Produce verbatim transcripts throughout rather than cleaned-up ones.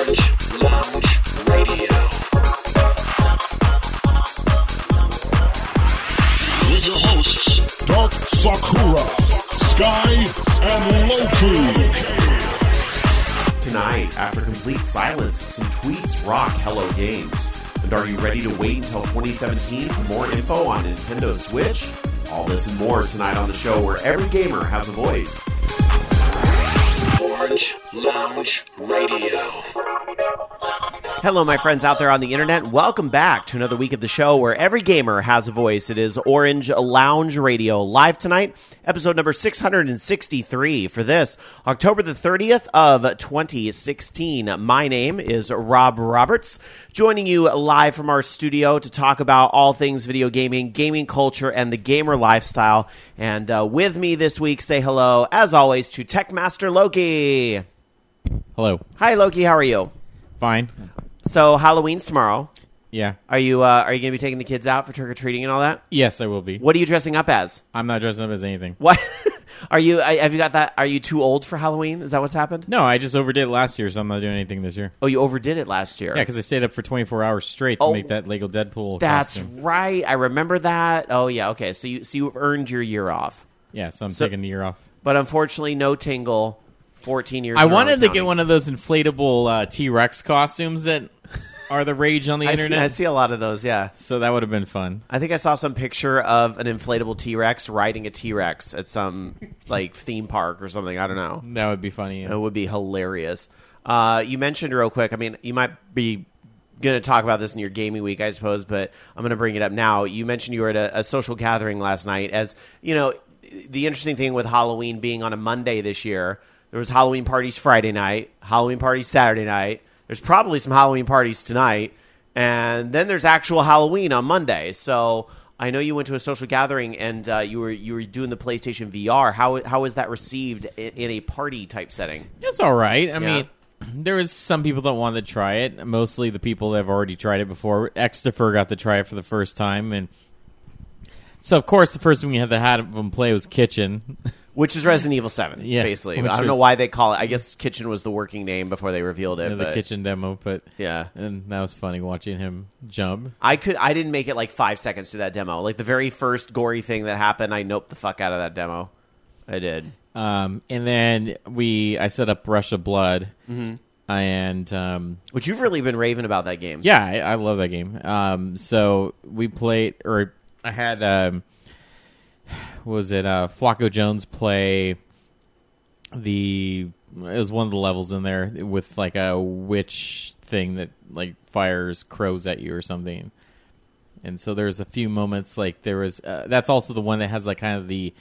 Orange Lounge Radio. With your hosts, Dark Sakura, Sky, and Loki. Tonight, after complete silence, some tweets rock Hello Games. And are you ready to wait until twenty seventeen for more info on Nintendo Switch? All this and more tonight on the show where every gamer has a voice. Orange Lounge Radio. Hello, my friends out there on the internet. Welcome back to another week of the show where every gamer has a voice. It is Orange Lounge Radio live tonight, episode number six hundred sixty-three for this, October the thirtieth of twenty sixteen. My name is Rob Roberts, joining you live from our studio to talk about all things video gaming, gaming culture, and the gamer lifestyle. And uh, with me this week, say hello, as always, to Techmaster Loki. Hello. Hi, Loki. How are you? Fine. So Halloween's tomorrow. Yeah. Are you uh, are you going to be taking the kids out for trick or treating and all that? Yes, I will be. What are you dressing up as? I'm not dressing up as anything. What are you? I- Have you got that? Are you too old for Halloween? Is that what's happened? No, I just overdid it last year, so I'm not doing anything this year. Oh, you overdid it last year. Yeah, because I stayed up for twenty-four hours straight to Oh, make that Lego Deadpool That's costume. right. I remember that. Oh yeah. Okay. So you so you've earned your year off, Yeah, so I'm So- taking the year off. but unfortunately, no Tingle. Fourteen years. I in a row wanted to counting. get one of those inflatable uh, T-Rex costumes that are the rage on the I see, internet. I see a lot of those. Yeah. So that would have been fun. I think I saw some picture of an inflatable T-Rex riding a T-Rex at some like theme park or something. I don't know. That would be funny. It would be hilarious. Uh, you mentioned real quick, I mean, you might be going to talk about this in your gaming week, I suppose, but I'm going to bring it up now. You mentioned you were at a, a social gathering last night. As you know, the interesting thing with Halloween being on a Monday this year, there was Halloween parties Friday night, Halloween parties Saturday night. There's probably some Halloween parties tonight, and then there's actual Halloween on Monday. So I know you went to a social gathering and uh, you were you were doing the PlayStation V R. How how was that received in, in a party type setting? It's all right. I Yeah. mean, there was some people that wanted to try it. Mostly the people that have already tried it before. Xtifer got to try it for the first time, and so of course the first thing we had to have them play was Kitchen. Which is Resident Evil seven, Yeah, basically. which I don't know was- why they call it. I guess Kitchen was the working name before they revealed it. You know, the but Kitchen demo, but yeah, and that was funny watching him jump. I could. I didn't make it like five seconds through that demo. Like the very first gory thing that happened, I noped the fuck out of that demo. I did. Um, and then we, I set up Rush of Blood, mm-hmm. and um, Which you've really been raving about that game. yeah, I, I love that game. Um, so we played, or I had, um, what was it? Uh, Flacco Jones play the. It was one of the levels in there with like a witch thing that like fires crows at you or something. And so there's a few moments like there was. Uh, that's also the one that has like kind of the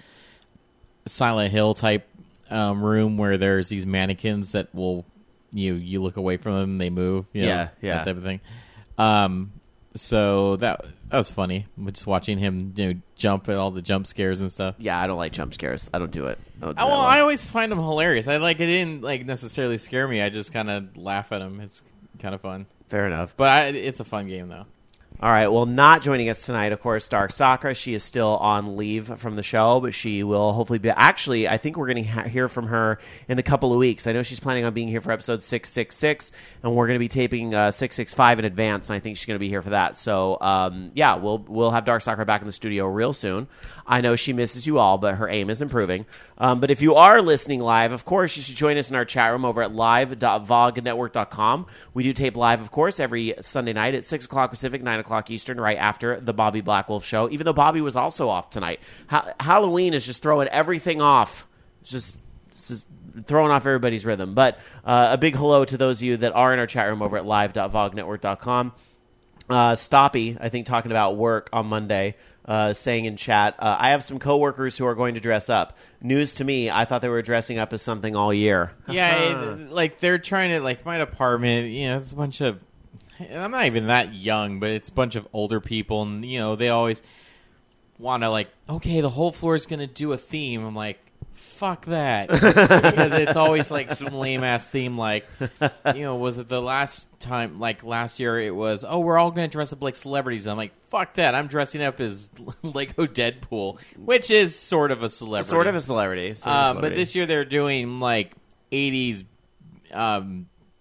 Silent Hill type um, room where there's these mannequins that will you you look away from them, they move. You know, Yeah, yeah. that type of thing. Um, so that that was funny. Just watching him, you know, jump at all the jump scares and stuff. Yeah, I don't like jump scares. I don't do it. I don't do Oh, that well, one. I always find them hilarious. I like it didn't like necessarily scare me. I just kind of laugh at them. It's kind of fun. Fair enough. But I, it's a fun game though. All right. Well, not joining us tonight, of course, Dark Sakura. She is still on leave from the show, but she will hopefully be. Actually, I think we're going to ha- hear from her in a couple of weeks. I know she's planning on being here for episode six six six, and we're going to be taping uh, six six five in advance, and I think she's going to be here for that. So, um, yeah, we'll we'll have Dark Sakura back in the studio real soon. I know she misses you all, but her aim is improving. Um, but if you are listening live, of course, you should join us in our chat room over at live dot vog network dot com. We do tape live, of course, every Sunday night at six o'clock Pacific, nine o'clock Eastern, right after the Bobby Blackwolf show, even though Bobby was also off tonight. Ha- Halloween is just throwing everything off. It's just, it's just throwing off everybody's rhythm. But uh, a big hello to those of you that are in our chat room over at live dot vog network dot com. Uh, Stoppy, I think, talking about work on Monday, uh, saying in chat, uh, I have some coworkers who are going to dress up. News to me, I thought they were dressing up as something all year. Yeah, it, like they're trying to like my apartment. You know, it's a bunch of. I'm not even that young, but it's a bunch of older people, and you know they always want to like, okay, the whole floor is going to do a theme. I'm like, fuck that, because it's always like some lame ass theme. Like, you know, was it the last time? Like last year, it was, oh, we're all going to dress up like celebrities. I'm like, fuck that. I'm dressing up as Lego Deadpool, which is sort of a celebrity, Sort of a celebrity. Sort of a Uh, celebrity. but this year they're doing like eighties um,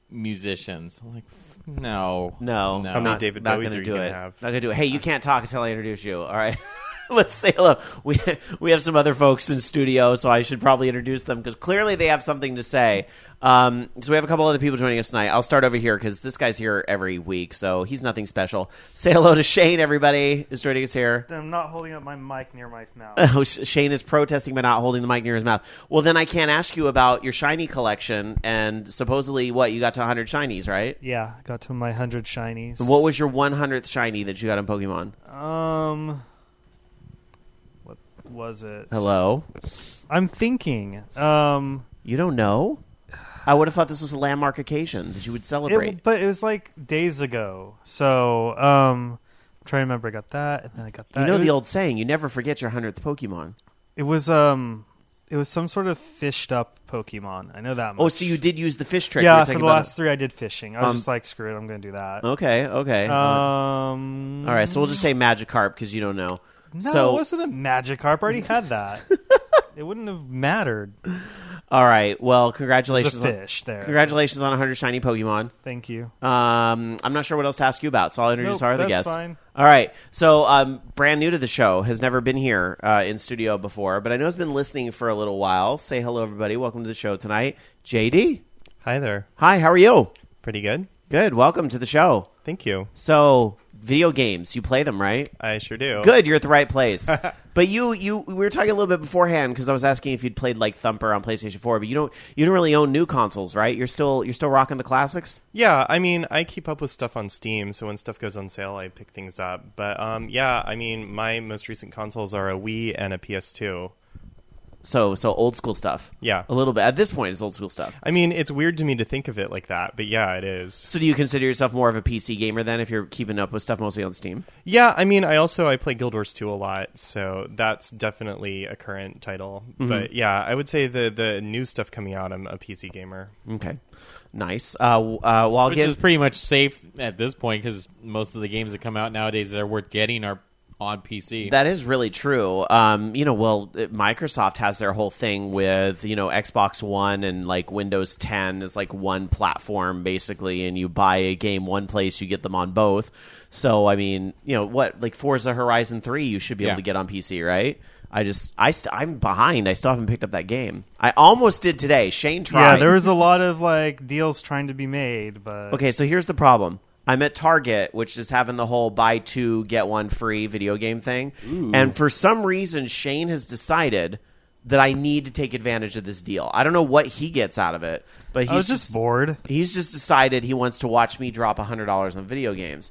musicians. I'm like, no, No, no. How many not, David not Bowies gonna are you do gonna it. have? Not gonna do it. Hey, you can't talk until I introduce you. All right. Let's say hello. We we have some other folks in studio, so I should probably introduce them because clearly they have something to say. Um, so we have a couple other people joining us tonight. I'll start over here because this guy's here every week, so he's nothing special. Say hello to Shane. Everybody is joining us here. I'm not holding up my mic near my mouth. Oh, Shane is protesting by not holding the mic near his mouth. Well, then I can't ask you about your shiny collection and supposedly what you got to one hundred shinies, right? Yeah, got to my hundred shinies. What was your one hundredth shiny that you got in Pokemon? Um, what was it? Hello? I'm thinking. Um, You don't know? I would have thought this was a landmark occasion that you would celebrate. it, but it was like days ago. So, um, I'm trying to remember. I got that, and then I got that. you know it the was, old saying, you never forget your hundredth Pokemon. It was um, it was some sort of fished up Pokemon. I know that much. Oh, so you did use the fish trick. you Yeah, were for talking the about last three, I did fishing. I was Um, just like, screw it, I'm going to do that. Okay, okay. Um, All right, so we'll just say Magikarp because you don't know. no, so, it wasn't a Magikarp. I already had that. It wouldn't have mattered. all right, well, There's congratulations. a fish there. On, congratulations on one hundred shiny Pokemon. Thank you. Um, I'm not sure what else to ask you about, so I'll introduce Nope, our other that's guest. fine. All right, so um, brand new to the show, has never been here uh, in studio before, but I know has been listening for a little while. Say hello, everybody. Welcome to the show tonight. J D. Hi there. Hi, how are you? Pretty good. Good. Welcome to the show. Thank you. So, video games, you play them, right? I sure do. Good, you're at the right place. But you, you, we were talking a little bit beforehand because I was asking if you'd played like Thumper on PlayStation four, but you don't, you don't really own new consoles, right? You're still, you're still rocking the classics. Yeah, I mean, I keep up with stuff on Steam, so when stuff goes on sale, I pick things up. But um, yeah, I mean, my most recent consoles are a Wii and a P S two. So, so old school stuff. Yeah. A little bit. At this point, it's old school stuff. I mean, it's weird to me to think of it like that, but yeah, it is. So, do you consider yourself more of a P C gamer then, if you're keeping up with stuff mostly on Steam? Yeah, I mean, I also I play Guild Wars two a lot, so that's definitely a current title. Mm-hmm. But yeah, I would say the the new stuff coming out, I'm a P C gamer. Okay, nice. Uh, uh, well, I'll Which give. is pretty much safe at this point because most of the games that come out nowadays that are worth getting are on P C. That is really true. Um, you know, well, it- Microsoft has their whole thing with, you know, Xbox One and like Windows ten is like one platform basically, and you buy a game one place, you get them on both. So, I mean, you know, what, like Forza Horizon three, you should be able Yeah. to get on P C, right? I just, I st- I'm behind. I still haven't picked up that game. I almost did today. Shane tried. Yeah, there was a lot of like deals trying to be made, but Okay, so here's the problem. I'm at Target, which is having the whole buy two, get one free video game thing. And for some reason, Shane has decided that I need to take advantage of this deal. I don't know what he gets out of it, but he's I was just bored. He's just decided he wants to watch me drop one hundred dollars on video games.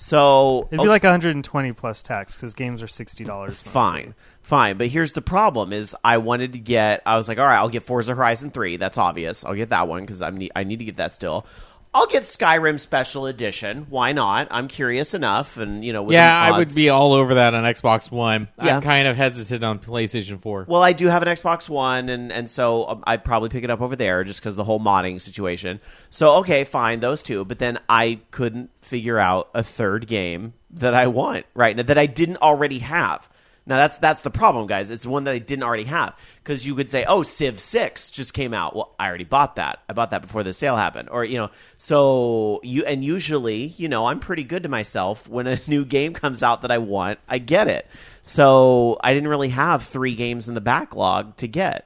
So It'd be like one hundred twenty plus tax because games are sixty dollars. Fine, fine. But here's the problem: is I wanted to get. I was like, all right, I'll get Forza Horizon three. That's obvious. I'll get that one because I need. I need to get that still. I'll get Skyrim Special Edition. Why not? I'm curious enough, and you know, with yeah, the I would odds- be all over that on Xbox One. Yeah. I'm kind of hesitant on PlayStation four. Well, I do have an Xbox One, and, and so um, I'd probably pick it up over there just because the whole modding situation. So, okay, fine, those two. But then I couldn't figure out a third game that I want, right? That I didn't already have. Now, that's that's the problem, guys. It's one that I didn't already have. Because you could say, oh, Civ six just came out. Well, I already bought that. I bought that before the sale happened. Or, you know, so, you and usually, you know, I'm pretty good to myself. When a new game comes out that I want, I get it. So, I didn't really have three games in the backlog to get.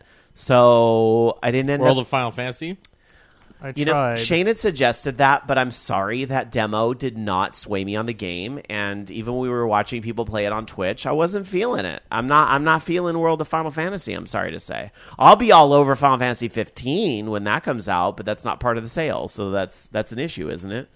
So, I didn't end World up... of Final Fantasy. I You know, tried. Shane had suggested that, but I'm sorry that demo did not sway me on the game. And even when we were watching people play it on Twitch, I wasn't feeling it. I'm not. I'm not feeling World of Final Fantasy. I'm sorry to say. I'll be all over Final Fantasy fifteen when that comes out, but that's not part of the sale, so that's that's an issue, isn't it?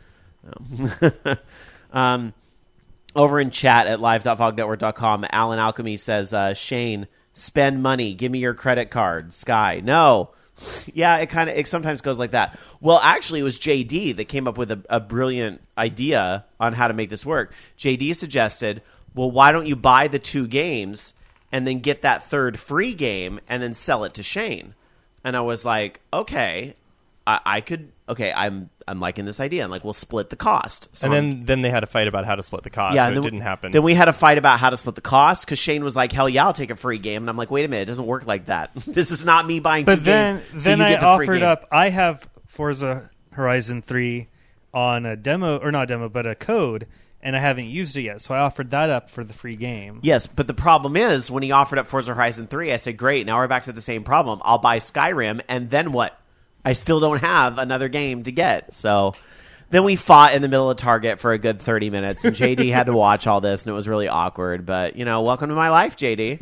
No. um, over in chat at live dot fog network dot com, Alan Alchemy says, uh, "Shane, spend money. Give me your credit card." Sky, no. Yeah, it kind of it sometimes goes like that. Well, actually, it was J D that came up with a, a brilliant idea on how to make this work. J D suggested, well, why don't you buy the two games and then get that third free game and then sell it to Shane? And I was like, okay, I, I could. Okay, I'm I'm liking this idea. And like, we'll split the cost. So and I'm- then then they had a fight about how to split the cost, yeah, so then it we- didn't happen. Then we had a fight about how to split the cost because Shane was like, "Hell yeah, I'll take a free game," and I'm like, "Wait a minute, it doesn't work like that. This is not me buying but two then, games." So then you I get the free offered game. up. I have Forza Horizon three on a demo, or not a demo, but a code, and I haven't used it yet. So I offered that up for the free game. Yes, but the problem is when he offered up Forza Horizon three, I said, great, now we're back to the same problem. I'll buy Skyrim, and then what? I still don't have another game to get. So then we fought in the middle of Target for a good thirty minutes, and J D had to watch all this, and it was really awkward. But, you know, welcome to my life, J D.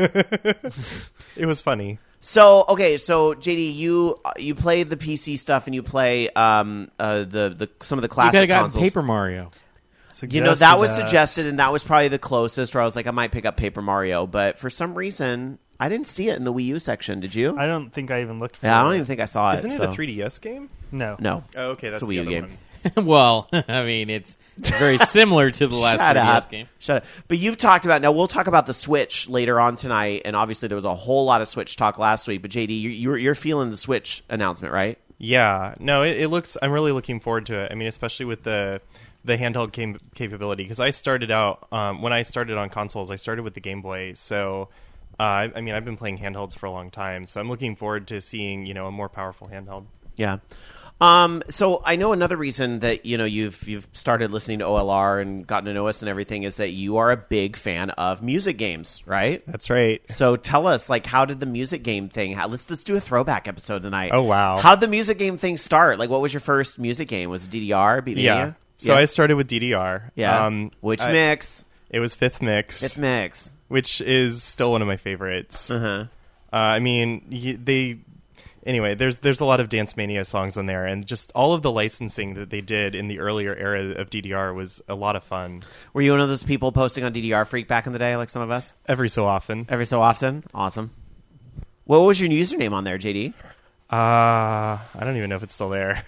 It was funny. So, okay, so J D, you you play the P C stuff, and you play um uh, the, the some of the You classic could have gotten consoles. Paper Mario. You know, that was Suggested suggested, and that was probably the closest where I was like, I might pick up Paper Mario. But for some reason, I didn't see it in the Wii U section. Did you? I don't think I even looked for yeah, it. I don't even think I saw it. Isn't it so- a three D S game? No. No. Oh, okay, that's It's a the Wii U other game. one. Well, I mean, it's very similar to the last Shut three D S up. game. Shut up. But you've talked about, now we'll talk about the Switch later on tonight, and obviously there was a whole lot of Switch talk last week. But J D, you, you're, you're feeling the Switch announcement, right? Yeah, no, it, it looks. I'm really looking forward to it. I mean, especially with the the handheld cam- capability, because I started out um, when I started on consoles. I started with the Game Boy, so uh, I, I mean, I've been playing handhelds for a long time. So I'm looking forward to seeing you know a more powerful handheld. Yeah. Um, so I know another reason that, you know, you've you've started listening to O L R and gotten to know us and everything is that you are a big fan of music games, right? That's right. So tell us, like, how did the music game thing? How, let's let's do a throwback episode tonight. Oh, wow. How'd the music game thing start? Like, what was your first music game? Was it D D R? Beatmania? Yeah. So yeah. I started with D D R. yeah. Um, Which I- mix? It was Fifth Mix. Fifth mix. which is still one of my favorites. Uh huh. Uh, I mean, y- they. Anyway, there's there's a lot of Dance Mania songs on there, and just all of the licensing that they did in the earlier era of D D R was a lot of fun. Were you one of those people posting on D D R Freak back in the day, like some of us? Every so often. Every so often? Awesome. What was your username on there, J D? Uh, I don't even know if it's still there.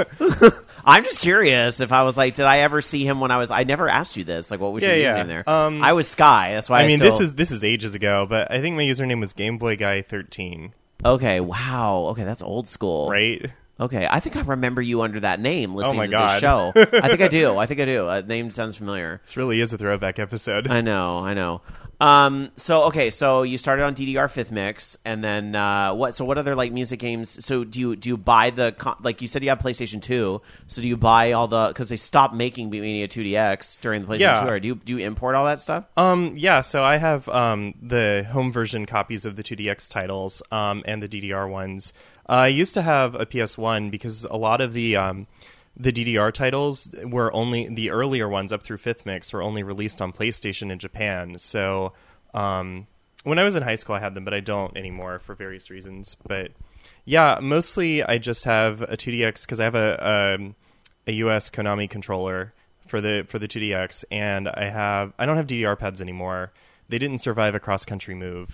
I'm just curious if I was like, did I ever see him when I was? I never asked you this. Like, what was Yeah, your yeah. username there? Um, I was Sky. That's why I, I mean, still... this is this is ages ago, but I think my username was Game Boy Guy thirteen. Okay, wow. Okay, that's old school. Right? Okay, I think I remember you under that name listening my to God. this show. I think I do. I think I do. That name sounds familiar. This really is a throwback episode. I know, I know. Um, so okay, so you started on D D R Fifth Mix, and then uh, what? So what other like music games? So do you do you buy the con- like you said you have PlayStation Two? So do you buy all the because they stopped making Beatmania two D X during the PlayStation Yeah. Two era? Do you do you import all that stuff? Um, yeah, so I have um, the home version copies of the two D X titles um, and the D D R ones. Uh, I used to have a P S one because a lot of the um, the D D R titles were only the earlier ones up through Fifth Mix were only released on PlayStation in Japan. So um, when I was in high school, I had them, but I don't anymore for various reasons. But yeah, mostly I just have a two D X because I have a um, a U S Konami controller for the for the two D X, and I have I don't have D D R pads anymore. They didn't survive a cross country move.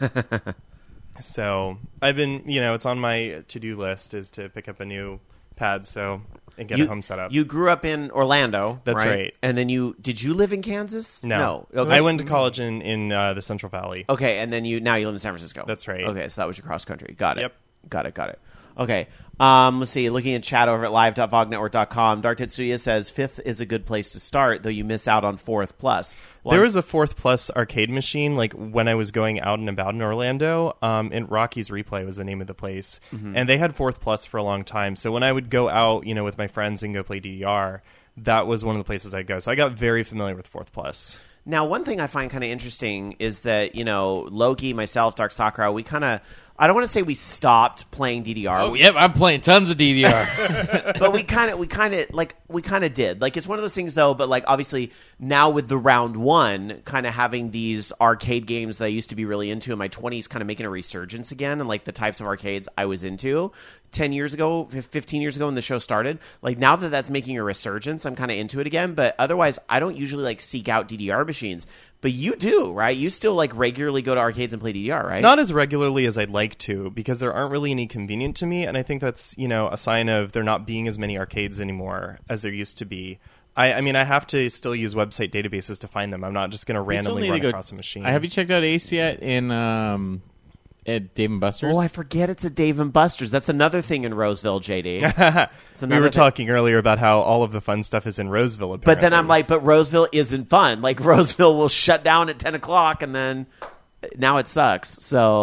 So I've been, you know, it's on my to-do list is to pick up a new pad so and get you, a home setup. You grew up in Orlando. That's right. And then you did you live in Kansas? no, No. Okay. I went to college in in uh, the Central Valley. Okay, and then you now you live in San Francisco. That's right. Okay, so that was your cross country. Got it. Yep. Got it. Got it. Okay. Um, let's see. Looking at chat over at live dot vog network dot com, Dark Tetsuya says fifth is a good place to start, though you miss out on fourth plus. Well, There I'm- was a fourth plus arcade machine like when I was going out and about in Orlando. Um, and Rocky's Replay was the name of the place, Mm-hmm. and they had fourth plus for a long time. So when I would go out, you know, with my friends and go play D D R, that was one of the places I'd go. So I got very familiar with fourth plus. Now, one thing I find kind of interesting is that, you know, Loki, myself, Dark Sakura, we kind of, I don't want to say we stopped playing D D R. Oh, we, yep, I'm playing tons of D D R. but we kind of we kind of like we kind of did like it's one of those things though, but like obviously now with the round one kind of having these arcade games that I used to be really into in my twenties kind of making a resurgence again, and like the types of arcades I was into ten years ago, fifteen years ago when the show started, like now that that's making a resurgence, I'm kind of into it again. But otherwise I don't usually like seek out D D R machines, but you do, right? You still like regularly go to arcades and play D D R, right? Not as regularly as I'd like to, because there aren't really any convenient to me, and I think that's, you know, a sign of there not being as many arcades anymore as there used to be. I, I mean, I have to still use website databases to find them. I'm not just going to We still randomly need run to go- across a machine. Uh, Have you checked out Ace yet in um, at Dave and Buster's? Oh, I forget it's a Dave and Buster's. That's another thing in Roseville, J D. It's we another were thing. talking earlier about how all of the fun stuff is in Roseville, apparently. But then I'm like, but Roseville isn't fun. Like Roseville will shut down at ten o'clock, and then now it sucks. So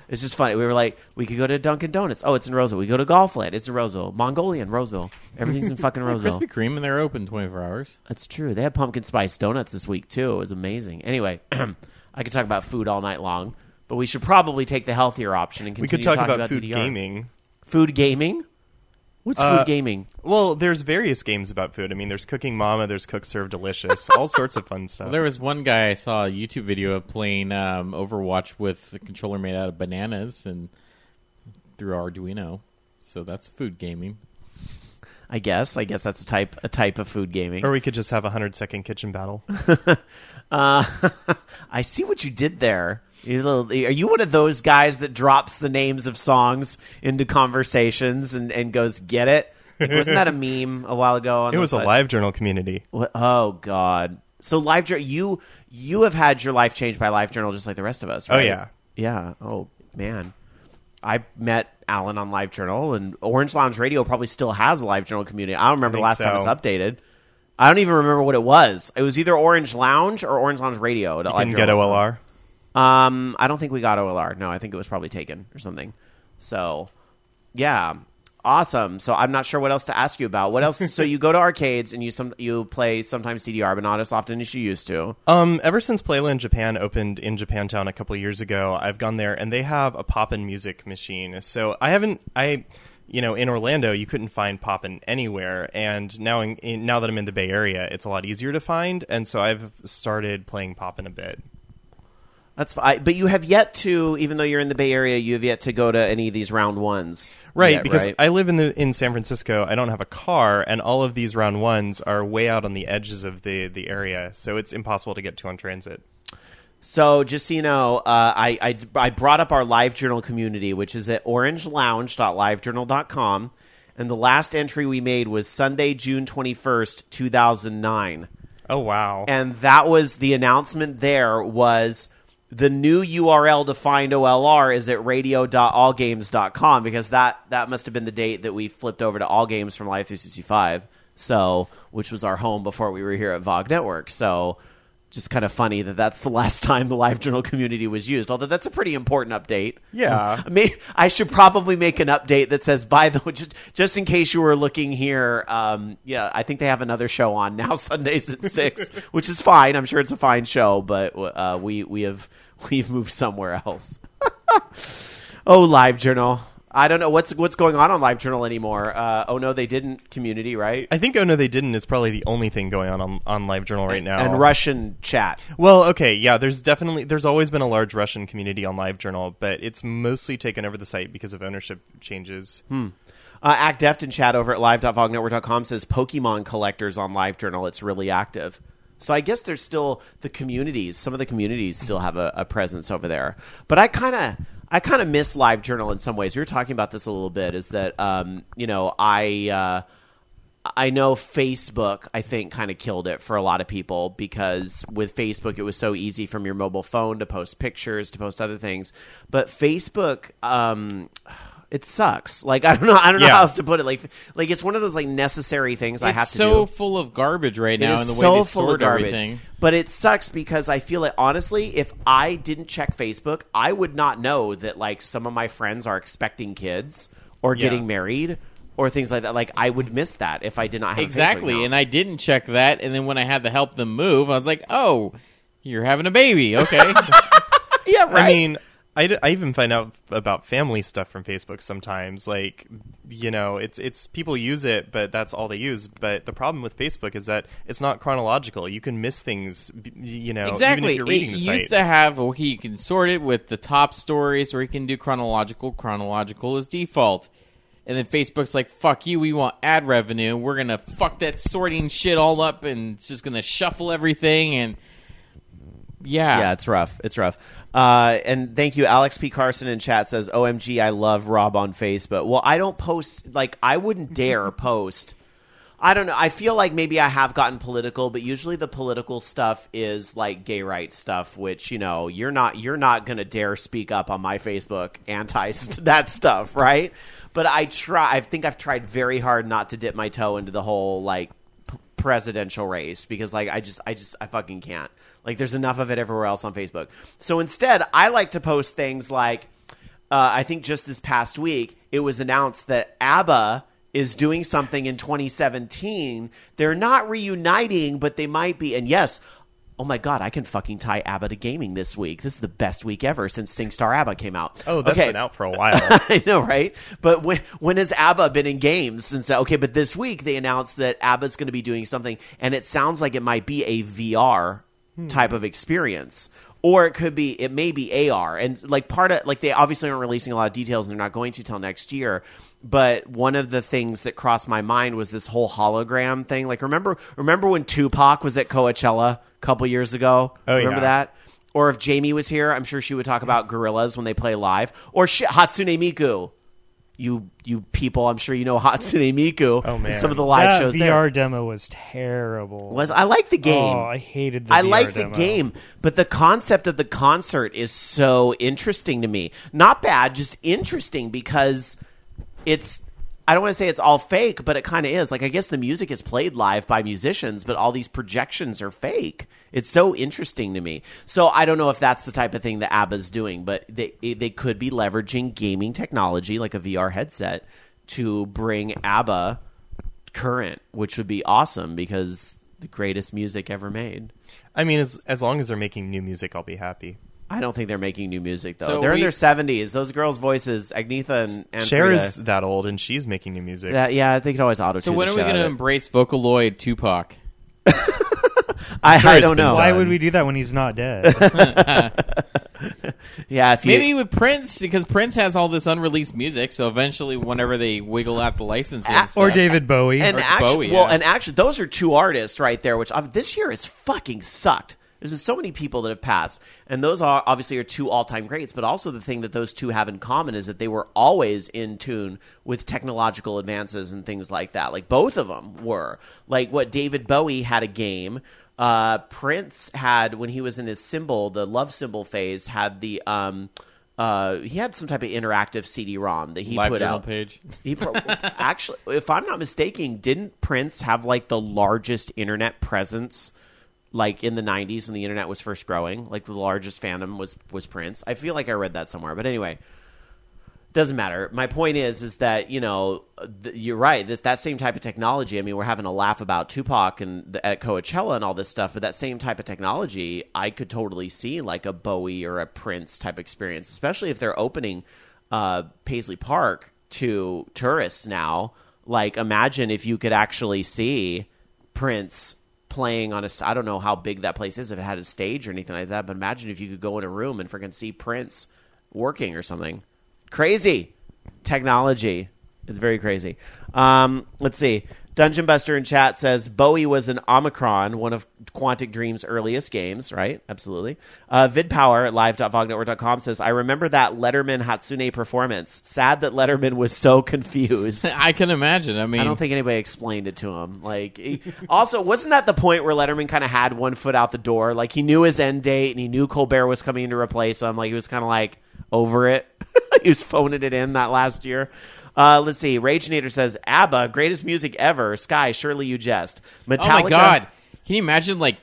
It's just funny. We were like, we could go to Dunkin' Donuts. Oh, it's in Roseville. We go to Golfland. It's in Roseville. Mongolian, Roseville. Everything's in fucking Roseville. Krispy Kreme, and they're open twenty-four hours. That's true. They had pumpkin spice donuts this week, too. It was amazing. Anyway, I could talk about food all night long, but we should probably take the healthier option and We continue could talk talking about, about food D D R. gaming. Food gaming? What's Uh, food gaming? Well, there's various games about food. I mean, there's Cooking Mama, there's Cook Serve Delicious, all sorts of fun stuff. Well, there was one guy I saw a YouTube video of playing um, Overwatch with the controller made out of bananas and through Arduino. So that's food gaming. I guess. I guess that's a type a type of food gaming. Or we could just have a hundred second kitchen battle. Uh, I see what you did there. You little, are you one of those guys that drops the names of songs into conversations and, and goes, get it? Like, wasn't that a meme a while ago? On It the was a side? live journal community. What? Oh, God. So live journal, you you have had your life changed by live journal just like the rest of us, Oh, right? yeah. Yeah. Oh, man. I met Alan on Live Journal, and Orange Lounge Radio probably still has a Live Journal community. I don't remember the think last time it's so. updated. I don't even remember what it was. It was either Orange Lounge or Orange Lounge Radio. You can get O L R. Um, I don't think we got O L R. No, I think it was probably taken or something. So, yeah, awesome. So I'm not sure what else to ask you about. What else? So you go to arcades and you some you play sometimes D D R, but not as often as you used to. Um, ever since Playland Japan opened in Japantown a couple years ago, I've gone there, and they have a Poppin' music machine. So I haven't, I, you know, in Orlando, you couldn't find Poppin' anywhere, and now in, in, now that I'm in the Bay Area, it's a lot easier to find, and so I've started playing Poppin' a bit. That's fine. But you have yet to, even though you're in the Bay Area, you have yet to go to any of these round ones. Right, yet, because right? I live in the in San Francisco. I don't have a car, and all of these round ones are way out on the edges of the, the area, so it's impossible to get to on transit. So just so you know, uh, I, I, I brought up our Live Journal community, which is at orange lounge dot live journal dot com, and the last entry we made was Sunday, June twenty-first, two thousand nine. Oh, wow. And that was the announcement there was the new U R L to find O L R is at radio dot all games dot com, because that, that must have been the date that we flipped over to All Games from Live three sixty-five, so which was our home before we were here at V O G Network. So just kind of funny that that's the last time the Live Journal community was used, although that's a pretty important update. Yeah. I mean, I should probably make an update that says, by the way, just, just in case you were looking here, um, yeah, I think they have another show on now, Sundays at six, which is fine. I'm sure it's a fine show, but uh, we, we have we've moved somewhere else. Oh, Live Journal. I don't know what's what's going on on Live Journal anymore. Uh, oh, no, they didn't community, right? I think Oh No They Didn't is probably the only thing going on on, on Live Journal right now. And Russian chat. Well, okay, yeah, there's definitely, there's always been a large Russian community on Live Journal, but it's mostly taken over the site because of ownership changes. Hmm. Uh, Act Deft in chat over at live dot vog network dot com says Pokemon collectors on Live Journal. It's really active. So I guess there's still the communities. Some of the communities still have a, a presence over there. But I kind of I kind of miss Live Journal in some ways. We were talking about this a little bit. Is that um, you know I uh, I know Facebook I think kind of killed it for a lot of people, because with Facebook it was so easy from your mobile phone to post pictures, to post other things. But Facebook. Um, It sucks. Like I don't know. I don't know Yeah. how else to put it. Like, like it's one of those like necessary things I have It's to so do. full of garbage right It now is in the way so they full sort of garbage. everything. But it sucks because I feel like honestly, if I didn't check Facebook, I would not know that like some of my friends are expecting kids or Yeah. getting married or things like that. Like I would miss that if I did not have Exactly, a Facebook and I didn't check that, and then when I had to help them move, I was like, "Oh, you're having a baby, okay?" yeah, right. I mean, I, d- I even find out about family stuff from Facebook sometimes. Like, you know, it's it's people use it, but that's all they use. But the problem with Facebook is that it's not chronological. You can miss things, b- you know, Exactly. even if you're reading it the used site. to have, okay, you can sort it with the top stories, or you can do chronological. Chronological is default. And then Facebook's like, fuck you, we want ad revenue. We're going to fuck that sorting shit all up, and it's just going to shuffle everything. And yeah. Yeah, it's rough. It's rough. Uh, and thank you, Alex P. Carson in chat says, O M G, I love Rob on Facebook. Well, I don't post, like, I wouldn't dare post. I don't know. I feel like maybe I have gotten political, but usually the political stuff is like gay rights stuff, which, you know, you're not, you're not going to dare speak up on my Facebook anti that stuff, right? But I try, I think I've tried very hard not to dip my toe into the whole, like, p- presidential race, because, like, I just, I just, I fucking can't. Like, there's enough of it everywhere else on Facebook. So instead, I like to post things like, uh, I think just this past week, it was announced that ABBA is doing something in twenty seventeen. They're not reuniting, but they might be. And yes, oh my God, I can fucking tie ABBA to gaming this week. This is the best week ever since SingStar ABBA came out. Oh, that's okay. been out for a while. I know, right? But when when has ABBA been in games since? Okay, but this week they announced that ABBA's going to be doing something, and it sounds like it might be a V R hmm. type of experience. Or it could be, it may be A R. And like part of, like they obviously aren't releasing a lot of details and they're not going to till next year. But one of the things that crossed my mind was this whole hologram thing. Like remember, remember when Tupac was at Coachella a couple years ago? Oh, remember yeah. that? Or if Jamie was here, I'm sure she would talk about gorillas when they play live. Or shit, Hatsune Miku. You you people, I'm sure you know Hatsune Miku. Oh, man. Some of the live that shows V there. R demo was terrible. Was I like the game. Oh, I hated the I V R like the demo. game, but the concept of the concert is so interesting to me. Not bad, just interesting because it's I don't want to say it's all fake, but it kind of is. Like I guess the music is played live by musicians, but all these projections are fake. It's so interesting to me. So I don't know if that's the type of thing that ABBA's doing, but they they could be leveraging gaming technology like a V R headset to bring ABBA current, which would be awesome because the greatest music ever made. I mean, as as long as they're making new music, I'll be happy. I don't think they're making new music though. So they're in we- their seventies. Those girls' voices, Agnetha and, and Cher Frida, is that old, and she's making new music. that, yeah, they could always auto-tune So when the are we shit going to out of it. embrace Vocaloid Tupac? I, sure I it's don't been know. done. Why would we do that when he's not dead? Yeah, if you, Maybe with Prince, because Prince has all this unreleased music, so eventually whenever they wiggle out the licensing Ah, or stuff- David Bowie? and Or actually, Bowie, well, yeah. and actually, those are two artists right there. Which uh, this year has fucking sucked. There's been so many people that have passed, and those are obviously are two all-time greats. But also, the thing that those two have in common is that they were always in tune with technological advances and things like that. Like both of them were. Like what David Bowie had a game. Uh, Prince had when he was in his symbol, the love symbol phase, had the um, uh, he had some type of interactive C D-ROM that he Live put journal out. page. He pro- actually, if I'm not mistaken, didn't Prince have like the largest internet presence, like in the nineties when the internet was first growing? Like the largest fandom was was Prince. I feel like I read that somewhere, but anyway, doesn't matter. My point is, is that you know th- you're right. This that same type of technology. I mean, we're having a laugh about Tupac and the, at Coachella and all this stuff, but that same type of technology, I could totally see like a Bowie or a Prince type experience, especially if they're opening uh, Paisley Park to tourists now. Like, imagine if you could actually see Prince playing on a. I don't know how big that place is if it had a stage or anything like that, but imagine if you could go in a room and freaking see Prince working or something. Crazy technology. It's very crazy. Um, let's see. Dungeon Buster in chat says Bowie was an Omicron, one of Quantic Dream's earliest games, right? Absolutely. Uh, VidPower at live dot vog network dot com says, I remember that Letterman Hatsune performance. Sad that Letterman was so confused. I can imagine. I mean, I don't think anybody explained it to him. Like, he, also, wasn't that the point where Letterman kind of had one foot out the door? Like, he knew his end date and he knew Colbert was coming in to replace him. Like, he was kind of like over it. He was phoning it in that last year. Uh, let's see. Ragenator says, ABBA, greatest music ever. Sky, surely you jest. Metallica. oh my god, can you imagine like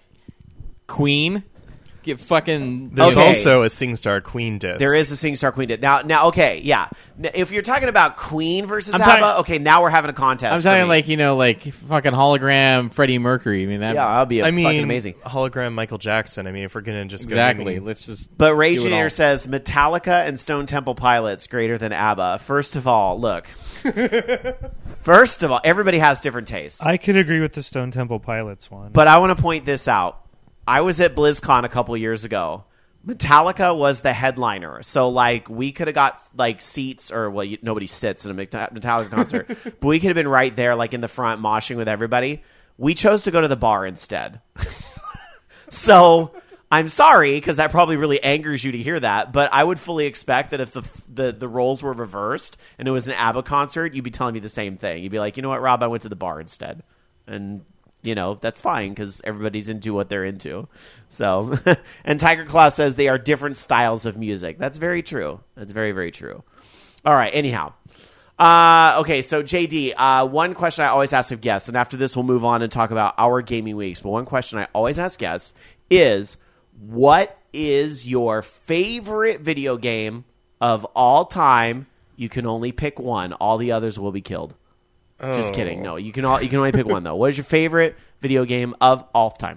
Queen get fucking? There's Okay. also a SingStar Queen disc. There is a SingStar Queen. Did. Now, now, okay, yeah. N- If you're talking about Queen versus I'm ABBA, talking- okay, now we're having a contest. I'm for talking me. like you know like fucking hologram Freddie Mercury. I mean that. yeah, that'll be a I mean, fucking amazing. hologram Michael Jackson. I mean, if we're gonna just go exactly. naming- Let's just. But do it all. Ragenator says Metallica and Stone Temple Pilots greater than ABBA. First of all, look. First of all, everybody has different tastes. I could agree with the Stone Temple Pilots one. But I want to point this out. I was at BlizzCon a couple years ago. Metallica was the headliner. So, like, we could have got, like, seats, or, well, you, nobody sits in a Metallica concert, but we could have been right there, like, in the front, moshing with everybody. We chose to go to the bar instead. So, I'm sorry, because that probably really angers you to hear that, but I would fully expect that if the, the the roles were reversed and it was an ABBA concert, you'd be telling me the same thing. You'd be like, you know what, Rob, I went to the bar instead. And, you know, that's fine because everybody's into what they're into. So, and Tiger Claw says they are different styles of music. That's very true. That's very, very true. All right, anyhow. Uh, okay, so J D, uh, one question I always ask of guests, and after this we'll move on and talk about our gaming weeks, but one question I always ask guests is, what is your favorite video game of all time. You can only pick one. All the others will be killed. Oh. Just kidding. No, you can all you can only pick one though. What is your favorite video game of all time?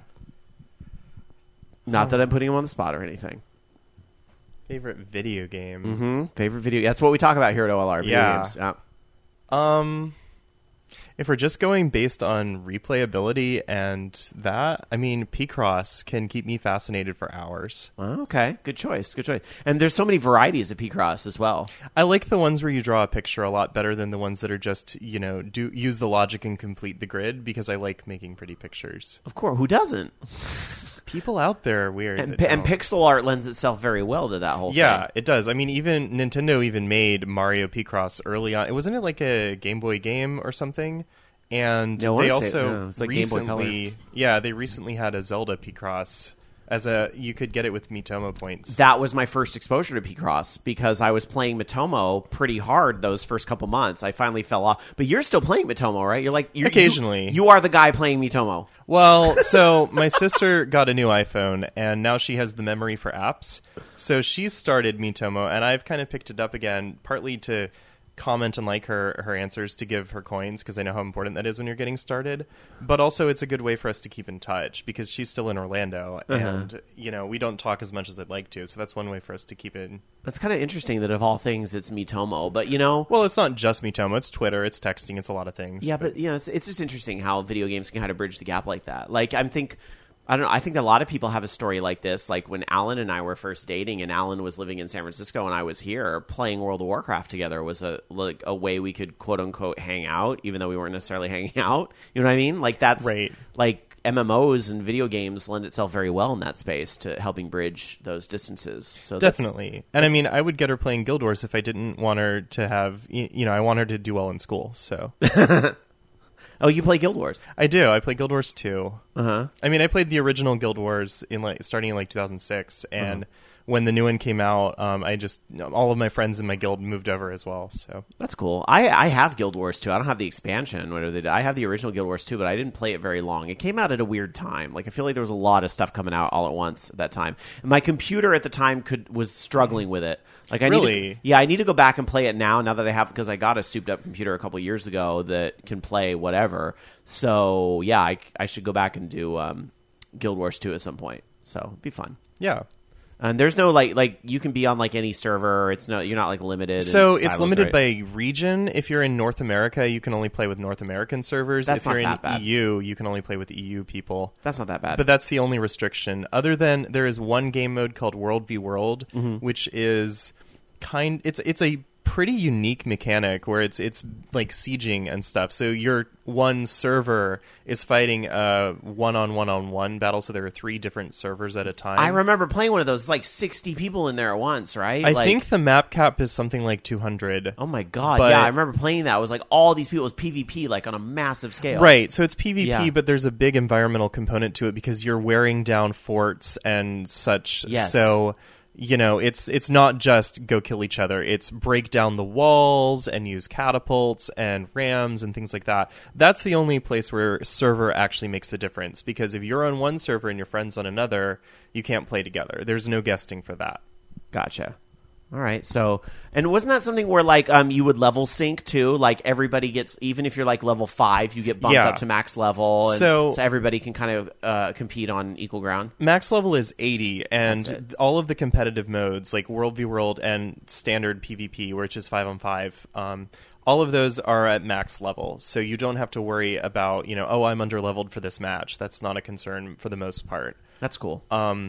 Not that I'm putting him on the spot or anything. Favorite video game? Mm-hmm. Favorite video. That's what we talk about here at O L R. Video Yeah. games. Yeah. Um, if we're just going based on replayability and that, I mean, P-Cross can keep me fascinated for hours. Oh, okay. Good choice. Good choice. And there's so many varieties of P-Cross as well. I like the ones where you draw a picture a lot better than the ones that are just, you know, do use the logic and complete the grid, because I like making pretty pictures. Of course. Who doesn't? People out there are weird. And, that pi- and don't. pixel art lends itself very well to that whole Yeah, thing. it does. I mean, even Nintendo even made Mario P-Cross early on. It wasn't it like a Game Boy game or something? And Yeah, I wanna they say- also no, it's like Game Boy Color. recently, yeah, they recently had a Zelda P-Cross as a. You could get it with Miitomo points. That was my first exposure to P-Cross because I was playing Mitomo pretty hard those first couple months. I finally fell off. But you're still playing Mitomo, right? You're like you're, Occasionally. You, you are the guy playing Mitomo. Well, so my sister got a new iPhone, and now she has the memory for apps. So she's started Miitomo, and I've kind of picked it up again, partly to comment and like her her answers to give her coins, because I know how important that is when you're getting started. But also, it's a good way for us to keep in touch, because she's still in Orlando, Uh-huh. and you know we don't talk as much as I'd like to. So that's one way for us to keep it. That's kind of interesting that of all things, it's Mitomo. But, you know... Well, it's not just Miitomo. It's Twitter. It's texting. It's a lot of things. Yeah, but, you know, it's, it's just interesting how video games can kind of bridge the gap like that. Like, I think... I don't know. I think a lot of people have a story like this. Like when Alan and I were first dating, and Alan was living in San Francisco and I was here, playing World of Warcraft together was a like a way we could quote unquote hang out, even though we weren't necessarily hanging out. You know what I mean? Like that's Right. like M M Os and video games lend itself very well in that space to helping bridge those distances. So that's- Definitely. And I mean, I would get her playing Guild Wars if I didn't want her to have, y- you know, I want her to do well in school. So Oh, you play Guild Wars? I do. I play Guild Wars two. Uh huh. I mean, I played the original Guild Wars in like starting in like two thousand six, and Uh-huh. when the new one came out, um, I just all of my friends in my guild moved over as well. So That's cool. I, I have Guild Wars two. I don't have the expansion. Whatever they did. I have the original Guild Wars two, but I didn't play it very long. It came out at a weird time. Like I feel like there was a lot of stuff coming out all at once at that time. And my computer at the time could was struggling with it. Like I need Really? to, yeah, I need to go back and play it now. Now that I have, because I got a souped up computer a couple years ago that can play whatever. So yeah, I, I should go back and do um, Guild Wars two at some point. So it'd be fun. yeah. And there's no like like you can be on like any server. It's no you're not like limited. So in it's silos, limited right? by region. If you're in North America, you can only play with North American servers. That's if you're not in that bad. E U, you can only play with E U people. That's not that bad. But that's the only restriction. Other than there is one game mode called World v World, Mm-hmm. which is kind. It's it's a pretty unique mechanic where it's it's like sieging and stuff. So your one server is fighting a one on one on one battle. So there are three different servers at a time. I remember playing one of those. It's like sixty people in there at once, right? I like, think the map cap is something like two hundred. Oh my god! but- yeah, I remember playing that. It was like all these people. It was PvP, like on a massive scale. Right, so it's PvP, Yeah. but there's a big environmental component to it because you're wearing down forts and such. Yes. So, you know, it's it's not just go kill each other. It's break down the walls and use catapults and rams and things like that. That's the only place where server actually makes a difference, because if you're on one server and your friend's on another, you can't play together. There's no guesting for that. Gotcha. All right. So, and wasn't that something where like um you would level sync too? Like everybody gets, even if you're like level five, you get bumped Yeah. up to max level, and So- so everybody can kind of uh, compete on equal ground. Max level is eighty, That's and it. all of the competitive modes, like World v World and standard PvP, which is five on five, um, all of those are at max level. So you don't have to worry about, you know, oh, I'm under leveled for this match. That's not a concern for the most part. That's cool. Um,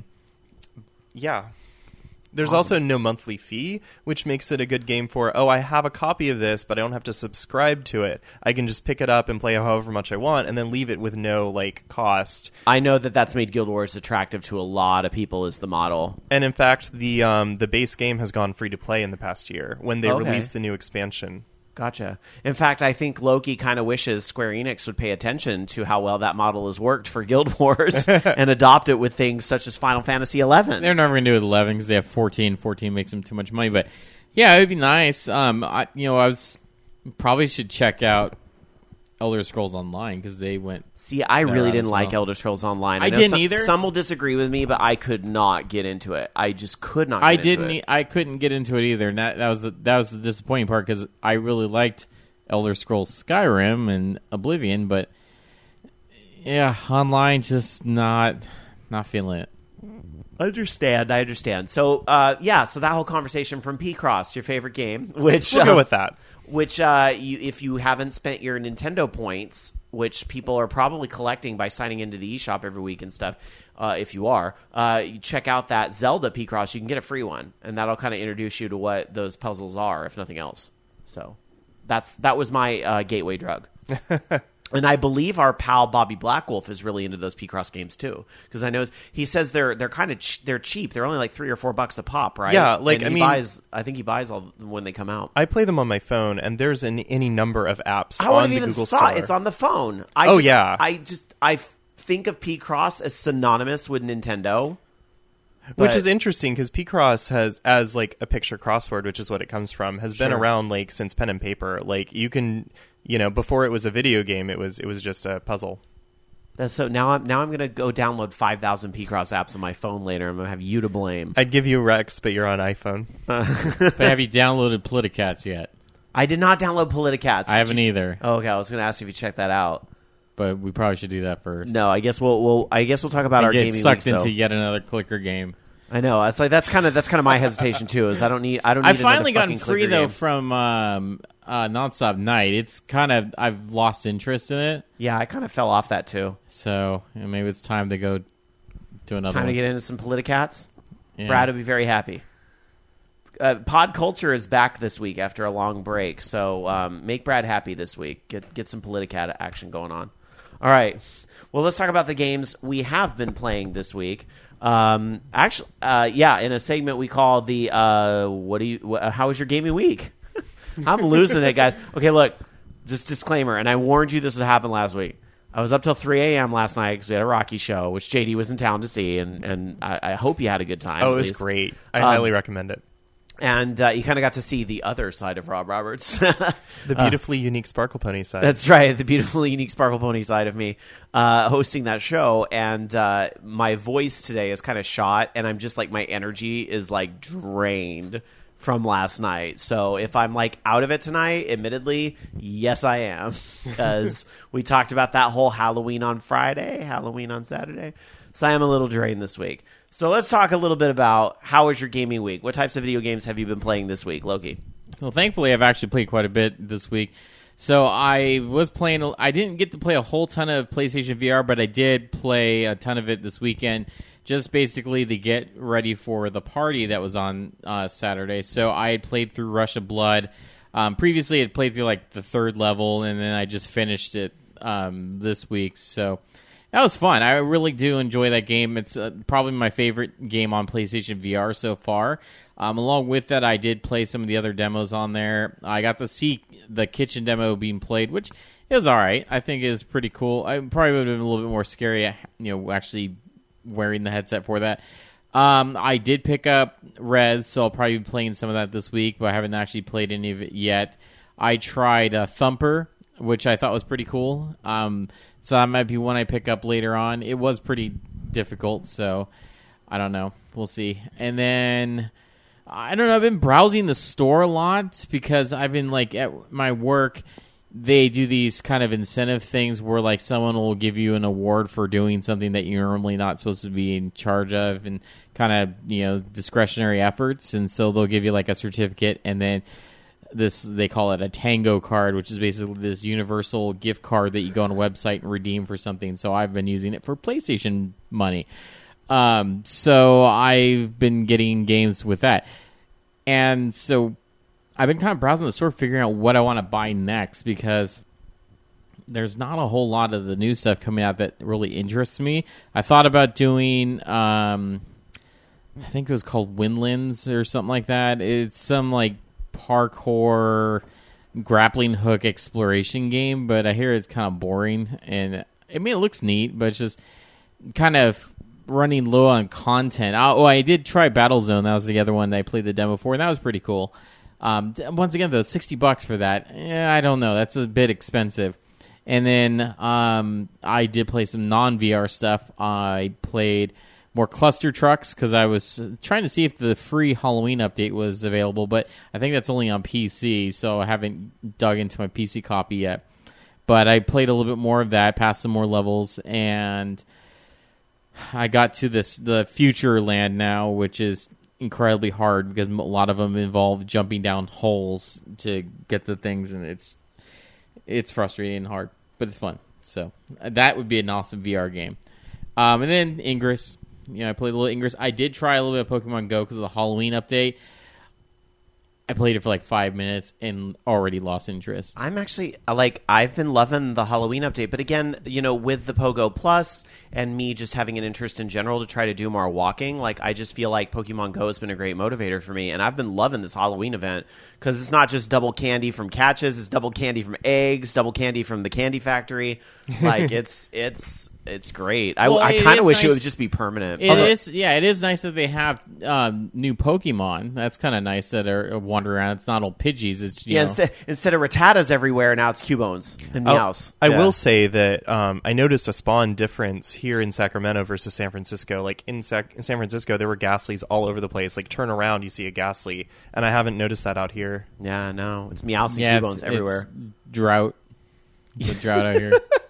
yeah. There's Awesome. also no monthly fee, which makes it a good game for, oh, I have a copy of this, but I don't have to subscribe to it. I can just pick it up and play however much I want, and then leave it with no, like, cost. I know that that's made Guild Wars attractive to a lot of people as the model. And in fact, the um, the base game has gone free to play in the past year when they Okay. released the new expansion. Gotcha. In fact, I think Loki kind of wishes Square Enix would pay attention to how well that model has worked for Guild Wars and adopt it with things such as Final Fantasy eleven. They're never going to do it with eleven because they have fourteen. fourteen makes them too much money. But yeah, it would be nice. Um, I, you know, I was probably should check out Elder Scrolls Online because they went. See, I They're really out didn't as like well. Elder Scrolls Online. I know didn't some, either. Some will disagree with me, but I could not get into it. I just could not. Get I into didn't. It. e- I couldn't get into it either. And that, that was the, that was the disappointing part because I really liked Elder Scrolls Skyrim and Oblivion, but yeah, online just not not feeling it. Understand, I understand. So, uh, yeah, so that whole conversation from P-Cross, your favorite game, which We'll uh, go with that. Which, uh, you, if you haven't spent your Nintendo points, which people are probably collecting by signing into the eShop every week and stuff, uh, if you are, uh, you check out that Zelda P-Cross. You can get a free one, and that'll kind of introduce you to what those puzzles are, if nothing else. So, that's that was my uh, gateway drug. And I believe our pal Bobby Blackwolf is really into those P-Cross games too, because I know he says they're they're kind of ch- they're cheap. They're only like three or four bucks a pop, right? Yeah, like, And I he mean- buys. I think he buys all when they come out. I play them on my phone, and there's an, any number of apps I would on have the even Google thought Store. it's on the phone. I Oh, just, yeah. I just I f- think of P-Cross as synonymous with Nintendo, Which but- is interesting because P-Cross has, as like a picture crossword, which is what it comes from, has been Sure. around like since pen and paper. Like you can, you know, before it was a video game, it was it was just a puzzle. That's so now I'm now I'm gonna go download five thousand P-Cross apps on my phone later. I'm gonna have you to blame. I'd give you Rex, but you're on iPhone. But have you downloaded Politicats yet? I did not download Politicats. I Did haven't you- either, Oh, okay, I was gonna ask you if you checked that out. but we probably should do that first. No, I guess we'll, we'll I guess we'll talk about And our get gaming sucked week, into so. yet another clicker game. I know. It's like that's kind of that's kind of my hesitation too. Is I don't need I don't. Need I've finally another gotten fucking free clicker though game. from um, uh, Nonstop Night. It's kind of I've lost interest in it, Yeah, I kind of fell off that too. so you know, maybe it's time to go to another Time one. to get into some Politicats. Yeah. Brad will be very happy. Uh, Pod Culture is back this week after a long break, so um, make Brad happy this week. Get get some Politicat action going on. All right. Well, let's talk about the games we have been playing this week. Um, actually, uh, yeah, in a segment we call the uh, "What do you? Wh- how was your gaming week?" I'm losing it, guys. Okay, look, just disclaimer, and I warned you this would happen last week. I was up till three a.m. last night because we had a Rocky show, which J D was in town to see, and, and I, I hope you had a good time. Oh, at it was least. great. I Um, highly recommend it. And uh, you kind of got to see the other side of Rob Roberts. The beautifully unique Sparkle Pony side. That's right, the beautiful, unique Sparkle Pony side of me uh, hosting that show. And uh, my voice today is kind of shot, and I'm just like, my energy is like drained from last night. So if I'm like out of it tonight, admittedly, yes, I am. Because we talked about that whole Halloween on Friday, Halloween on Saturday. So I am a little drained this week. So let's talk a little bit about how was your gaming week? What types of video games have you been playing this week, Loki? Well, thankfully, I've actually played quite a bit this week. So I was playing. I didn't get to play a whole ton of PlayStation V R, but I did play a ton of it this weekend. Just basically to get ready for the party that was on uh, Saturday. So I had played through Rush of Blood. Um, previously, I had played through like the third level, and then I just finished it um, this week. So that was fun. I really do enjoy that game. It's uh, probably my favorite game on PlayStation V R so far. Um, along with that, I did play some of the other demos on there. I got to see the kitchen demo being played, which is all right. I think is pretty cool. I probably would have been a little bit more scary, you know, actually wearing the headset for that. Um, I did pick up Rez, so I'll probably be playing some of that this week, but I haven't actually played any of it yet. I tried uh, Thumper, which I thought was pretty cool. Um, so that might be one I pick up later on. It was pretty difficult, so I don't know. We'll see. And then I don't know. I've been browsing the store a lot because I've been like at my work. They do these kind of incentive things where like someone will give you an award for doing something that you're normally not supposed to be in charge of, and kind of, you know, discretionary efforts. And so they'll give you like a certificate, and then this, they call it a Tango card, which is basically this universal gift card that you go on a website and redeem for something. So I've been using it for PlayStation money. Um, so I've been getting games with that. And so I've been kind of browsing the store, figuring out what I want to buy next, because there's not a whole lot of the new stuff coming out that really interests me. I thought about doing, um, I think it was called Windlands or something like that. It's some like parkour grappling hook exploration game, but I hear it's kind of boring. And I mean, it looks neat, but it's just kind of running low on content. Oh, I did try Battlezone. That was the other one that I played the demo for, and that was pretty cool. Um, once again, though, sixty bucks for that, eh, I don't know. That's a bit expensive. And then um, I did play some non-V R stuff. I played more Cluster Trucks because I was trying to see if the free Halloween update was available, but I think that's only on P C, so I haven't dug into my P C copy yet. But I played a little bit more of that, passed some more levels, and I got to this the Future Land now, which is incredibly hard because a lot of them involve jumping down holes to get the things, and it's it's frustrating and hard, but it's fun. So that would be an awesome V R game. Um, and then Ingress, you know, I played a little Ingress. I did try a little bit of Pokemon Go because of the Halloween update. I played it for like five minutes and already lost interest. I'm actually, like, I've been loving the Halloween update. But again, you know, with the Pogo Plus and me just having an interest in general to try to do more walking, like, I just feel like Pokemon Go has been a great motivator for me. And I've been loving this Halloween event because it's not just double candy from catches. It's double candy from eggs, double candy from the candy factory. Like, it's it's it's great. I, Well, I it kind of is wish it nice- would just be permanent. It Although- is, yeah, it is nice that they have um, new Pokemon. That's kind of nice that are wandering around. It's not all Pidgeys. It's you Yeah, know, instead, instead of Rattatas everywhere, now it's Cubones and I'll- Meows. I Yeah. will say that um, I noticed a spawn difference here in Sacramento versus San Francisco. Like in, Sac- in San Francisco, there were Ghastlies all over the place. Like turn around, you see a Ghastly, and I haven't noticed that out here. Yeah, no, it's Meows and yeah, Cubones it's, everywhere. It's drought. It's a drought out here.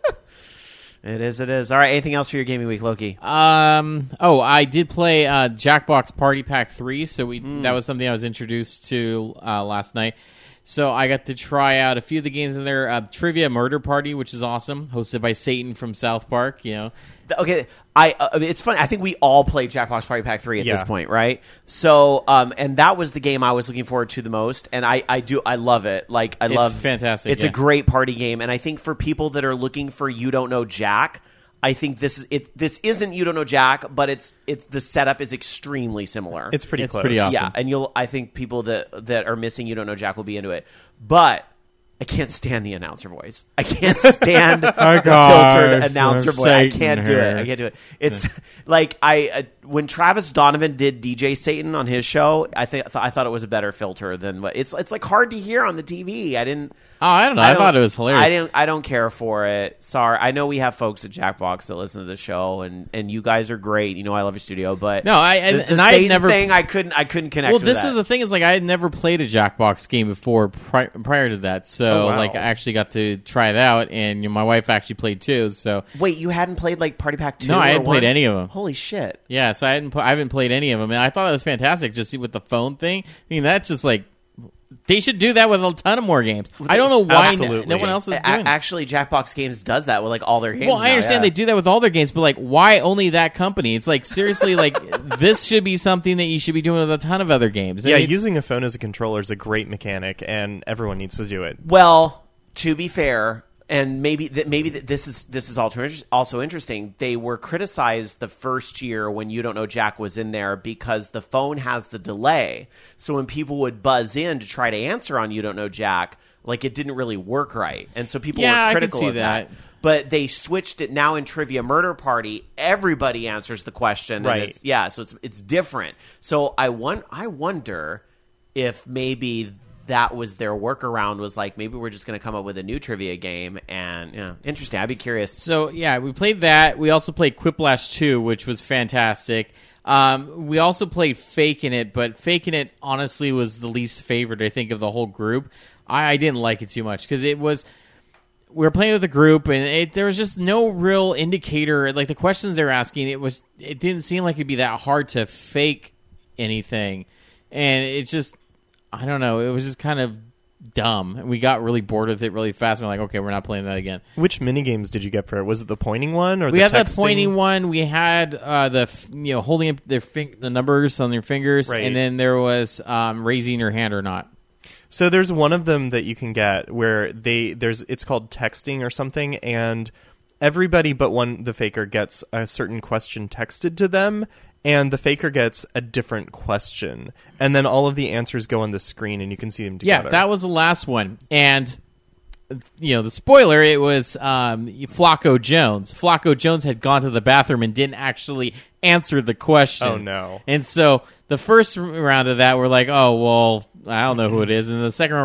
It is, it is. All right, anything else for your gaming week, Loki? Um. Oh, I did play uh, Jackbox Party Pack three. So we that was something I was introduced to uh, last night. So I got to try out a few of the games in there. Uh, Trivia Murder Party, which is awesome, hosted by Satan from South Park. You know, Th- Okay, I uh, it's funny. I think we all played Jackbox Party Pack three at this Yeah. point, right? So, um, and that was the game I was looking forward to the most, and I, I do I love it. Like I It's love fantastic, It's yeah. a great party game, and I think for people that are looking for You Don't Know Jack, I think this is it. This isn't You Don't Know Jack, but it's it's the setup is extremely similar. It's pretty It's close. pretty awesome. Yeah, and you'll. I think people that that are missing You Don't Know Jack will be into it, but I can't stand the announcer voice. I can't stand the gosh, filtered announcer I'm voice. I Satan can't do it. here. I can't do it. It's like I uh, when Travis Donovan did D J Satan on his show. I think I thought it was a better filter than what it's. It's like hard to hear on the T V. I didn't. oh, I don't know. I, thought it was hilarious. I didn't. I don't care for it. Sorry. I know we have folks at Jackbox that listen to the show, and, and you guys are great. You know I love your studio, but No, I- and- the, the and I had Satan never- thing I couldn't. I couldn't connect. well, with this that. was the thing is like I had never played a Jackbox game before pri- prior to that, so Oh, wow. like I actually got to try it out, and you know, my wife actually played too. So Wait, you hadn't played like Party Pack two? No, I or hadn't played one? any of 'em. Holy shit! yeah, so I hadn't pl- I haven't played any of them, and I thought it was fantastic. Just see with the phone thing. I mean, that's just like they should do that with a ton of more games. I don't know why n- Absolutely. no one else is A- doing it. actually, Jackbox Games does that with like all their games. Well, I now, understand yeah. they do that with all their games, but like, why only that company? It's like seriously, like this should be something that you should be doing with a ton of other games. I Yeah, mean, using a phone as a controller is a great mechanic, and everyone needs to do it. Well, to be fair, and maybe that maybe that this is this is also inter- also interesting. They were criticized the first year when You Don't Know Jack was in there because the phone has the delay. So when people would buzz in to try to answer on You Don't Know Jack, like it didn't really work right, and so people Yeah, were I can critical see of that. that. But they switched it now in Trivia Murder Party. Everybody answers the question, and Right. it's, yeah, so it's it's different. So I won- I wonder if maybe that was their workaround, was like maybe we're just going to come up with a new trivia game, and yeah, interesting. I'd be curious. So yeah, we played that. We also played Quiplash two, which was fantastic. Um, we also played Faking It, but Faking It honestly was the least favorite, I think, of the whole group. I, I didn't like it too much because it was we were playing with a group, and it, there was just no real indicator. Like the questions they were asking, it was it didn't seem like it'd be that hard to fake anything, and it just I don't know. It was just kind of dumb. We got really bored with it really fast. We're like, okay, we're not playing that again. Which mini games did you get for it? Was it the pointing one or We the had the texting? pointing one. We had uh, the f- you know holding up their fin- the numbers on their fingers, Right. and then there was um, raising your hand or not. So there's one of them that you can get where they there's it's called texting or something, and everybody but one the faker gets a certain question texted to them, and the faker gets a different question, and then all of the answers go on the screen, and you can see them Yeah, together. that was the last one, and you know the spoiler. It was um, Flacco Jones. Flacco Jones had gone to the bathroom and didn't actually answer the question. Oh, no. And so the first round of that, we're like, oh well, I don't know who it is, and the second round, we're like,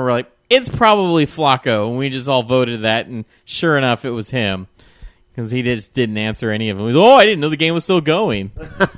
it's probably Flacco, and we just all voted that, and sure enough, it was him because he just didn't answer any of them. He was, oh, I didn't know the game was still going.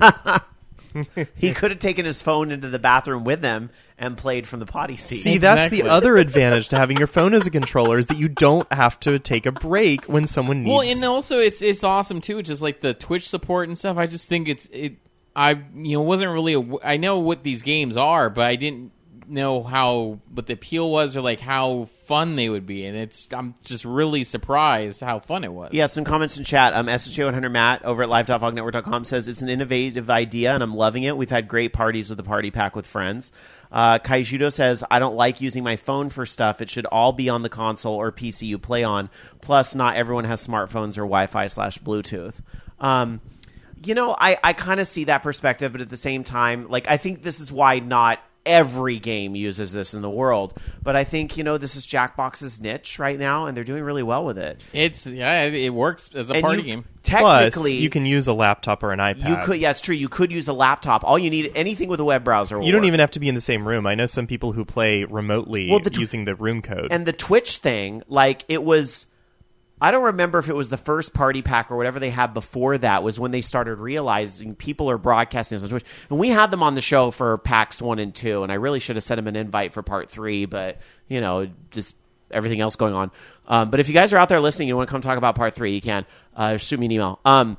He could have taken his phone into the bathroom with him and played from the potty seat. See, that's Exactly. the other advantage to having your phone as a controller is that you don't have to take a break when someone needs. Well, and also it's it's awesome too, just like the Twitch support and stuff. I just think it's it. I you know wasn't really. A, I know what these games are, but I didn't know how what the appeal was or like how fun they would be, and it's I'm just really surprised how fun it was. Yeah, some comments in chat. Um, S H A one hundred Matt over at live dot fog network dot com says it's an innovative idea and I'm loving it. We've had great parties with the party pack with friends. Uh, Kaijudo says, I don't like using my phone for stuff. It should all be on the console or P C you play on. Plus, not everyone has smartphones or Wi-Fi slash Bluetooth. Um, you know, I, I kind of see that perspective, but at the same time, like I think this is why not every game uses this in the world. But I think, you know, this is Jackbox's niche right now, and they're doing really well with it. It's yeah, it works as a And party you- game. Plus, Technically, you can use a laptop or an iPad. You could, yeah, it's true. You could use a laptop. All you need, anything with a web browser. Will You don't work. even have to be in the same room. I know some people who play remotely Well, the tw- using the room code. And the Twitch thing, like it was. I don't remember if it was the first party pack or whatever they had before that was when they started realizing people are broadcasting this on Twitch. And we had them on the show for packs one and two, and I really should have sent them an invite for part three, but you know, just everything else going on. Um, but if you guys are out there listening, you want to come talk about part three, you can uh, shoot me an email. Um,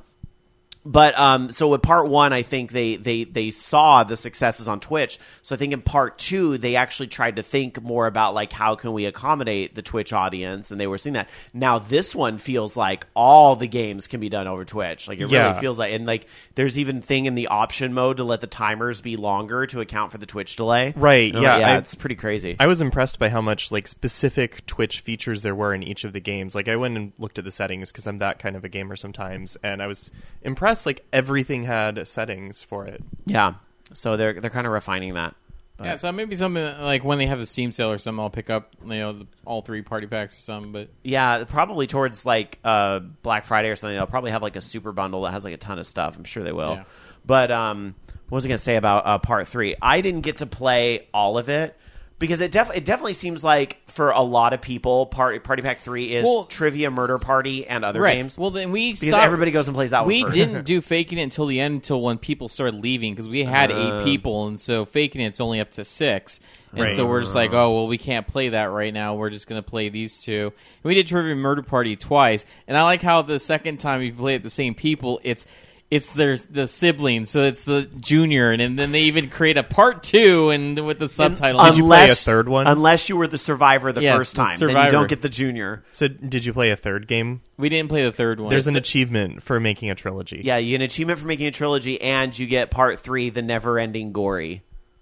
But um, so with part one, I think they, they, they saw the successes on Twitch. So I think in part two, they actually tried to think more about like how can we accommodate the Twitch audience, and they were seeing that. Now this one feels like all the games can be done over Twitch. Like it Yeah. really feels like, and like there's even thing in the option mode to let the timers be longer to account for the Twitch delay. Right, Uh, yeah, yeah, I- it's pretty crazy. I was impressed by how much like specific Twitch features there were in each of the games. Like I went and looked at the settings because I'm that kind of a gamer sometimes, and I was impressed. Like everything had settings for it. yeah, so they're they're kind of refining that. But- Yeah, so maybe something that, like when they have the Steam sale or something, I'll pick up you know the, all three party packs or something. But Yeah, probably towards like uh, Black Friday or something. They'll probably have like a super bundle that has like a ton of stuff. I'm sure they will. Yeah. But um, what was I going to say about uh, part three? I didn't get to play all of it because it, def- it definitely seems like for a lot of people, Party, party Pack three is Well- Trivia Murder Party and other right, games. well then we because stopped- everybody goes and plays that We one first. didn't do faking it until the end, until when people started leaving, because we had Uh. eight people, and so faking it's only up to six. And Right. so we're just like, oh, well, we can't play that right now. We're just going to play these two. And we did Trivia Murder Party twice, and I like how the second time you play it the same people, it's it's their the siblings, so it's the junior, and, and then they even create a part two and with the subtitle. Did you play a third one? Unless you were the survivor the Yes, first the time, then you survivor. don't get the junior. So did you play a third game? we didn't play the third one. There's an achievement for making a trilogy. Yeah, you get an achievement for making a trilogy, and you get part three, the never-ending gory.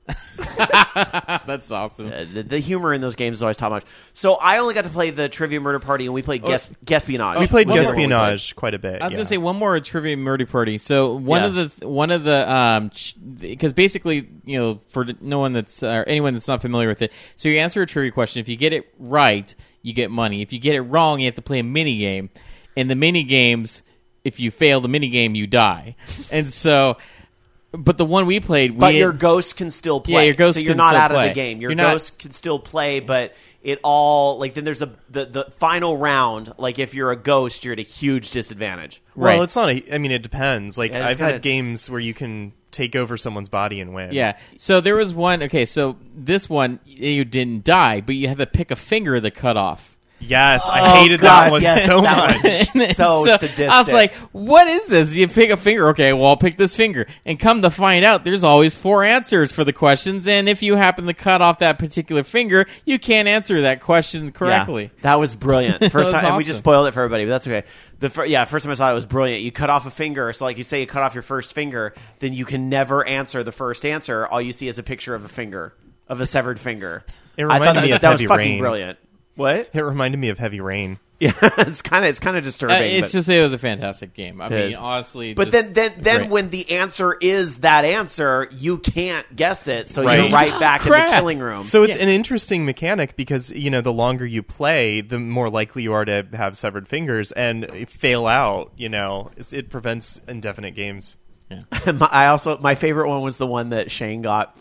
That's awesome. Uh, the, the humor in those games is always top notch. So I only got to play the Trivia Murder Party, and we played Guess Guespionage. We played One more. Guespionage quite a bit. I was yeah. gonna say one more Trivia Murder Party. So one Yeah. of the one of the um because basically you know for no one that's or anyone that's not familiar with it, so you answer a trivia question. If you get it right, you get money. If you get it wrong, you have to play a mini game. In the mini games, if you fail the mini game, you die. And so. But the one we played, we But had- your ghost can still play. Yeah, your ghost so you're can not still out of play. the game. Your You're not- ghost can still play, but it all like then there's a the, the final round. Like if you're a ghost, you're at a huge disadvantage. Well, Right. it's not. A, I mean, it depends. Like Yeah, it's I've kinda- had games where you can take over someone's body and win. Yeah. So there was one. Okay, so this one you didn't die, but you had to pick a finger that cut off. Yes, I Oh, hated God, that one yes, so that much. one. So sadistic. I was like, "What is this? You pick a finger. Okay, well, I'll pick this finger." And come to find out, there's always four answers for the questions, and if you happen to cut off that particular finger, you can't answer that question correctly. Yeah, that was brilliant. First was time, and we awesome. just spoiled it for everybody, but that's okay. The fir- yeah, first time I saw it, it was brilliant. You cut off a finger, so like you say, you cut off your first finger, then you can never answer the first answer. All you see is a picture of a finger, of a severed finger. It I reminded thought that, me of that was Heavy fucking Rain. brilliant. What? It reminded me of Heavy Rain. Yeah, it's kind of it's kind of disturbing. Uh, it's but, just it was a fantastic game. I mean, is. honestly, but just- then then then great. when the answer is that answer, you can't guess it, so Right. you're right back in Crap. the killing room. So it's Yeah. an interesting mechanic because you know the longer you play, the more likely you are to have severed fingers and fail out. You know, It's- it prevents indefinite games. My, I also my favorite one was the one that Shane got.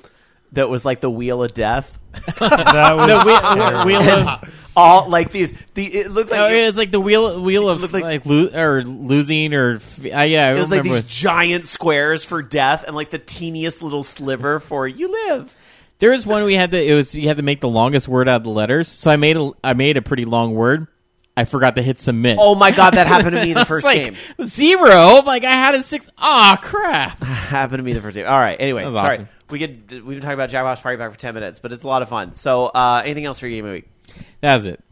that was like the Wheel of Death. That was The wheel, terrible. wheel of All like these, the it looked like oh, it, it's like the wheel wheel of looked like, like- lo- or losing or f- uh, yeah. I it was like remember. these giant squares for death, and like the teeniest little sliver for you live. There was one we had to. It was you had to make the longest word out of the letters. So I made a I made a pretty long word. I forgot to hit submit. Oh my god, that happened to me the It's first like game. zero. Like I had a six. Oh crap! Happened to me the first game. All right. Anyway, That was sorry. awesome. We could we've been talking about Jackbox Party Pack for ten minutes, but it's a lot of fun. So, uh, anything else for your game of the week? That's it.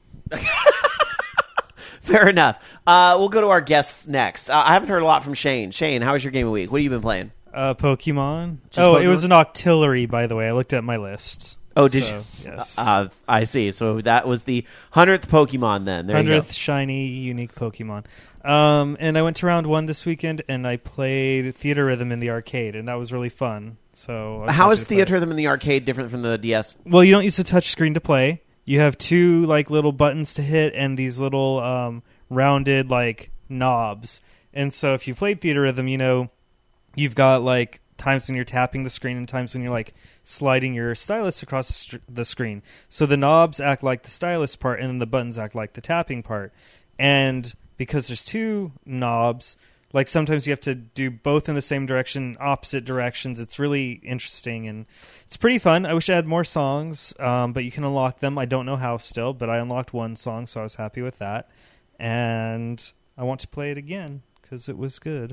Fair enough. Uh, we'll go to our guests next. Uh, I haven't heard a lot from Shane. Shane, how was your game of the week? What have you been playing? Uh, Pokemon. Just oh, Pokemon? it was an Octillery, by the way. I looked at my list. Oh, did So, you? Yes. Uh, I see. So that was the hundredth Pokemon. Then there you go. Hundredth shiny, unique Pokemon. Um, and I went to round one this weekend, and I played Theater Rhythm in the arcade, and that was really fun. So I was How happy is to play Theater it. Rhythm in the arcade different from the D S? Well, you don't use the touch screen to play. You have two like little buttons to hit and these little um, rounded like knobs. And so if you played Theater Rhythm, you know you've got like times when you're tapping the screen and times when you're like sliding your stylus across the, str- the screen. So the knobs act like the stylus part, and then the buttons act like the tapping part. And because there's two knobs, like sometimes you have to do both in the same direction, opposite directions. It's really interesting and it's pretty fun. I wish I had more songs, um, but you can unlock them. I don't know how still, but I unlocked one song, so I was happy with that. And I want to play it again because it was good.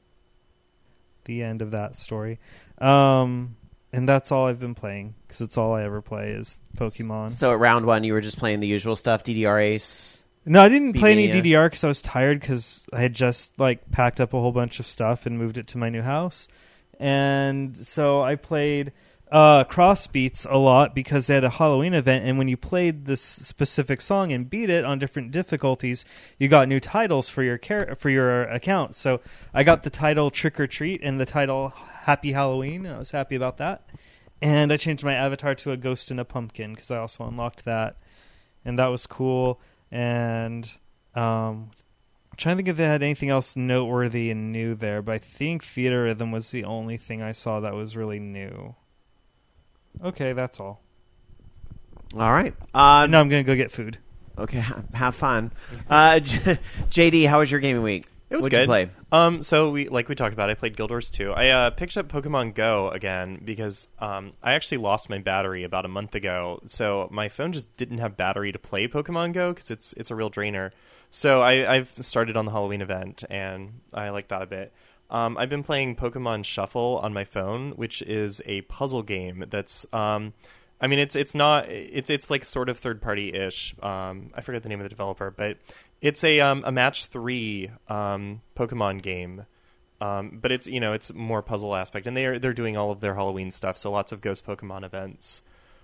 The end of that story. Um, and that's all I've been playing because it's all I ever play is Pokemon. So at round one, you were just playing the usual stuff, D D R Ace. No, I didn't play any B-Mania. D D R because I was tired because I had just like packed up a whole bunch of stuff and moved it to my new house. And so I played uh, Cross Beats a lot because they had a Halloween event. And when you played this specific song and beat it on different difficulties, you got new titles for your char- for your account. So I got the title Trick or Treat and the title Happy Halloween. And I was happy about that. And I changed my avatar to a ghost and a pumpkin because I also unlocked that. And that was cool. And um, I'm trying to think if they had anything else noteworthy and new there, but I think Theater Rhythm was the only thing I saw that was really new. Okay, that's all. All right. Uh, now I'm going to go get food. Okay, ha- have fun. Uh, J- JD, how was your gaming week? It was What'd good. you play? Um, so we like we talked about. I played Guild Wars two. I uh, picked up Pokemon Go again because um, I actually lost my battery about a month ago. So my phone just didn't have battery to play Pokemon Go because it's it's a real drainer. So I, I've started on the Halloween event and I like that a bit. Um, I've been playing Pokemon Shuffle on my phone, which is a puzzle game that's. Um, I mean, it's it's not it's it's like sort of third party ish. Um, I forget the name of the developer, but it's a um, a match three um, Pokemon game. Um, but it's you know it's more puzzle aspect, and they are they're doing all of their Halloween stuff, so lots of Ghost Pokemon events.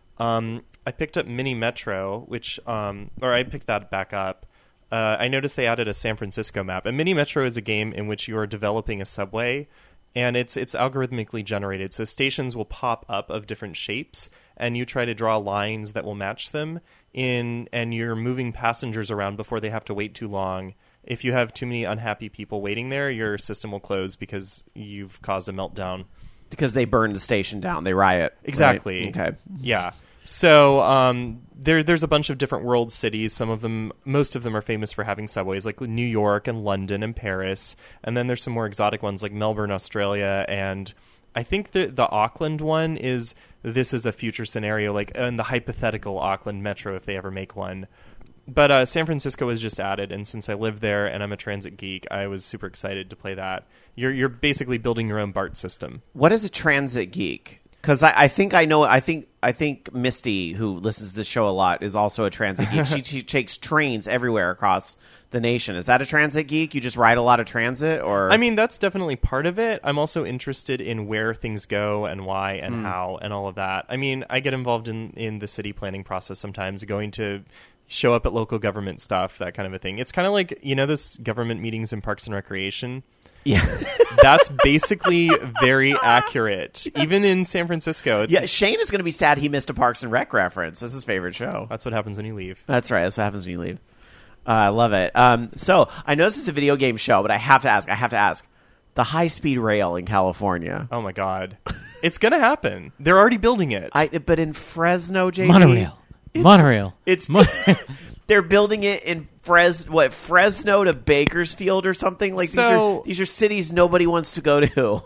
Um, I picked up Mini Metro, which um, or I picked that back up. Uh, I noticed they added a San Francisco map, and Mini Metro is a game in which you are developing a subway. And it's it's algorithmically generated, so stations will pop up of different shapes, and you try to draw lines that will match them. In and you're moving passengers around before they have to wait too long. If you have too many unhappy people waiting there, your system will close because you've caused a meltdown. Because they burned the station down. They riot. Exactly. Right? Okay. Yeah. So um, there, there's a bunch of different world cities. Some of them, most of them are famous for having subways, like New York and London and Paris. And then there's some more exotic ones like Melbourne, Australia. And I think the the Auckland one is, this is a future scenario, like in the hypothetical Auckland Metro, if they ever make one. But uh, San Francisco was just added, and since I live there and I'm a transit geek, I was super excited to play that. You're you're basically building your own BART system. What is a transit geek? Because I, I think I know. I think I think Misty, who listens to this show a lot, is also a transit geek. she, she takes trains everywhere across the nation. Is that a transit geek? You just ride a lot of transit, or I mean, that's definitely part of it. I'm also interested in where things go and why and Mm. how and all of that. I mean, I get involved in, in the city planning process sometimes, going to show up at local government stuff, that kind of a thing. It's kind of like, you know, those government meetings in Parks and Recreation. yeah, That's basically very accurate, even in San Francisco. It's, yeah. Shane is going to be sad he missed a Parks and Rec reference. That's his favorite show. That's what happens when you leave. That's right. That's what happens when you leave. Uh, I love it. Um, so I know this is a video game show, but I have to ask. I have to ask. the high speed rail in California. Oh my god, it's gonna happen. They're already building it. I but in Fresno, J B, Monorail. Monorail. It's Mon- they're building it in Fres what Fresno to Bakersfield or something like these So- are these are cities nobody wants to go to.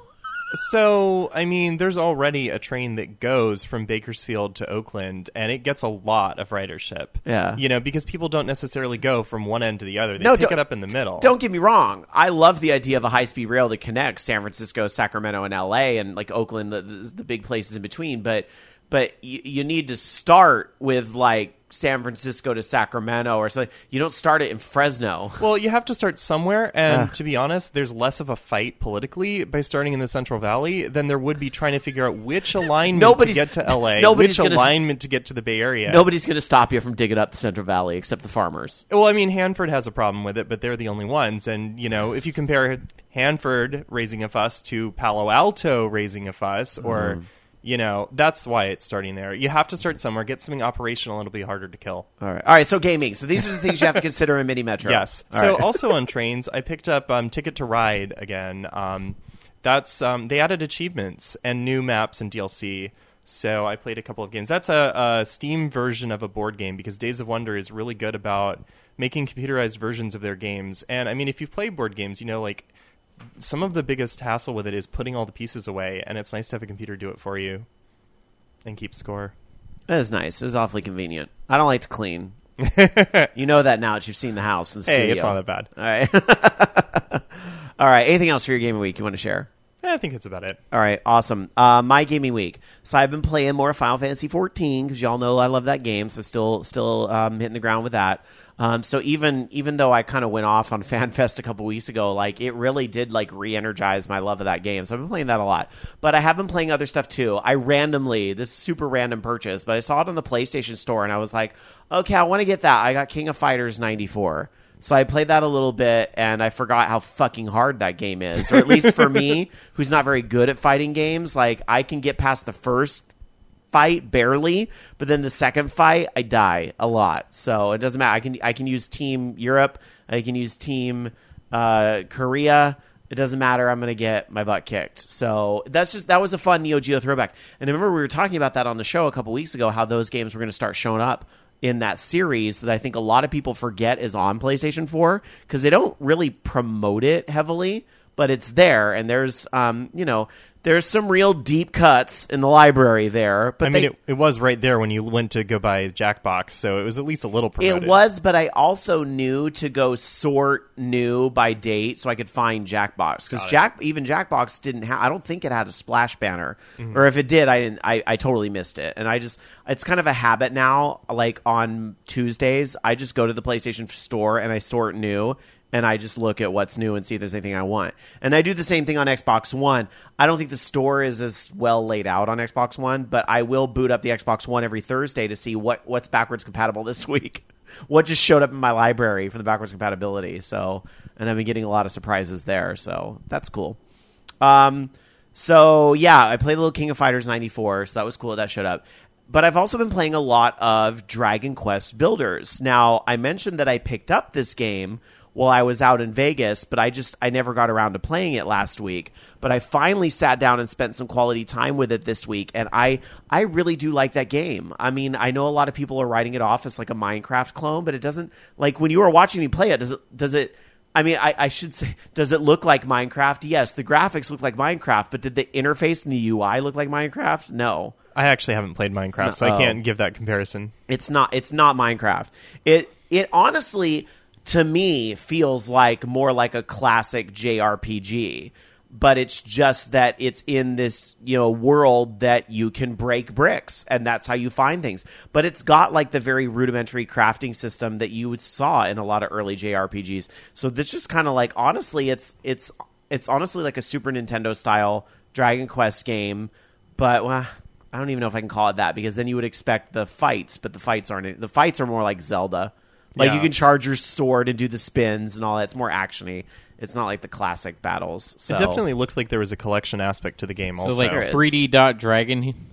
So, I mean, there's already a train that goes from Bakersfield to Oakland, and it gets a lot of ridership. Yeah. You know, because people don't necessarily go from one end to the other. They No, pick don't- it up in the middle. Don't get me wrong. I love the idea of a high speed rail that connects San Francisco, Sacramento, and L A, and like Oakland, the, the, the big places in between. But but you, you need to start with like San Francisco to Sacramento or something. You don't start it in Fresno. Well, you have to start somewhere, and Ugh. to be honest, there's less of a fight politically by starting in the Central Valley than there would be trying to figure out which alignment Nobody's- to get to L A, nobody's which gonna- alignment to get to the Bay Area. Nobody's going to stop you from digging up the Central Valley except the farmers. Well, I mean, Hanford has a problem with it, but they're the only ones. And, you know, if you compare Hanford raising a fuss to Palo Alto raising a fuss, or, Mm-hmm. you know, that's why it's starting there. You have to start somewhere, get something operational, and it'll be harder to kill. All right. All right. So gaming. So these are the things you have to consider in Mini Metro. Yes. All so right. also on trains, I picked up um, Ticket to Ride again. Um, that's um, they added achievements and new maps and D L C. So I played a couple of games. That's a, a Steam version of a board game because Days of Wonder is really good about making computerized versions of their games. And I mean, if you play board games, you know, like some of the biggest hassle with it is putting all the pieces away, and it's nice to have a computer do it for you and keep score. That is nice. It's awfully convenient. I don't like to clean. You know that now that you've seen the house and the Hey, studio. it's not that bad. All right. All right. Anything else for your gaming week you want to share? I think that's about it. All right, awesome. Uh, my gaming week. So I've been playing more Final Fantasy fourteen because y'all know I love that game. So still, still um, hitting the ground with that. Um, so even even though I kind of went off on FanFest a couple weeks ago, like it really did like re-energize my love of that game. So I've been playing that a lot. But I have been playing other stuff too. I randomly, this is super random purchase, but I saw it on the PlayStation Store and I was like, okay, I want to get that. I got King of Fighters ninety-four. So I played that a little bit, and I forgot how fucking hard that game is. Or at least for me, who's not very good at fighting games, like I can get past the first fight barely, but then the second fight, I die a lot. So it doesn't matter. I can I can use Team Europe. I can use Team uh, Korea. It doesn't matter. I'm going to get my butt kicked. So that's just that was a fun Neo Geo throwback. And I remember we were talking about that on the show a couple weeks ago, how those games were going to start showing up in that series that I think a lot of people forget is on PlayStation four because they don't really promote it heavily, but it's there. And there's, um, you know, there's some real deep cuts in the library there. But I mean, they, it, it was right there when you went to go buy Jackbox, so it was at least a little promoted. it was, but I also knew to go sort new by date so I could find Jackbox because Jack, even Jackbox didn't have. I don't think it had a splash banner, Mm-hmm. or if it did, I didn't. I, I totally missed it. And I just, it's kind of a habit now. Like on Tuesdays, I just go to the PlayStation Store and I sort new. And I just look at what's new and see if there's anything I want. And I do the same thing on Xbox One. I don't think the store is as well laid out on Xbox One, but I will boot up the Xbox One every Thursday to see what, what's backwards compatible this week. What just showed up in my library for the backwards compatibility. So, and I've been getting a lot of surprises there. So that's cool. Um, so yeah, I played a little King of Fighters ninety-four. So that was cool that, that showed up. But I've also been playing a lot of Dragon Quest Builders. Now, I mentioned that I picked up this game while I was out in Vegas, but I just I never got around to playing it last week. But I finally sat down and spent some quality time with it this week, and I I really do like that game. I mean, I know a lot of people are writing it off as like a Minecraft clone, but it doesn't, like when you were watching me play it, does it does it I mean, I, I should say, does it look like Minecraft? Yes, the graphics look like Minecraft, but did the interface and the U I look like Minecraft? No. I actually haven't played Minecraft, so Oh. I can't give that comparison. It's not. It's not Minecraft. It. It honestly, to me, feels like more like a classic J R P G. But it's just that it's in this, you know, world that you can break bricks, and that's how you find things. But it's got like the very rudimentary crafting system that you would saw in a lot of early J R P Gs. So this just kind of like, honestly, it's it's it's honestly like a Super Nintendo style Dragon Quest game. But well, I don't even know if I can call it that, because then you would expect the fights, but the fights aren't. The fights are more like Zelda. Like Yeah. you can charge your sword and do the spins and all that. It's more actiony. It's not like the classic battles. So. It definitely looked like there was a collection aspect to the game So also. like There is. three D dot dragon.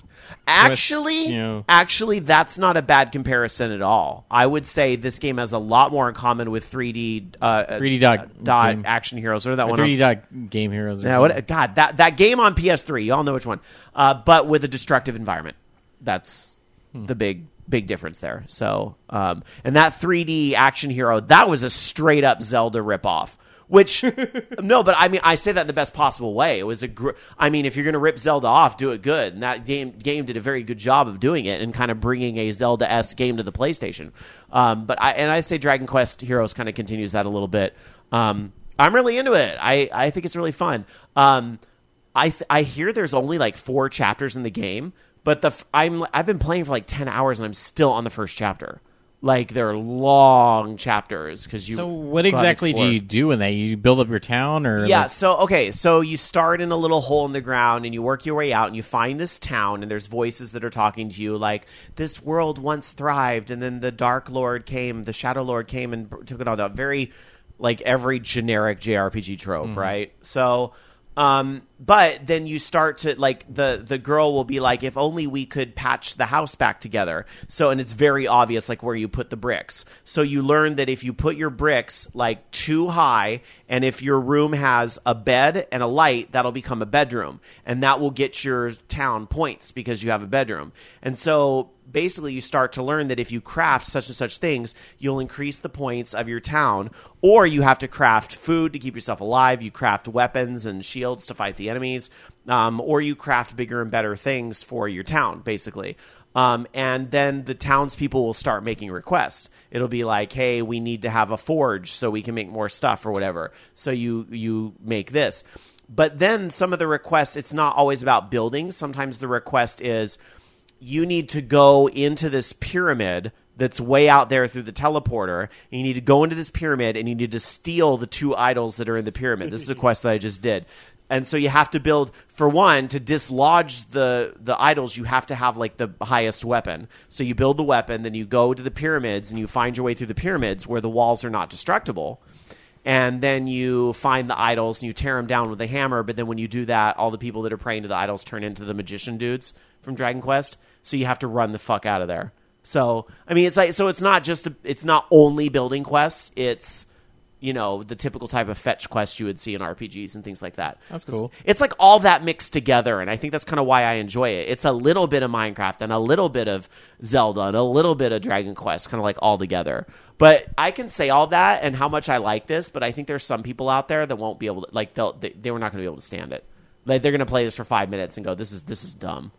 Actually, you know. actually, that's not a bad comparison at all. I would say this game has a lot more in common with three D uh, three D dot, dot game. Action Heroes, or that one. three D else. dot Game Heroes. Or Yeah, what, God, that that game on P S three, y'all know which one, uh, but with a destructive environment. That's hmm. the big big difference there. So, um, and that three D Action Hero, that was a straight up Zelda ripoff. Which, no, but I mean, I say that in the best possible way. It was a, gr- I mean, if you're going to rip Zelda off, do it good. And that game game did a very good job of doing it and kind of bringing a Zelda-esque game to the PlayStation. Um, but I and I say Dragon Quest Heroes kind of continues that a little bit. Um, I'm really into it. I, I think it's really fun. Um, I th- I hear there's only like four chapters in the game, but the f- I'm I've been playing for like ten hours and I'm still on the first chapter. Like, they're long chapters because you. So, what go out and exactly do explore. you do in that? You build up your town, or Yeah, like- so, okay, so you start in a little hole in the ground and you work your way out and you find this town and there's voices that are talking to you like, this world once thrived and then the Dark Lord came, the Shadow Lord came and took it all down. Very, like, every generic J R P G trope, Mm-hmm. right? So, um, but then you start to, like, the, the girl will be like, if only we could patch the house back together. So, and it's very obvious, like, where you put the bricks. So you learn that if you put your bricks, like, too high, and if your room has a bed and a light, that'll become a bedroom. And that will get your town points because you have a bedroom. And so basically you start to learn that if you craft such and such things, you'll increase the points of your town, or you have to craft food to keep yourself alive. You craft weapons and shields to fight the enemies, um, or you craft bigger and better things for your town, basically. Um, and then the townspeople will start making requests. It'll be like, hey, we need to have a forge so we can make more stuff or whatever. So you you make this. But then some of the requests, it's not always about buildings. Sometimes the request is, you need to go into this pyramid that's way out there through the teleporter. And you need to go into this pyramid and you need to steal the two idols that are in the pyramid. This is a quest that I just did. And so you have to build, for one, to dislodge the, the idols, you have to have like the highest weapon. So you build the weapon, then you go to the pyramids and you find your way through the pyramids where the walls are not destructible. And then you find the idols and you tear them down with a hammer. But then when you do that, all the people that are praying to the idols turn into the magician dudes from Dragon Quest. So you have to run the fuck out of there. So, I mean, it's like, so it's not just, a, it's not only building quests. It's, you know, the typical type of fetch quests you would see in R P Gs and things like that. That's cool. It's, it's like all that mixed together. And I think that's kind of why I enjoy it. It's a little bit of Minecraft and a little bit of Zelda and a little bit of Dragon Quest, kind of like all together. But I can say all that and how much I like this, but I think there's some people out there that won't be able to, like, they'll, they, they were not going to be able to stand it. Like, they're going to play this for five minutes and go, this is this is dumb.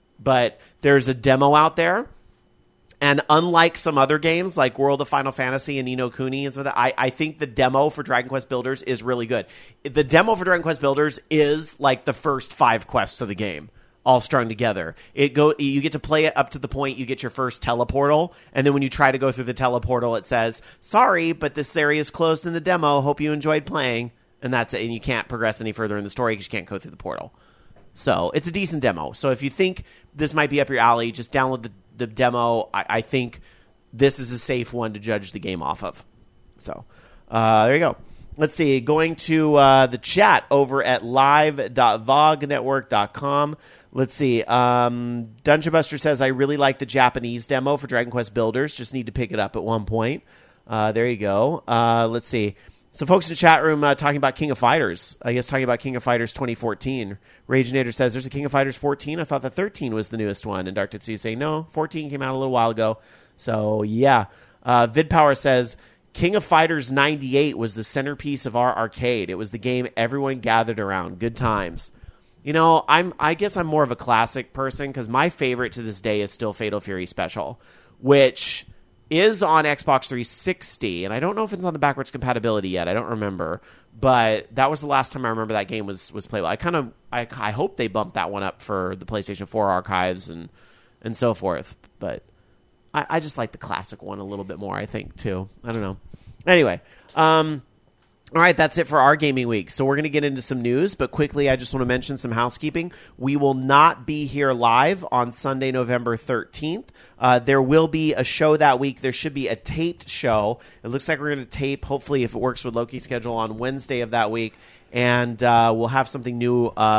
But there's a demo out there, and unlike some other games like World of Final Fantasy and Ni no Kuni and so that, I, I think the demo for Dragon Quest Builders is really good. The demo for Dragon Quest Builders is like the first five quests of the game, all strung together. It go you get to play it up to the point you get your first teleportal, and then when you try to go through the teleportal, it says, "Sorry, but this area is closed in the demo. Hope you enjoyed playing." And that's it. And you can't progress any further in the story because you can't go through the portal. So it's a decent demo. So if you think this might be up your alley, just download the, the demo. I, I think this is a safe one to judge the game off of. So uh, there you go. Let's see. Going to uh, the chat over at live dot vogue network dot com. Let's see. Um, Dungeon Buster says, I really like the Japanese demo for Dragon Quest Builders. Just need to pick it up at one point. Uh, there you go. Uh, let's see. Some folks in the chat room uh, talking about King of Fighters. I guess talking about King of Fighters twenty fourteen. Raginator says, there's a King of Fighters fourteen. I thought the thirteen was the newest one. And Dark Tetsuya saying, no, fourteen came out a little while ago. So, yeah. Uh, VidPower says, King of Fighters ninety-eight was the centerpiece of our arcade. It was the game everyone gathered around. Good times. You know, I'm. I guess I'm more of a classic person because my favorite to this day is still Fatal Fury Special, which is on Xbox three sixty, and I don't know if it's on the backwards compatibility yet. I don't remember, but that was the last time I remember that game was was playable. I kind of, I, I hope they bumped that one up for the PlayStation four archives and and so forth. But I, I just like the classic one a little bit more, I think, too. I don't know. Anyway, um, all right, that's it for our gaming week. So we're going to get into some news, but quickly, I just want to mention some housekeeping. We will not be here live on Sunday, November thirteenth. Uh, there will be a show that week. There should be a taped show. It looks like we're going to tape, hopefully, if it works with Loki's schedule, on Wednesday of that week, and uh, we'll have something new uh,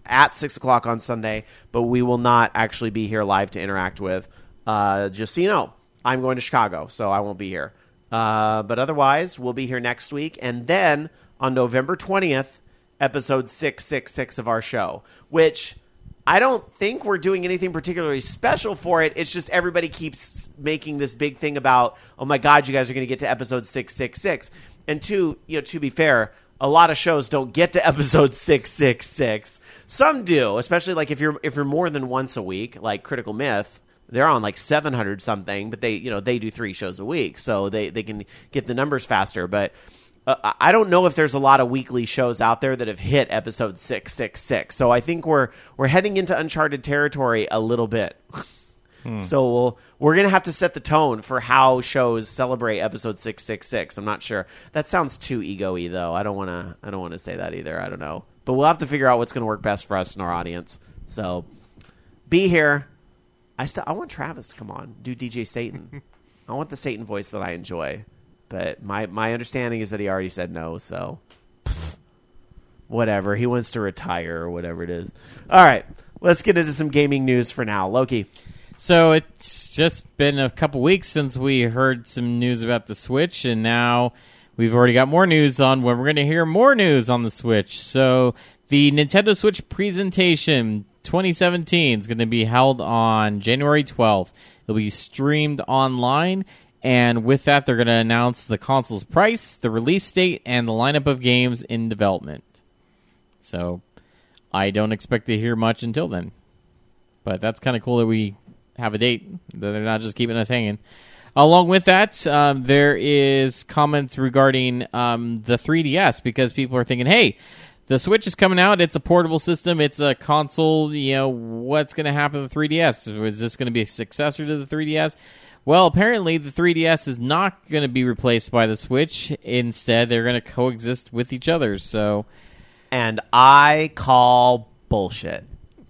at six o'clock on Sunday, but we will not actually be here live to interact with. Uh, just so you know, I'm going to Chicago, so I won't be here. Uh, but otherwise, we'll be here next week. And then on November twentieth, episode six six six of our show, which I don't think we're doing anything particularly special for it. It's just everybody keeps making this big thing about, oh my God, you guys are going to get to episode six six six. And two, you know, to be fair, a lot of shows don't get to episode six six six. Some do, especially like if you're if you're more than once a week, like Critical Myth. They're on like seven hundred something, but they, you know, they do three shows a week, so they, they can get the numbers faster. But uh, I don't know if there's a lot of weekly shows out there that have hit episode six six six. So I think we're we're heading into uncharted territory a little bit. hmm. So we'll, we're gonna have to set the tone for how shows celebrate episode six six six. I'm not sure. That sounds too ego-y though. I don't want to. I don't want to say that either. I don't know. But we'll have to figure out what's going to work best for us and our audience. So be here. I still I want Travis to come on, do D J Satan. I want the Satan voice that I enjoy, but my my understanding is that he already said no. So, pff, whatever. He wants to retire or whatever it is. All right, let's get into some gaming news for now. Loki. So it's just been a couple weeks since we heard some news about the Switch, and now we've already got more news on when we're going to hear more news on the Switch. So the Nintendo Switch presentation twenty seventeen is going to be held on January twelfth. It'll be streamed online, and with that, they're going to announce the console's price, the release date, and the lineup of games in development. So I don't expect to hear much until then. But that's kind of cool that we have a date, that they're not just keeping us hanging. Along with that, um, there is comments regarding um, the three D S, because people are thinking, hey, the Switch is coming out. It's a portable system. It's a console. You know, what's going to happen to the three D S? Is this going to be a successor to the three D S? Well, apparently the three D S is not going to be replaced by the Switch. Instead, they're going to coexist with each other. So, and I call bullshit.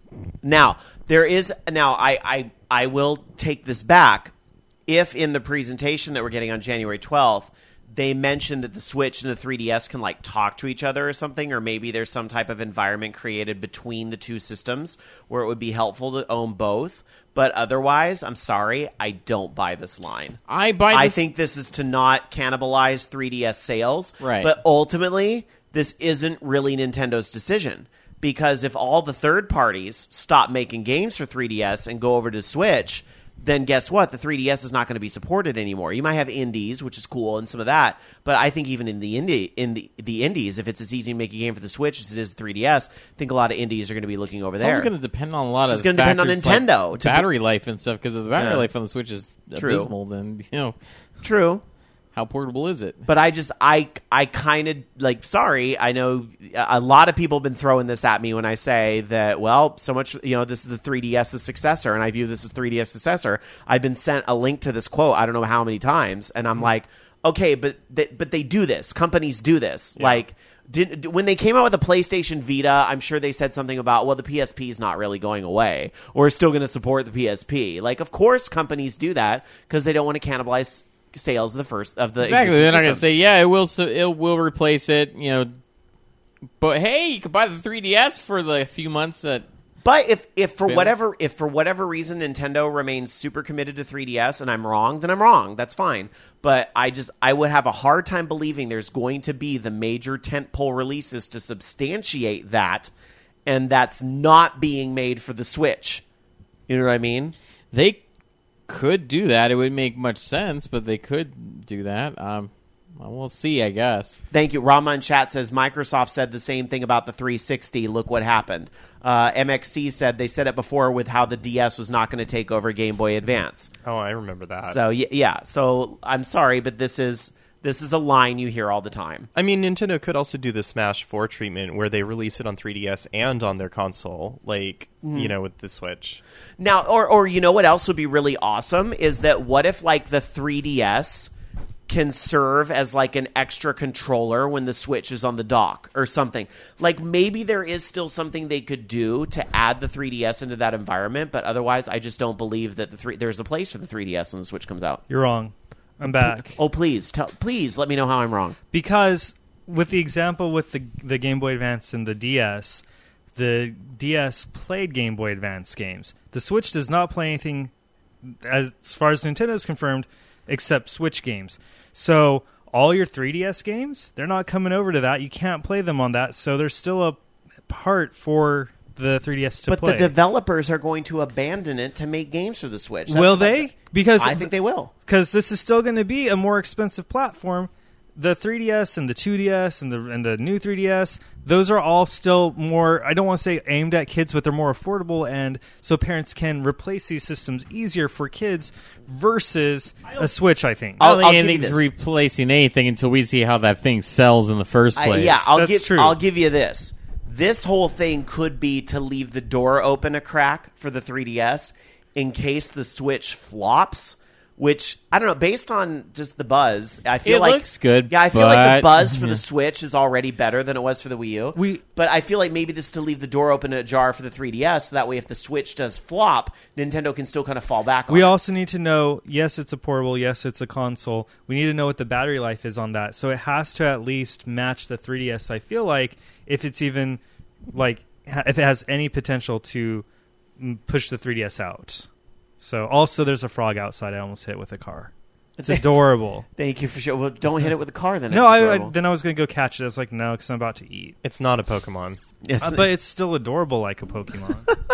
Now, there is now I I I will take this back. If in the presentation that we're getting on January twelfth, they mentioned that the Switch and the three D S can like talk to each other or something, or maybe there's some type of environment created between the two systems where it would be helpful to own both. But otherwise, I'm sorry, I don't buy this line. I buy. This- I think this is to not cannibalize three D S sales, right? But ultimately, this isn't really Nintendo's decision, because if all the third parties stop making games for three D S and go over to Switch, then guess what? The three D S is not going to be supported anymore. You might have indies, which is cool, and some of that, but I think even in the indie, in the, the indies, if it's as easy to make a game for the Switch as it is the three D S, I think a lot of indies are going to be looking over it's there. It's also going to depend on a lot so of It's going to depend on Nintendo. Like to battery be- life and stuff, because if the battery yeah. life on the Switch is True. abysmal, then, you know. True. How portable is it? But I just, I, I kind of, like, sorry, I know a lot of people have been throwing this at me when I say that, well, so much, you know, this is the three D S's successor, and I view this as three D S successor. I've been sent a link to this quote, I don't know how many times, and I'm mm-hmm. like, okay, but they, but they do this. Companies do this. Yeah. Like, did, when they came out with the PlayStation Vita, I'm sure they said something about, well, the P S P is not really going away. Or it's still going to support the P S P. Like, of course companies do that, because they don't want to cannibalize sales of the first of the exactly. They're not going to say, yeah, it will. So it will replace it. You know, but hey, you could buy the three D S for the few months that. But if if for whatever if for whatever reason Nintendo remains super committed to three D S and I'm wrong, then I'm wrong. That's fine. But I just I would have a hard time believing there's going to be the major tentpole releases to substantiate that, and that's not being made for the Switch. You know what I mean? They could do that. It would make much sense, but they could do that. Um, we'll see, I guess. Thank you. Rama in chat says Microsoft said the same thing about the three sixty. Look what happened. Uh, M X C said they said it before with how the D S was not going to take over Game Boy Advance. Oh, I remember that. So yeah, so I'm sorry, but this is this is a line you hear all the time. I mean, Nintendo could also do the Smash four treatment where they release it on three D S and on their console, like, mm. you know, with the Switch. Now, or or you know what else would be really awesome is that what if like the three D S can serve as like an extra controller when the Switch is on the dock or something. Like maybe there is still something they could do to add the three D S into that environment, but otherwise I just don't believe that the three there's a place for the three D S when the Switch comes out. You're wrong. I'm back. Oh, please, tell, please let me know how I'm wrong. Because with the example with the the Game Boy Advance and the D S, The D S played Game Boy Advance games. The Switch does not play anything, as far as Nintendo is confirmed, except Switch games. So all your three D S games, they're not coming over to that. You can't play them on that. So there's still a part for the three D S to but play. the developers are going to abandon it to make games for the Switch. That's Will the they? fact that- Because I think they will. Because this is still going to be a more expensive platform. The three D S and the two D S and the and the new three D S, those are all still more, I don't want to say aimed at kids, but they're more affordable, and so parents can replace these systems easier for kids versus a Switch, I think. I I'll- don't I'll think give you anything's this. replacing anything until we see how that thing sells in the first I- place. yeah, I'll That's give true. I'll give you this. This whole thing could be to leave the door open a crack for the three D S in case the Switch flops. Which I don't know. Based on just the buzz, I feel It like looks good, Yeah, I feel like the but- buzz for yeah. the Switch is already better than it was for the Wii U. We- but I feel like maybe this is to leave the door open ajar for the three D S, so that way if the Switch does flop, Nintendo can still kind of fall back on We it. also need to know, yes, it's a portable, yes, it's a console. We need to know what the battery life is on that. So it has to at least match the three D S, I feel like, if it's even, like, ha- if it has any potential to mm, push the three D S out. So also there's a frog outside I almost hit with a car. It's adorable. Thank you for sure. Well, don't hit it with a car then. No, It's I, I adorable. then I was going to go catch it. I was like, no, because I'm about to eat. It's not a Pokemon. Yes. Uh, but it's still adorable like a Pokemon.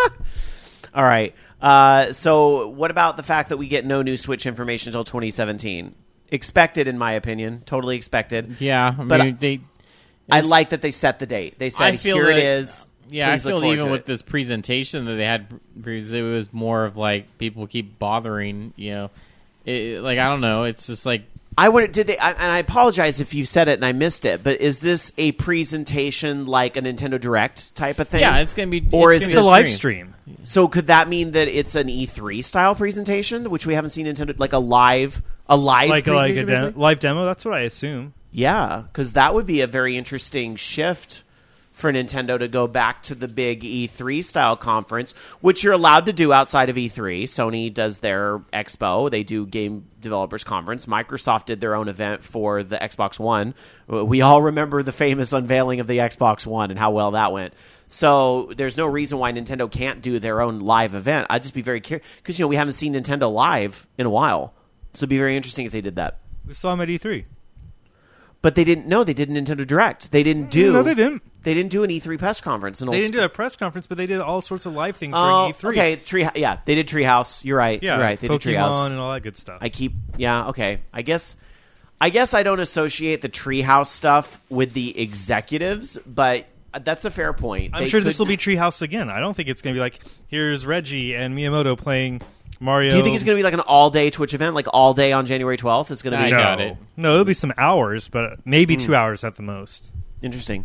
All right. Uh, so, what about the fact that we get no new Switch information until twenty seventeen? Expected, in my opinion. Totally expected. Yeah, I But mean, they. I like that they set the date. They said, I feel here like- it is. Yeah, Please I look feel forward even to with it. this presentation that they had, because it was more of like people keep bothering. You know, it, like I don't know. It's just like I would did they I, and I apologize if you said it and I missed it, but is this a presentation like a Nintendo Direct type of thing? yeah, it's gonna be. Or it's is gonna It's be a live stream. stream. So could that mean that it's an E three style presentation, which we haven't seen Nintendo like a live a live Like, like presentation? a de- basically? live demo? That's what I assume. Yeah, because that would be a very interesting shift for Nintendo to go back to the big E three style conference, which you're allowed to do outside of E three. Sony does their Expo. They do Game Developers Conference. Microsoft did their own event for the Xbox One. We all remember the famous unveiling of the Xbox One and how well that went. So there's no reason why Nintendo can't do their own live event. I'd just be very curious because, you know, we haven't seen Nintendo live in a while. So it'd be very interesting if they did that. We saw him at E three. But they didn't. No, they did Nintendo Direct. They didn't do. No, they didn't. They didn't do an E three press conference. An They old didn't school- do a press conference, but they did all sorts of live things Oh, during E three. okay. Tree. Yeah, they did Treehouse. You're right. Yeah, You're right. They did Pokemon Treehouse. and all that good stuff. I keep. Yeah. Okay. I guess. I guess I don't associate the Treehouse stuff with the executives, but that's a fair point. I'm They sure this could- will be Treehouse again. I don't think it's going to be like, here's Reggie and Miyamoto playing Mario. Do you think it's going to be like an all-day Twitch event, like all day on January twelfth? It's going to I be no. got it. No, it'll be some hours, but maybe Hmm. two hours at the most. Interesting.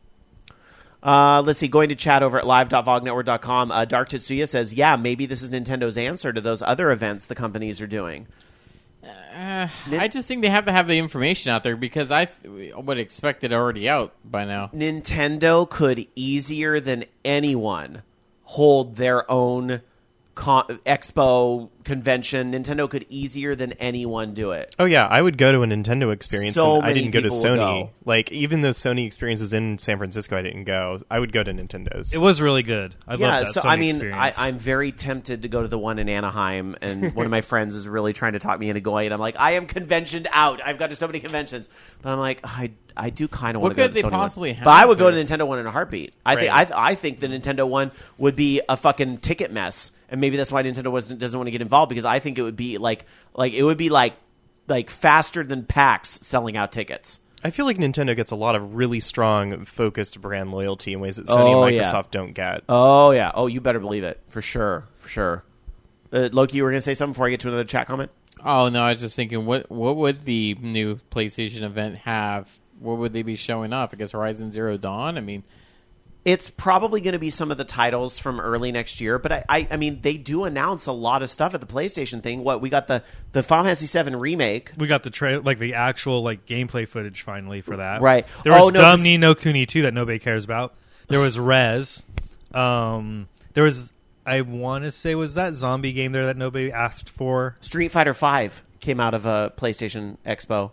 Uh, let's see. Going to chat over at live dot vog network dot com. Uh, Dark Tetsuya says, "Yeah, maybe this is Nintendo's answer to those other events the companies are doing." Uh, I just think they have to have the information out there because I th- would expect it already out by now. Nintendo could easier than anyone hold their own con- expo convention. Nintendo could easier than anyone do it. Oh yeah, I would go to a Nintendo experience. So and I many didn't go to people would Sony. go. Like even though Sony experiences in San Francisco, I didn't go. I would go to Nintendo's. It was really good. I yeah, love that so Sony I mean, I, experience. I'm very tempted to go to the one in Anaheim, and one of my friends is really trying to talk me into going. And I'm like, I am conventioned out. I've got to so many conventions, but I'm like, I I do kind of want What to go could to the they Sony possibly one. have But I would go to there? the Nintendo one in a heartbeat. I think Right. I I think the Nintendo one would be a fucking ticket mess, and maybe that's why Nintendo wasn't, doesn't want to get involved because I think it would be like like it would be like like faster than PAX selling out tickets. I feel like Nintendo gets a lot of really strong, focused brand loyalty in ways that Sony Oh, and yeah. Microsoft don't get. Oh yeah. Oh, you better believe it for sure, for sure. Uh, Loki, you were going to say something before I get to another chat comment. Oh no, I was just thinking, what what would the new PlayStation event have? What would they be showing off? I guess Horizon Zero Dawn. I mean, It's probably going to be some of the titles from early next year, but I, I, I mean, they do announce a lot of stuff at the PlayStation thing. What we got the the Final Fantasy seven remake, we got the tra- like the actual like gameplay footage finally for that. Right. There was Oh, no, Dumb this- Ni no Kuni two that nobody cares about. There was Rez. Um, there was I want to say was that zombie game there that nobody asked for. Street Fighter five came out of a PlayStation Expo.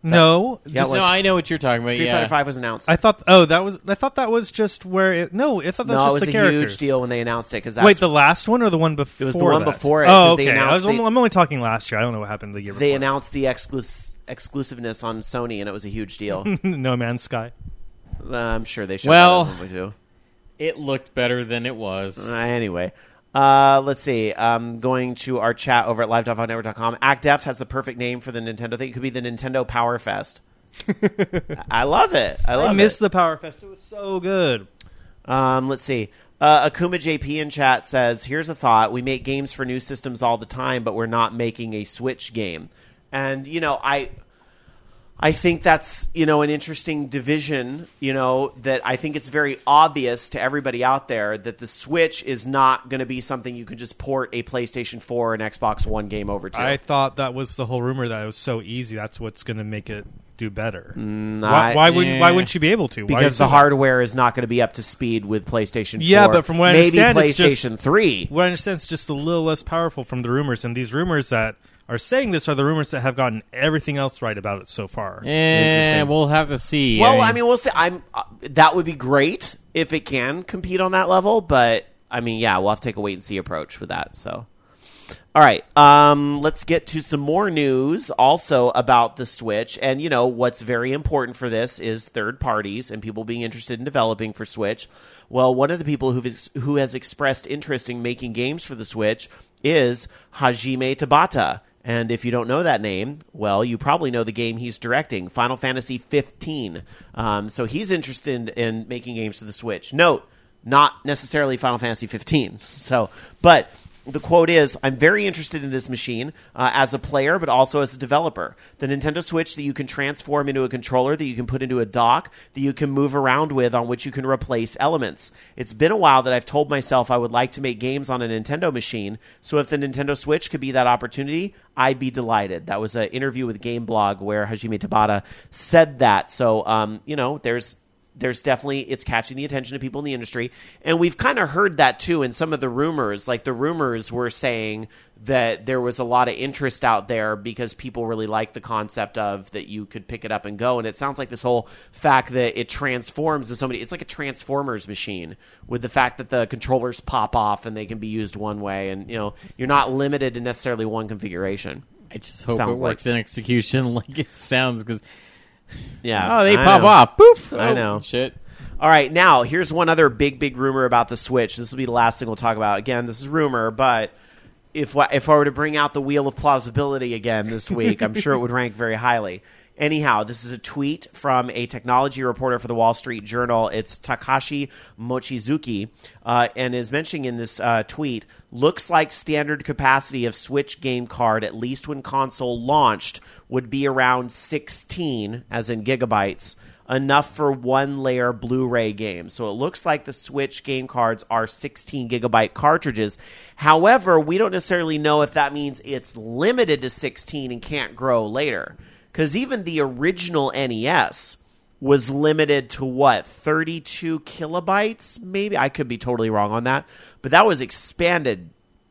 No, Yeah, just- it was. No, I know what you're talking about. Street yeah. Fighter Five was announced. I thought. Oh, that was. I thought that was just where. It, no, I thought that no, was it was just the a characters. huge deal when they announced it. Because Wait, the last one or the one before? It was the one that? before it, Oh, 'cause they okay. I announced was, the- I'm only talking last year. I don't know what happened the year they before. announced the exclus- exclusiveness on Sony, and it was a huge deal. No Man's Sky. uh, I'm sure they should. Well- that too. It looked better than it was. Uh, anyway, uh, let's see. Um, going to our chat over at live dot network dot com. ActDeft has the perfect name for the Nintendo thing. It could be the Nintendo Power Fest. I love it. I love I it. missed the Power Fest. It was so good. Um, let's see. Uh, Akuma J P in chat says, "Here's a thought: we make games for new systems all the time, but we're not making a Switch game." And you know, I, I think that's you know an interesting division. You know that I think it's very obvious to everybody out there that the Switch is not going to be something you can just port a PlayStation four or an Xbox One game over to. I thought that was the whole rumor that it was so easy. That's what's going to make it do better. Mm, why, I- why wouldn't Why yeah. wouldn't you be able to? Why because do the you say hardware is not going to be up to speed with PlayStation four. Yeah, but from what I maybe understand, it's just- PlayStation three. that? What I understand is just a little less powerful from the rumors, and these rumors that are saying this are the rumors that have gotten everything else right about it so far. Eh, Interesting. we'll have to see. Well, I mean, we'll see. I'm uh, that would be great if it can compete on that level, but I mean, yeah, we'll have to take a wait and see approach with that. So, all right, um, let's get to some more news also about the Switch. And you know what's very important for this is third parties and people being interested in developing for Switch. Well, one of the people who've ex- who has expressed interest in making games for the Switch is Hajime Tabata. And if you don't know that name, well, you probably know the game he's directing, Final Fantasy fifteen. Um, so he's interested in making games for the Switch. Note, not necessarily Final Fantasy fifteen. So, but the quote is, "I'm very interested in this machine uh, as a player, but also as a developer. The Nintendo Switch that you can transform into a controller, that you can put into a dock, that you can move around with, on which you can replace elements. It's been a while that I've told myself I would like to make games on a Nintendo machine, so if the Nintendo Switch could be that opportunity, I'd be delighted." That was an interview with Gameblog where Hajime Tabata said that. So, um, you know, there's There's definitely, it's catching the attention of people in the industry. And we've kind of heard that too in some of the rumors. Like the rumors were saying that there was a lot of interest out there because people really like the concept of that you could pick it up and go. And it sounds like this whole fact that it transforms to somebody, it's like a Transformers machine with the fact that the controllers pop off and they can be used one way. And, you know, you're not limited to necessarily one configuration. I just hope Sounds it works in execution like it sounds, because Yeah. oh, they I pop know. off. Poof. I Oh, know. Shit. All right, now here's one other big, big rumor about the Switch. This will be the last thing we'll talk about. Again, this is rumor, but if if I were to bring out the wheel of plausibility again this week, I'm sure it would rank very highly. Anyhow, this is a tweet from a technology reporter for the Wall Street Journal. It's Takashi Mochizuki, uh, and is mentioning in this uh, tweet, looks like standard capacity of Switch game card, at least when console launched, would be around sixteen, as in gigabytes, enough for one layer Blu-ray game. So it looks like the Switch game cards are sixteen gigabyte cartridges. However, we don't necessarily know if that means it's limited to sixteen and can't grow later. Because even the original N E S was limited to what, thirty-two kilobytes? Maybe I could be totally wrong on that, but that was expanded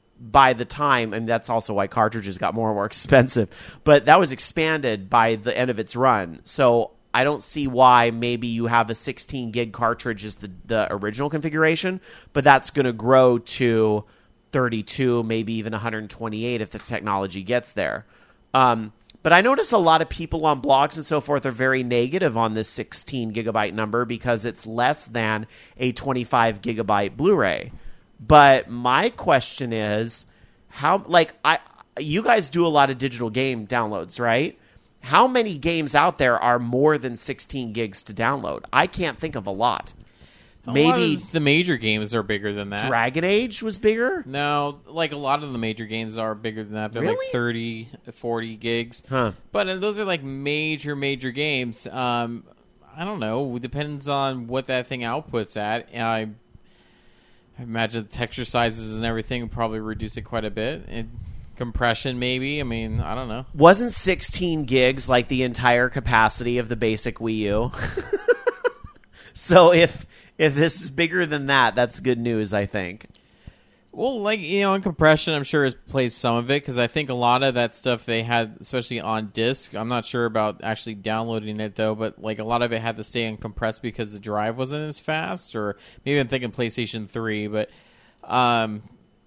by the time, and that's also why cartridges got more and more expensive. But that was expanded by the end of its run. So I don't see why maybe you have a sixteen gig cartridge as the, the original configuration, but that's going to grow to thirty-two, maybe even one hundred twenty-eight if the technology gets there. Um, but I notice a lot of people on blogs and so forth are very negative on this sixteen gigabyte number because it's less than a twenty-five gigabyte Blu-ray. But my question is, how, like, I, you guys do a lot of digital game downloads, right? How many games out there are more than sixteen gigs to download? I can't think of a lot. A Maybe lot of the major games are bigger than that. Dragon Age was bigger? No, like a lot of the major games are bigger than that. They're Really? like thirty, forty gigs. Huh. But uh, those are like major, major games. Um, I don't know. It depends on what that thing outputs at. I, I imagine the texture sizes and everything would probably reduce it quite a bit. And compression, maybe. I mean, I don't know. Wasn't sixteen gigs like the entire capacity of the basic Wii U? So if if this is bigger than that, that's good news, I think. Well, like, you know, in compression, I'm sure has played some of it because I think a lot of that stuff they had, especially on disc. I'm not sure about actually downloading it though, but like a lot of it had to stay uncompressed because the drive wasn't as fast. Or maybe I'm thinking PlayStation three, but um,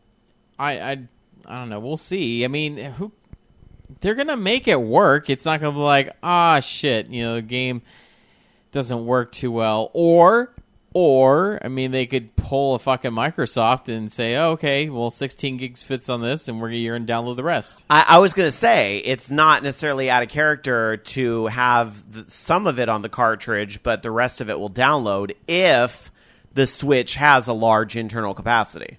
I, I, I don't know. We'll see. I mean, who they're gonna make it work. It's not gonna be like, ah, shit, you know, the game doesn't work too well, or. Or, I mean, they could pull a fucking Microsoft and say, oh, okay, well, sixteen gigs fits on this, and we're you're going to download the rest. I, I was going to say, it's not necessarily out of character to have the, some of it on the cartridge, but the rest of it will download if the Switch has a large internal capacity.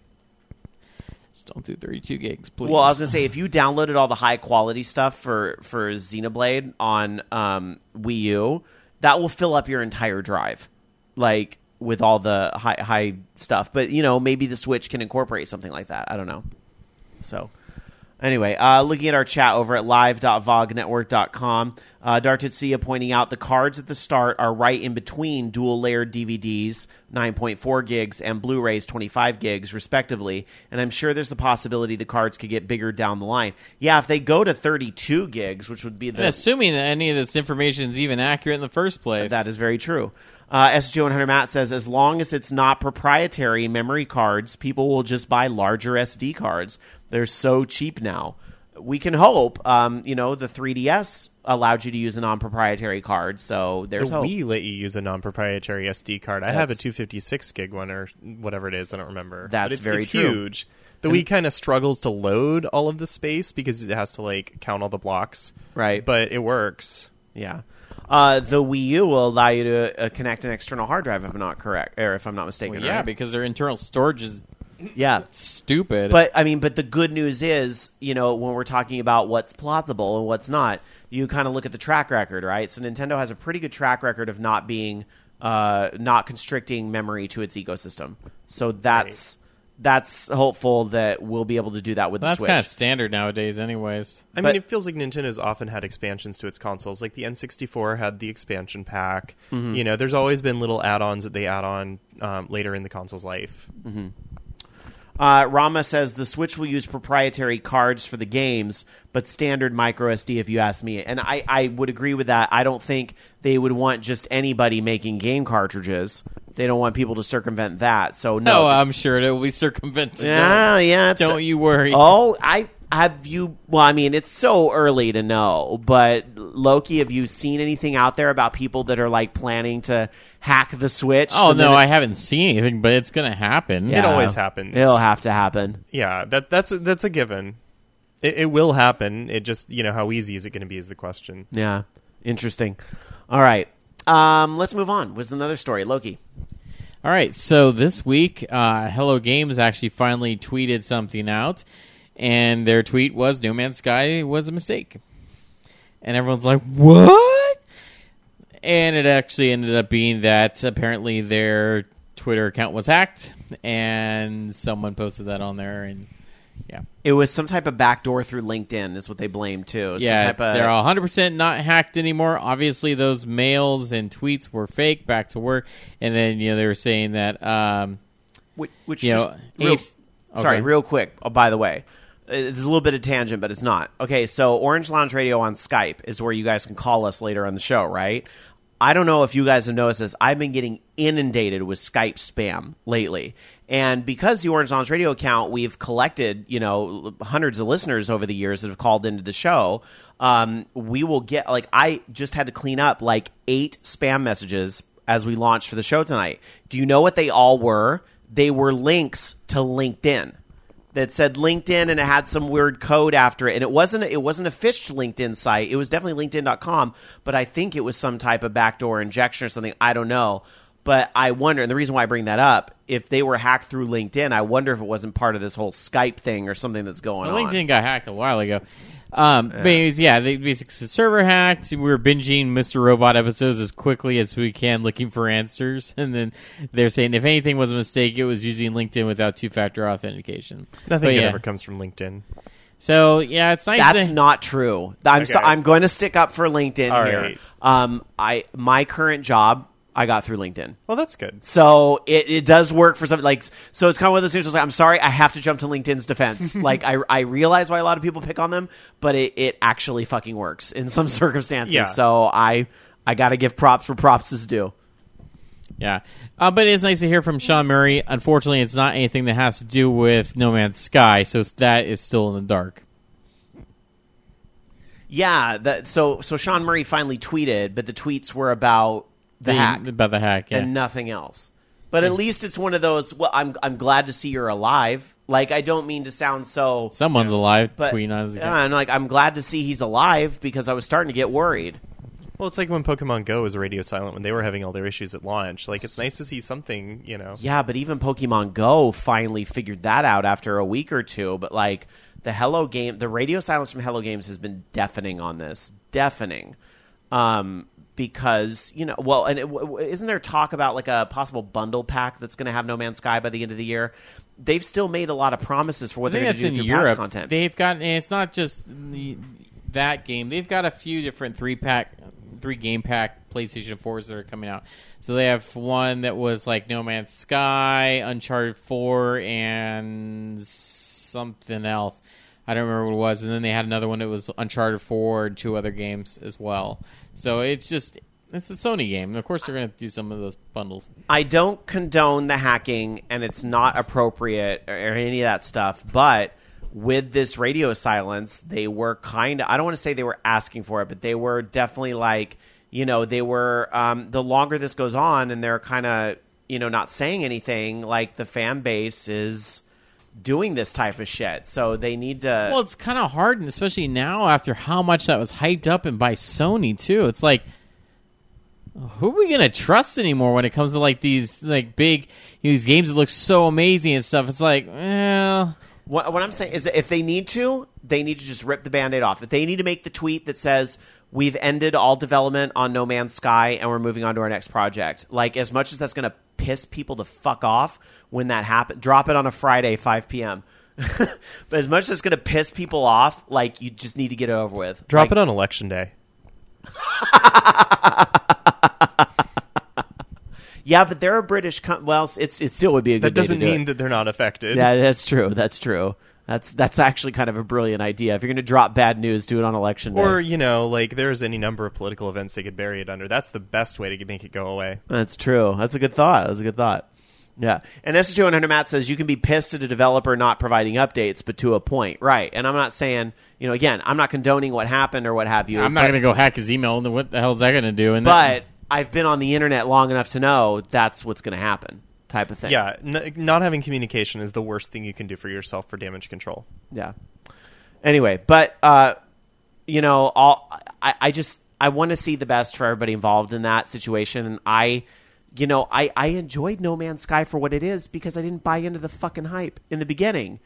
Just don't do thirty-two gigs, please. Well, I was going to say, if you downloaded all the high-quality stuff for, for Xenoblade on um, Wii U, that will fill up your entire drive. Like... with all the high high stuff. But, you know, maybe the Switch can incorporate something like that. I don't know. So, anyway, uh, looking at our chat over at live dot vog network dot com, uh, Dartitsia pointing out the cards at the start are right in between dual-layered D V Ds, nine point four gigs, and Blu-rays, twenty-five gigs, respectively. And I'm sure there's a possibility the cards could get bigger down the line. Yeah, if they go to thirty-two gigs, which would be the... And assuming that any of this information is even accurate in the first place. That is very true. Uh, S G one hundred Matt says, as long as it's not proprietary memory cards, people will just buy larger S D cards. They're so cheap now. We can hope. Um, you know, the three D S allowed you to use a non-proprietary card, so there's the hope. Wii let you use a non-proprietary S D card. I That's, have a two fifty-six gig one or whatever it is. I don't remember. That's but it's, very it's true. huge. The Wii kind of struggles to load all of the space because it has to like count all the blocks. Right. But it works. Yeah. Uh, the Wii U will allow you to uh, connect an external hard drive, if I'm not correct, or if I'm not mistaken. Well, yeah, right? because their internal storage is yeah. stupid. But I mean, but the good news is, you know, when we're talking about what's plausible and what's not, you kind of look at the track record, right? So Nintendo has a pretty good track record of not being, uh, not constricting memory to its ecosystem. So that's. Right. That's hopeful that we'll be able to do that with well, the Switch. That's kind of standard nowadays anyways. I but, mean, it feels like Nintendo's often had expansions to its consoles. Like the N sixty-four had the expansion pack. Mm-hmm. You know, there's always been little add-ons that they add on um, later in the console's life. Mm-hmm. Uh, Rama says the Switch will use proprietary cards for the games, but standard micro S D if you ask me. And I, I would agree with that. I don't think they would want just anybody making game cartridges. They don't want people to circumvent that. So no, no I'm sure it will be circumvented. Yeah, don't, yeah. Don't you worry. Oh, I have you. Well, I mean, it's so early to know. But Loki, have you seen anything out there about people that are like planning to hack the Switch? Oh the no, minute- I haven't seen anything, but it's going to happen. Yeah. It always happens. It'll have to happen. Yeah, that that's a, that's a given. It, it will happen. It just, you know, how easy is it going to be is the question. Yeah, interesting. All right, um, let's move on. Was another story, Loki? All right, so this week, uh, Hello Games actually finally tweeted something out, and their tweet was No Man's Sky was a mistake. And everyone's like, what? And it actually ended up being that apparently their Twitter account was hacked, and someone posted that on there, and yeah. It was some type of backdoor through LinkedIn is what they blamed, too. Yeah, some type of- they're one hundred percent not hacked anymore. Obviously, those mails and tweets were fake, back to work. And then, you know, they were saying that... Um, which, which you just, know, real, eighth, sorry, okay. real quick, oh, by the way. It's a little bit of tangent, but it's not. Okay, so Orange Lounge Radio on Skype is where you guys can call us later on the show, right? I don't know if you guys have noticed this. I've been getting inundated with Skype spam lately. And because the Orange Lounge Radio account, we've collected, you know, hundreds of listeners over the years that have called into the show. Um, we will get, like, I just had to clean up like eight spam messages as we launched for the show tonight. Do you know what they all were? They were links to LinkedIn. That said LinkedIn, and it had some weird code after it, and it wasn't it wasn't a phished LinkedIn site. It was definitely LinkedIn dot com, but I think it was some type of backdoor injection or something. I don't know, but I wonder. And the reason why I bring that up, if they were hacked through LinkedIn, I wonder if it wasn't part of this whole Skype thing or something that's going well, on. LinkedIn got hacked a while ago. Um, yeah. But anyways, yeah, they basically the server hacked. We were binging Mister Robot episodes as quickly as we can, looking for answers. And then they're saying if anything was a mistake, it was using LinkedIn without two-factor authentication. Nothing but, good yeah. ever comes from LinkedIn. So yeah, it's nice. That's to- not true. I'm Okay. so, I'm going to stick up for LinkedIn All here. right. Um, I my current job I got through LinkedIn. Well, that's good. So it, it does work for something like, so it's kind of one of those things where it's like, I'm sorry, I have to jump to LinkedIn's defense. Like, I, I realize why a lot of people pick on them, but it, it actually fucking works in some circumstances. Yeah. So I, I got to give props where props is due. Yeah. Uh, but it's nice to hear from Sean Murray. Unfortunately, it's not anything that has to do with No Man's Sky, so that is still in the dark. Yeah. That, so, so Sean Murray finally tweeted, but the tweets were about the The- hack. About the hack, yeah. And nothing else. But at least it's one of those, well, I'm I'm glad to see you're alive. Like, I don't mean to sound so... Someone's alive, but, tweeting on his account. yeah, and like, I'm glad to see he's alive because I was starting to get worried. Well, it's like when Pokemon Go was radio silent when they were having all their issues at launch. Like, it's nice to see something, you know. Yeah, but even Pokemon Go finally figured that out after a week or two. But like, the Hello game, the radio silence from Hello Games has been deafening on this. Deafening. Um... Because, you know, well, and it, w- isn't there talk about like a possible bundle pack that's going to have No Man's Sky by the end of the year? They've still made a lot of promises for what I they're think going that's to do in through patch Europe. content. They've got, and it's not just the, that game. They've got a few different three pack, three game pack PlayStation fours that are coming out. So they have one that was like No Man's Sky, Uncharted four, and something else. I don't remember what it was. And then they had another one that was Uncharted four and two other games as well. So it's just, it's a Sony game. And of course, they're going to do some of those bundles. I don't condone the hacking, and it's not appropriate or any of that stuff. But with this radio silence, they were kind of, I don't want to say they were asking for it, but they were definitely like, you know, they were, um, the longer this goes on and they're kind of, you know, not saying anything, like the fan base is doing this type of shit. So they need to... Well, it's kind of hard, and especially now after how much that was hyped up and by Sony, too. It's like, who are we going to trust anymore when it comes to like these like big these games that look so amazing and stuff? It's like, well... What, what I'm saying is that if they need to, they need to just rip the Band-Aid off. If they need to make the tweet that says, we've ended all development on No Man's Sky and we're moving on to our next project. Like, as much as that's going to piss people the fuck off when that happens, drop it on a Friday, five p.m. But as much as it's going to piss people off, like, you just need to get it over with. Drop like, it on Election Day. Yeah, but they're a British... Com- well, it's it still would be a good That doesn't day to do mean it. that they're not affected. Yeah, that's true. That's true. That's that's actually kind of a brilliant idea. If you're going to drop bad news, do it on election day. Or, you know, like, there's any number of political events they could bury it under. That's the best way to make it go away. That's true. That's a good thought. That's a good thought. Yeah. And S S J one hundred Matt says you can be pissed at a developer not providing updates, but to a point. Right. And I'm not saying, you know, again, I'm not condoning what happened or what have you. I'm not but, going to go hack his email. And what the hell is that going to do? And But I've been on the internet long enough to know that's what's going to happen, type of thing. Yeah, n- not having communication is the worst thing you can do for yourself for damage control. Yeah. Anyway, but, uh, you know, all, I, I just, I want to see the best for everybody involved in that situation. And I, you know, I, I enjoyed No Man's Sky for what it is because I didn't buy into the fucking hype in the beginning.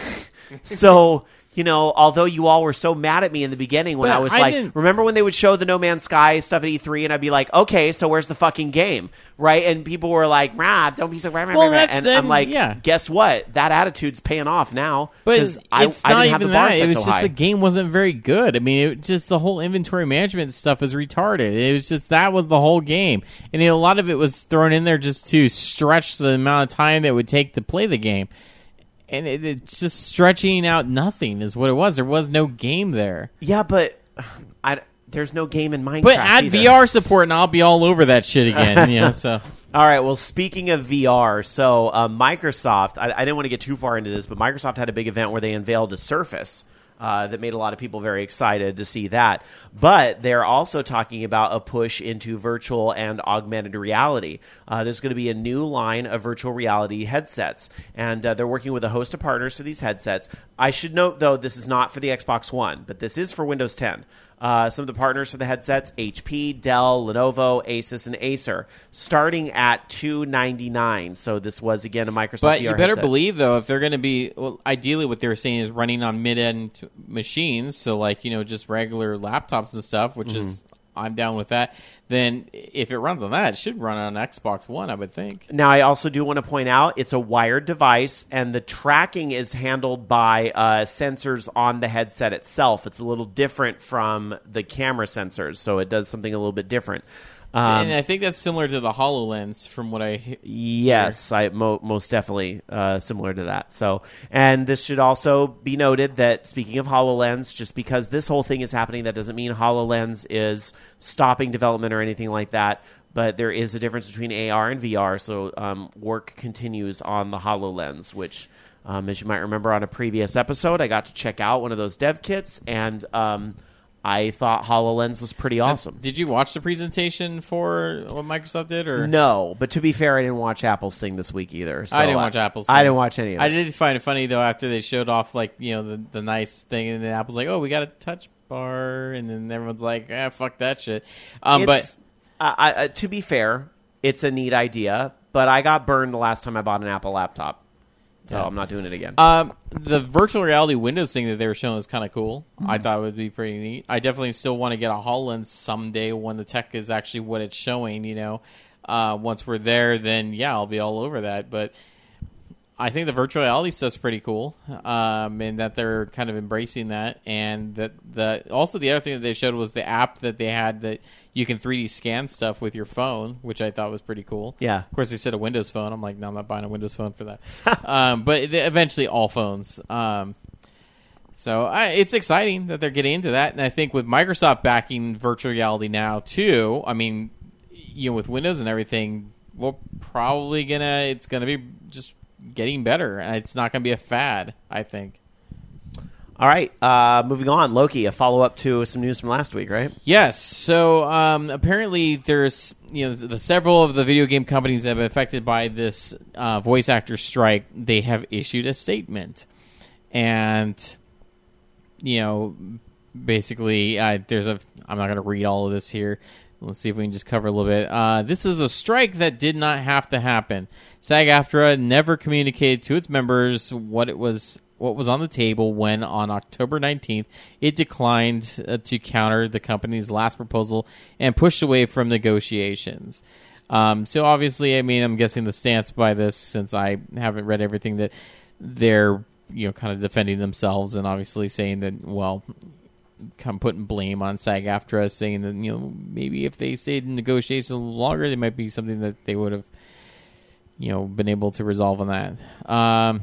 So, you know, although you all were so mad at me in the beginning when But I was I like, didn't- remember when they would show the No Man's Sky stuff at E three and I'd be like, okay, so where's the fucking game? Right? And people were like, rah, don't be so rah, rah, Well, rah, rah. that's And then- I'm like, yeah. guess what? That attitude's paying off now. But 'cause it's I, not I didn't even have the bar that. set It was so just high. the game wasn't very good. I mean, it just the whole inventory management stuff is retarded. It was just that was the whole game, and a lot of it was thrown in there just to stretch the amount of time that it would take to play the game. And it, it's just stretching out nothing is what it was. There was no game there. Yeah, but I, there's no game in Minecraft. But add either. V R support, and I'll be all over that shit again. You know, so All right. Well, speaking of V R, so uh, Microsoft. I, I didn't want to get too far into this, but Microsoft had a big event where they unveiled a Surface. Uh, that made a lot of people very excited to see that. But they're also talking about a push into virtual and augmented reality. Uh, there's going to be a new line of virtual reality headsets, and uh, they're working with a host of partners for these headsets. I should note, though, this is not for the Xbox One, but this is for Windows ten. Uh, some of the partners for the headsets, H P, Dell, Lenovo, Asus, and Acer, starting at two hundred ninety-nine dollars. So this was, again, a Microsoft But V R you better headset. believe, though, if they're going to be, well, ideally what they're saying is running on mid-end machines, so like, you know, just regular laptops and stuff, which is, I'm down with that, then if it runs on that, it should run on Xbox One, I would think. Now, I also do want to point out it's a wired device, and the tracking is handled by uh, sensors on the headset itself. It's a little different from the camera sensors, so it does something a little bit different. Um, and I think that's similar to the HoloLens from what I he- Yes, I mo- most definitely uh, similar to that. So, and this should also be noted that speaking of HoloLens, just because this whole thing is happening, that doesn't mean HoloLens is stopping development or anything like that. But there is a difference between A R and V R. So um, work continues on the HoloLens, which, um, as you might remember on a previous episode, I got to check out one of those dev kits, and um, I thought HoloLens was pretty awesome. Did you watch the presentation for what Microsoft did? Or No, but to be fair, I didn't watch Apple's thing this week either. So I didn't watch Apple's I thing. didn't watch any of it. I did find it funny though after they showed off like you know the the nice thing, and then Apple's like, oh, we got a touch bar, and then everyone's like, ah, fuck that shit. Um, It's- but uh, I, uh, to be fair, it's a neat idea, but I got burned the last time I bought an Apple laptop, so Yeah. I'm not doing it again. Um, the virtual reality Windows thing that they were showing was kind of cool. Mm-hmm. I thought it would be pretty neat. I definitely still want to get a HoloLens someday when the tech is actually what it's showing. You know, uh, once we're there, then yeah, I'll be all over that. But I think the virtual reality stuff's pretty cool, um, and that they're kind of embracing that. And that the also the other thing that they showed was the app that they had that you can three D scan stuff with your phone, which I thought was pretty cool. Yeah. Of course, they said a Windows phone. I'm like, no, I'm not buying a Windows phone for that. um, but it- eventually, all phones. Um, so I, it's exciting that they're getting into that, and I think with Microsoft backing virtual reality now too. I mean, you know, with Windows and everything, we're probably gonna. It's gonna be just getting better, and it's not gonna be a fad. I think. All right, uh, moving on. Loki, a follow-up to some news from last week, right? Yes. So um, apparently, there's you know the, the several of the video game companies that have been affected by this uh, voice actor strike. They have issued a statement, and you know, basically, uh, there's a. I'm not going to read all of this here. Let's see if we can just cover a little bit. Uh, this is a strike that did not have to happen. SAG-AFTRA never communicated to its members what it was. What was on the table when, on October nineteenth, it declined uh, to counter the company's last proposal and pushed away from negotiations. Um, so obviously, I mean, I'm guessing the stance by this, since I haven't read everything, that they're you know kind of defending themselves and obviously saying that, well, kind of putting blame on SAG-AFTRA, saying that you know maybe if they stayed in negotiations a little longer, they might be something that they would have you know been able to resolve on that. Um,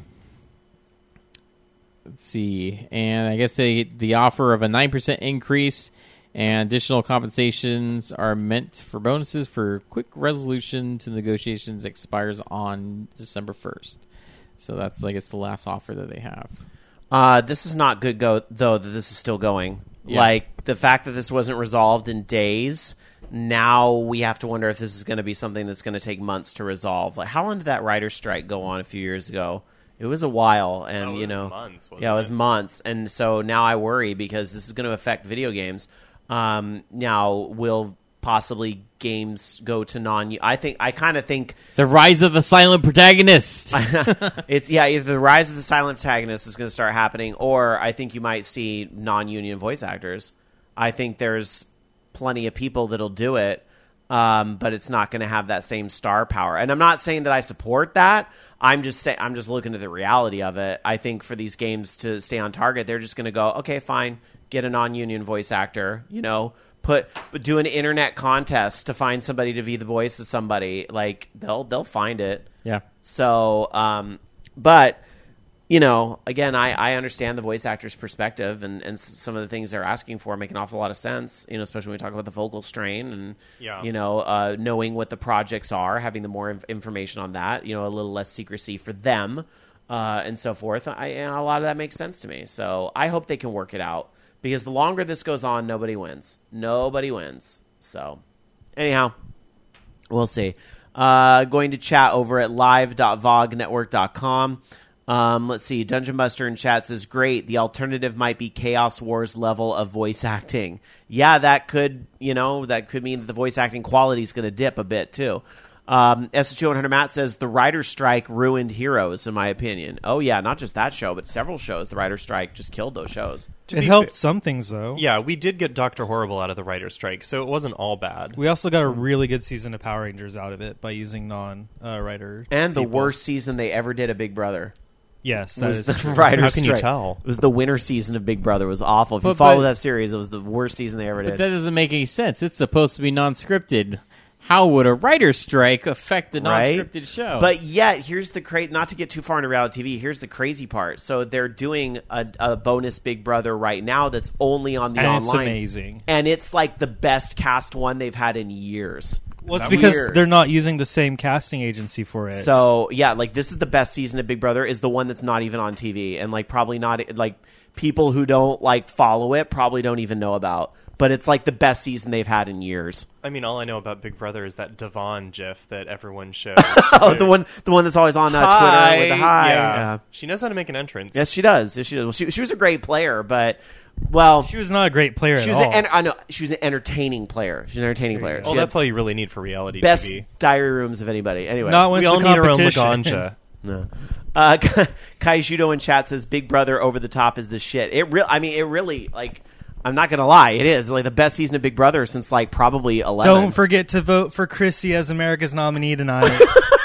Let's see, and I guess they, the offer of a nine percent increase and additional compensations are meant for bonuses for quick resolution to negotiations expires on December first. So that's, I guess, the last offer that they have. Uh, this is not good, go though, that this is still going. Yeah. Like, the fact that this wasn't resolved in days, now we have to wonder if this is going to be something that's going to take months to resolve. Like, how long did that writer's strike go on a few years ago? It was a while, and Oh, it you was know, months, wasn't yeah, it was it? months, and so now I worry because this is going to affect video games. Um, now, will possibly games go to non? I think I kind of think The rise of the silent protagonist. it's yeah, either the rise of the silent protagonist is going to start happening, or I think you might see non-union voice actors. I think there's plenty of people that'll do it. Um, but it's not going to have that same star power. And I'm not saying that I support that. I'm just saying I'm just looking at the reality of it. I think for these games to stay on target, they're just going to go, okay, fine, get a non-union voice actor. You know, put do an internet contest to find somebody to be the voice of somebody. Like they'll they'll find it. Yeah. So, um, but you know, again, I, I understand the voice actor's perspective, and, and some of the things they're asking for make an awful lot of sense, you know, especially when we talk about the vocal strain and, Yeah. you know, uh, knowing what the projects are, having the more inf- information on that, you know, a little less secrecy for them uh, and so forth. I, you know, a lot of that makes sense to me. So I hope they can work it out, because the longer this goes on, nobody wins. Nobody wins. So anyhow, we'll see. Uh, going to chat over at live dot vogue network dot com. Um, let's see. Dungeon Buster in chat says, great. The alternative might be Chaos Wars level of voice acting. Yeah, that could, you know, that could mean that the voice acting quality is going to dip a bit too. Um, S two one hundred Matt says, the writer's strike ruined Heroes, in my opinion. Oh, yeah, not just that show, but several shows. The writer's strike just killed those shows. To It be helped fair- some things, though. Yeah, we did get Doctor Horrible out of the writer's strike, so it wasn't all bad. We also got a really good season of Power Rangers out of it by using non-writer. And the people. worst season they ever did of Big Brother. Yes, that was is the true. writer's How can you strike. tell? It was the winter season of Big Brother. It was awful. If you But- follow but- that series, it was the worst season they ever But did. that doesn't make any sense. It's supposed to be non-scripted. how would a writer's strike affect a Right? non-scripted show? But yet, here's the cra- not to get too far into reality T V. Here's the crazy part. So they're doing a, a bonus Big Brother right now that's only on the And online, it's amazing. and it's like the best cast one they've had in years. Well, it's That because years. they're not using the same casting agency for it. So yeah, like this is the best season of Big Brother. Is the one that's not even on T V, and like probably not like people who don't like follow it probably don't even know about. But it's like the best season they've had in years. I mean, all I know about Big Brother is that Devon GIF that everyone shows. Oh, the one, the one that's always on uh, Twitter with the hi. Yeah. Yeah. She knows how to make an entrance. Yes, she does. Yes, she does. Well, she, she was a great player, but well, she was not a great player she at was all. an, I know she was an entertaining player. She's an entertaining player. Well, She had that's all you really need for reality best T V. diary rooms of anybody. Anyway, Not when We it's all a need our own competition. Laganja. No. Uh, Kai Judo in chat says Big Brother over the top is the shit. It real. I mean, it really like. I'm not gonna lie. It is like the best season of Big Brother since like probably eleven. Don't forget to vote for Chrissy as America's nominee tonight.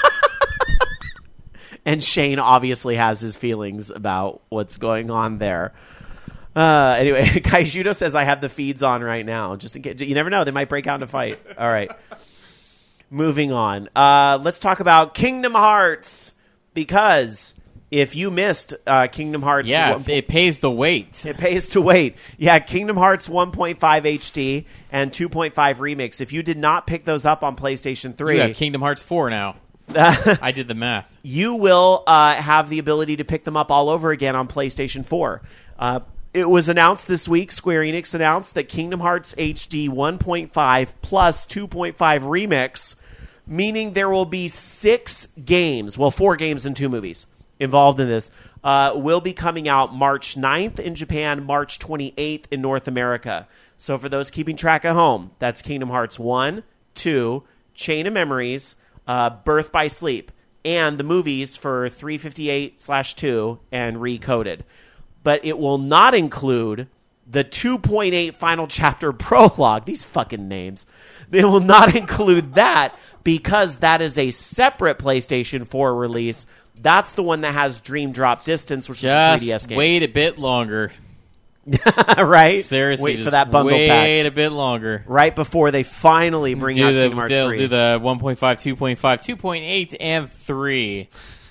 And Shane obviously has his feelings about what's going on there. Uh, anyway, Kai Judo says I have the feeds on right now, just in case. You never know; they might break out in a fight. All right, moving on. Uh, let's talk about Kingdom Hearts because if you missed uh, Kingdom Hearts, yeah, one- it pays the wait. it pays to wait. Yeah, Kingdom Hearts one point five H D and two point five Remix. If you did not pick those up on PlayStation three, You have Kingdom Hearts four now. I did the math. you will uh, have the ability to pick them up all over again on PlayStation four. Uh, it was announced this week, Square Enix announced that Kingdom Hearts H D one point five plus two point five Remix, meaning there will be six games, well, four games and two movies involved in this, uh, will be coming out March ninth in Japan, March twenty-eighth in North America. So for those keeping track at home, that's Kingdom Hearts one, two, Chain of Memories, uh, Birth by Sleep, and the movies for three fifty-eight slash two and Recoded. But it will not include the two point eight Final Chapter Prologue. These fucking names. They will not include that because that is a separate PlayStation four release. That's the one that has Dream Drop Distance, which is a three D S Just game. wait a bit longer. right? Seriously, Wait just for that bundle wait pack. a bit longer. Right before they finally bring do out the, Kingdom Hearts they'll three. do the one point five, two point five, two point eight, and three.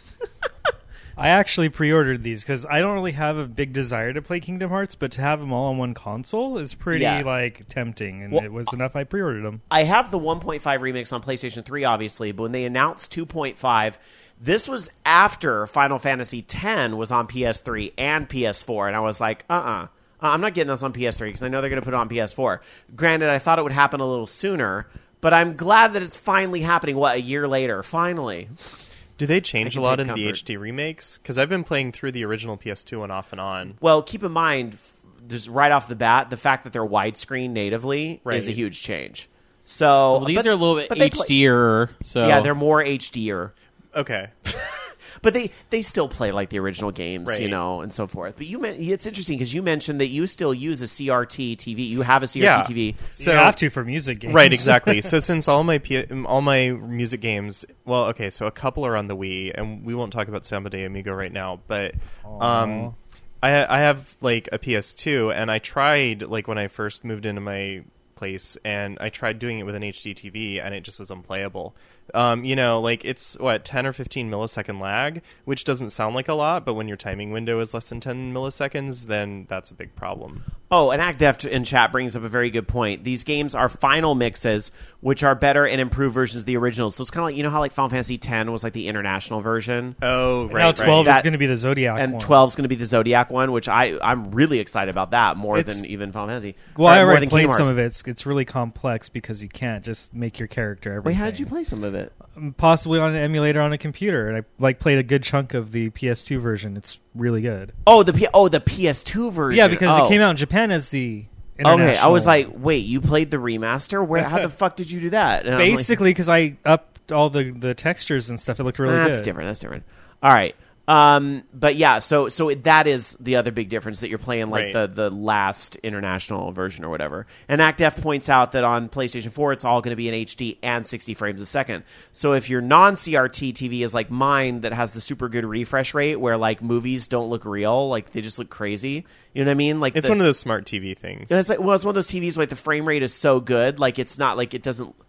I actually pre-ordered these because I don't really have a big desire to play Kingdom Hearts, but to have them all on one console is pretty Yeah. like tempting, and Well, it was enough. I pre-ordered them. I have the one point five Remix on PlayStation three, obviously, but when they announced two point five, this was after Final Fantasy X was on P S three and P S four, and I was like, uh-uh. I'm not getting this on P S three because I know they're going to put it on P S four. Granted, I thought it would happen a little sooner, but I'm glad that it's finally happening, what, a year later? Finally. Do they change I a can lot take in the comfort. H D remakes? Because I've been playing through the original P S two one off and on. Well, keep in mind, f- just right off the bat, the fact that they're widescreen natively Right. is a huge change. So Well, these but- are a little bit but they play- H D-er, so Yeah, they're more H D-er. Okay. But they, they still play like the original games, Right. you know, and so forth. But you men- it's interesting because you mentioned that you still use a C R T T V. You have a C R T Yeah. T V. So you have to for music games, Right, exactly. So since all my P- all my music games, well, okay, so a couple are on the Wii, and we won't talk about Samba de Amigo right now, but um, I I have like a P S two, and I tried like when I first moved into my place, and I tried doing it with an H D T V, and it just was unplayable. Um, you know, like it's what ten or fifteen millisecond lag, which doesn't sound like a lot, but when your timing window is less than ten milliseconds, then that's a big problem. Oh, and ActDef in chat brings up a very good point. These games are final mixes, which are better and improved versions of the originals. So it's kind of like, you know how like Final Fantasy X was like the international version? Oh, right. Now twelve right. is That- going to be the Zodiac And one. twelve is going to be the Zodiac one, which I, I'm really excited about that more It's- than even Final Fantasy. Well, Or I more already than played Kingdom some Hearts. of it. It's, it's really complex because you can't just make your character Wait, everything. how did you play some of it? Possibly on an emulator on a computer, and I like played a good chunk of the P S two version. It's really good. Oh, the P- oh the P S two version. Yeah, because Oh. it came out in Japan as the Okay, I international. was like, wait, you played the remaster? Where? How the fuck did you do that? And I'm like, basically because I upped all the the textures and stuff. It looked really "Ah, good. that's different. That's different. All right. Um, but yeah, so so that is the other big difference that you're playing like Right. the, the last international version or whatever. And ActDef points out that on PlayStation four, it's all going to be in H D and sixty frames a second. So if your non-C R T T V is like mine that has the super good refresh rate where like movies don't look real, like they just look crazy. You know what I mean? Like It's the- one of those smart T V things. It's like, well, it's one of those T Vs where like the frame rate is so good, like it's not like it doesn't.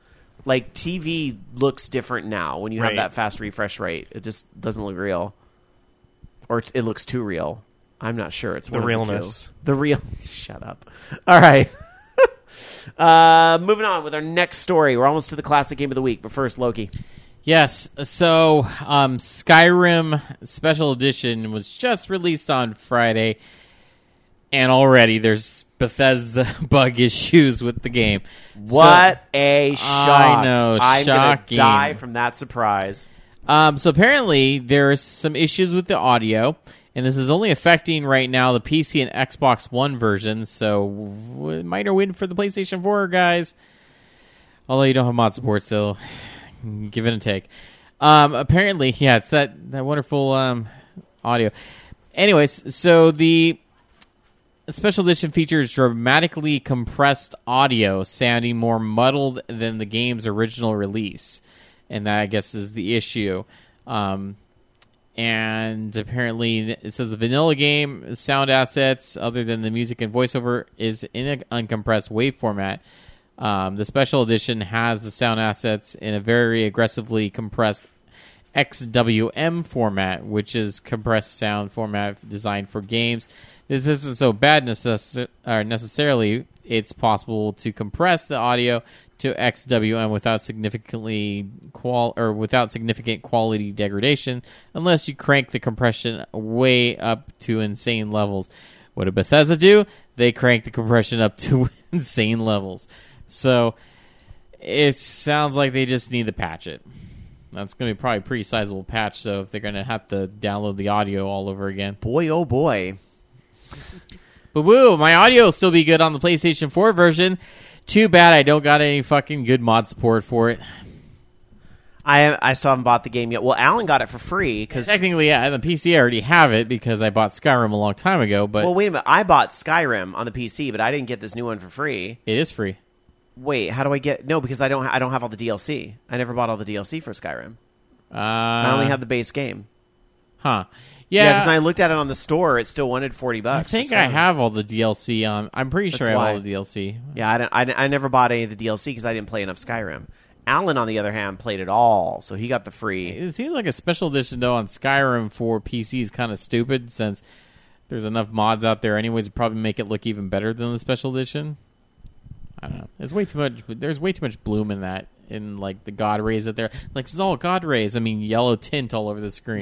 Like T V looks different now when you have Right. that fast refresh rate. It just doesn't look real, or it looks too real. I'm not sure. It's The one of realness. The, two. the real. Shut up. All right. uh, moving on with our next story. We're almost to the classic game of the week, but first, Loki. Yes, so um, Skyrim Special Edition was just released on Friday, and already there's Bethesda bug issues with the game. What a shock! I know, I'm gonna shocking. die from that surprise. Um, so apparently there's some issues with the audio, and this is only affecting right now the P C and Xbox One versions, so w- minor win for the PlayStation four guys. Although you don't have mod support, so give it a take. Um, apparently, yeah, it's that, that wonderful um, audio. Anyways, so the Special Edition features dramatically compressed audio, sounding more muddled than the game's original release. And that, I guess, is the issue. Um, and apparently, it says the vanilla game sound assets, other than the music and voiceover, is in an uncompressed wave format. Um, the Special Edition has the sound assets in a very aggressively compressed X W M format, which is compressed sound format designed for games. This isn't so bad necess- or necessarily. It's possible to compress the audio to X W M without significantly qual or without significant quality degradation, unless you crank the compression way up to insane levels. What did Bethesda do? They cranked the compression up to insane levels. So it sounds like they just need to patch it. That's going to be probably a pretty sizable patch, so if they're going to have to download the audio all over again. Boy, oh boy. But woo, my audio will still be good on the PlayStation four version. Too bad I don't got any fucking good mod support for it. I I still haven't bought the game yet. Well, Alan got it for free because. Technically, yeah, on the P C I already have it because I bought Skyrim a long time ago, but Well, wait a minute. I bought Skyrim on the P C, but I didn't get this new one for free. it is free. Wait, how do I get? No, because I don't. I don't have all the D L C. I never bought all the D L C for Skyrim. Uh, I only have the base game. Huh. Yeah, Yeah, because I looked at it on the store. It still wanted forty I bucks. think for I Skyrim. have all the D L C on. I'm pretty sure That's I have why. all the D L C. Yeah, I, don't, I, I never bought any of the D L C because I didn't play enough Skyrim. Alan, on the other hand, played it all, so he got the free. It seems like a special edition, though, on Skyrim for P C is kind of stupid since there's enough mods out there anyways to probably make it look even better than the special edition. I don't know. There's way too much. There's way too much bloom in that, in like the God rays that they're like. It's all God rays. I mean, yellow tint all over the screen.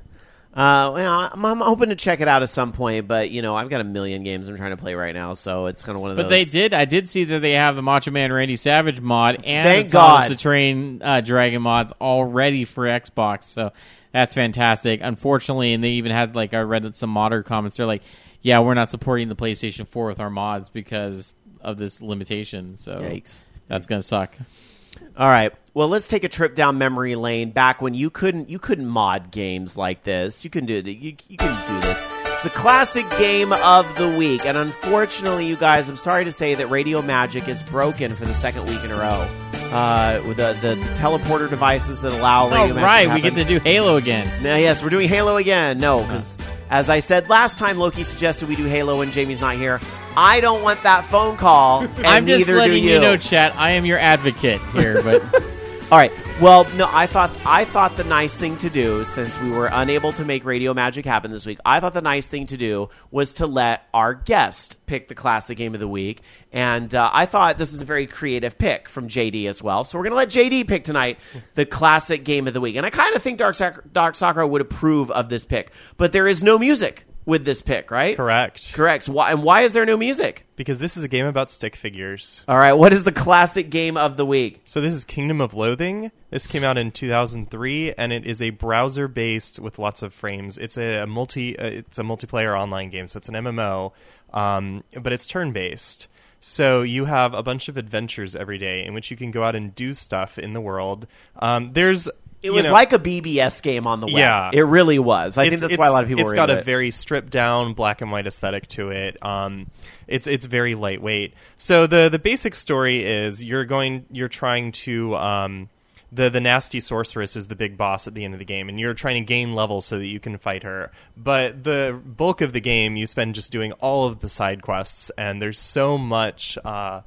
Uh, well, I'm, I'm hoping to check it out at some point, but you know, I've got a million games I'm trying to play right now, so it's kind of one of But those. they did. I did see that they have the Macho Man Randy Savage mod and Thank the Thomas God. the Train uh, Dragon mods already for Xbox. So that's fantastic. Unfortunately, and they even had like I read some modder comments. They're like, "Yeah, we're not supporting the PlayStation four with our mods because of this limitation." So Yikes. that's gonna suck. All right. Well, let's take a trip down memory lane. Back when you couldn't, you couldn't mod games like this. You can do it. You, you can do this. It's the classic game of the week, and unfortunately, you guys, I'm sorry to say that Radio Magic is broken for the second week in a row. Uh, with the, the teleporter devices that allow Radio Oh Magic right, to we get happen. to do Halo again. Now, yes, we're doing Halo again. No, because as I said last time, Loki suggested we do Halo when Jamie's not here. I don't want that phone call, and I'm just neither letting do you know, chat. I am your advocate here, but. All right. Well, no, I thought I thought the nice thing to do, since we were unable to make Radio Magic happen this week, I thought the nice thing to do was to let our guest pick the classic game of the week. And uh, I thought this was a very creative pick from J D as well. So we're going to let J D pick tonight the classic game of the week. And I kind of think Dark, Sac- Dark Sakura would approve of this pick. But there is no music with this pick, right? Correct. Correct. So why, and why is there no music? Because this is a game about stick figures. All right. What is the classic game of the week? So this is Kingdom of Loathing. This came out in two thousand three, and it is a browser-based with lots of frames. It's a multi. Uh, it's a multiplayer online game, so it's an M M O, um, but it's turn-based. So you have a bunch of adventures every day in which you can go out and do stuff in the world. Um, there's It was you know, like a B B S game on the web. Yeah. It really was. I think It's- that's it's- why a lot of people It's were got into a it. very stripped down black and white aesthetic to it. Um, it's it's very lightweight. So the the basic story is you're going you're trying to um, the the nasty sorceress is the big boss at the end of the game, and you're trying to gain levels so that you can fight her. But the bulk of the game you spend just doing all of the side quests, and there's so much. Uh,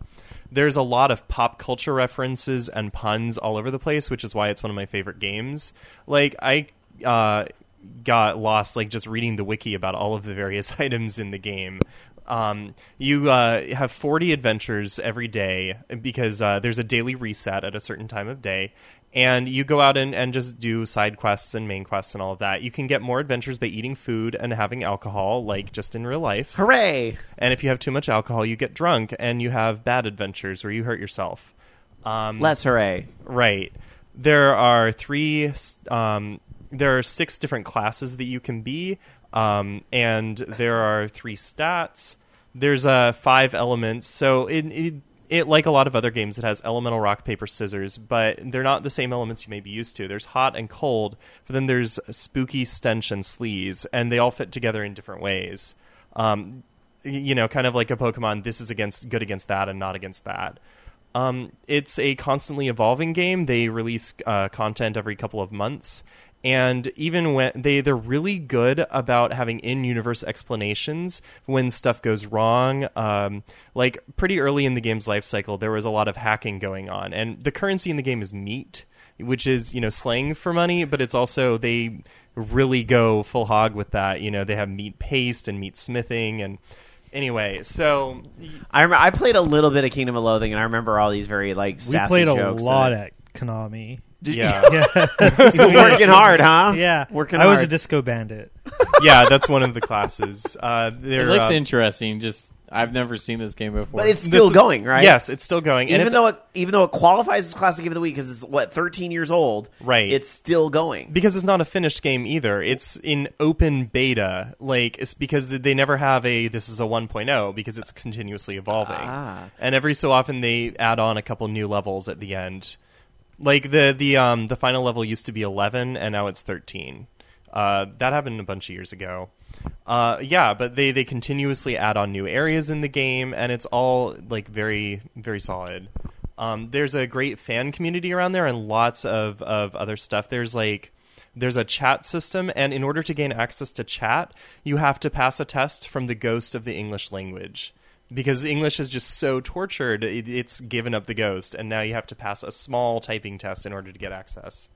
there's a lot of pop culture references and puns all over the place, which is why it's one of my favorite games. Like, I uh, got lost, like, just reading the wiki about all of the various items in the game. Um, you uh, have forty adventures every day because uh, there's a daily reset at a certain time of day. And you go out and, and just do side quests and main quests and all of that. You can get more adventures by eating food and having alcohol, like just in real life. Hooray! And if you have too much alcohol, you get drunk and you have bad adventures where you hurt yourself. Um, Less hooray. Right. There are three, um, there are six different classes that you can be, um, and there are three stats. There's uh, five elements. So it, it It, like a lot of other games, it has elemental rock, paper, scissors, but they're not the same elements you may be used to. There's hot and cold, but then there's spooky, stench, and sleaze, and they all fit together in different ways. Um, you know, kind of like a Pokemon, this is against good against that and not against that. Um, it's a constantly evolving game. They release uh, content every couple of months. And even when they, they're really good about having in-universe explanations when stuff goes wrong. Um, like pretty early in the game's life cycle, there was a lot of hacking going on. And the currency in the game is meat, which is, you know, slang for money, but it's also, they really go full hog with that. You know, they have meat paste and meat smithing. And anyway, so I remember I played a little bit of Kingdom of Loathing, and I remember all these very like We sassy played a jokes. lot and- at Konami. yeah. Yeah, You're working hard, huh? yeah. Working I was a hard. disco bandit. Yeah, that's one of the classes. Uh, It they're, looks uh, interesting. Just I've never seen this game before. But it's still the- going, right? Yes, it's still going. and Even it's, though it, even though it qualifies as Classic Game of the Week because it's what thirteen years old, Right. It's still going. because it's not a finished game either. It's in open beta. Like, it's because they never have a this is a one point oh because it's continuously evolving. Ah. And every so often they add on a couple new levels at the end. Like the the um the final level used to be eleven and now it's thirteen. Uh that happened a bunch of years ago. Uh yeah, but they they continuously add on new areas in the game, and it's all like very very solid. Um there's a great fan community around there and lots of of other stuff. There's like There's a chat system, and in order to gain access to chat, you have to pass a test from the ghost of the English language. Because English is just so tortured, it, it's given up the ghost, and now you have to pass a small typing test in order to get access.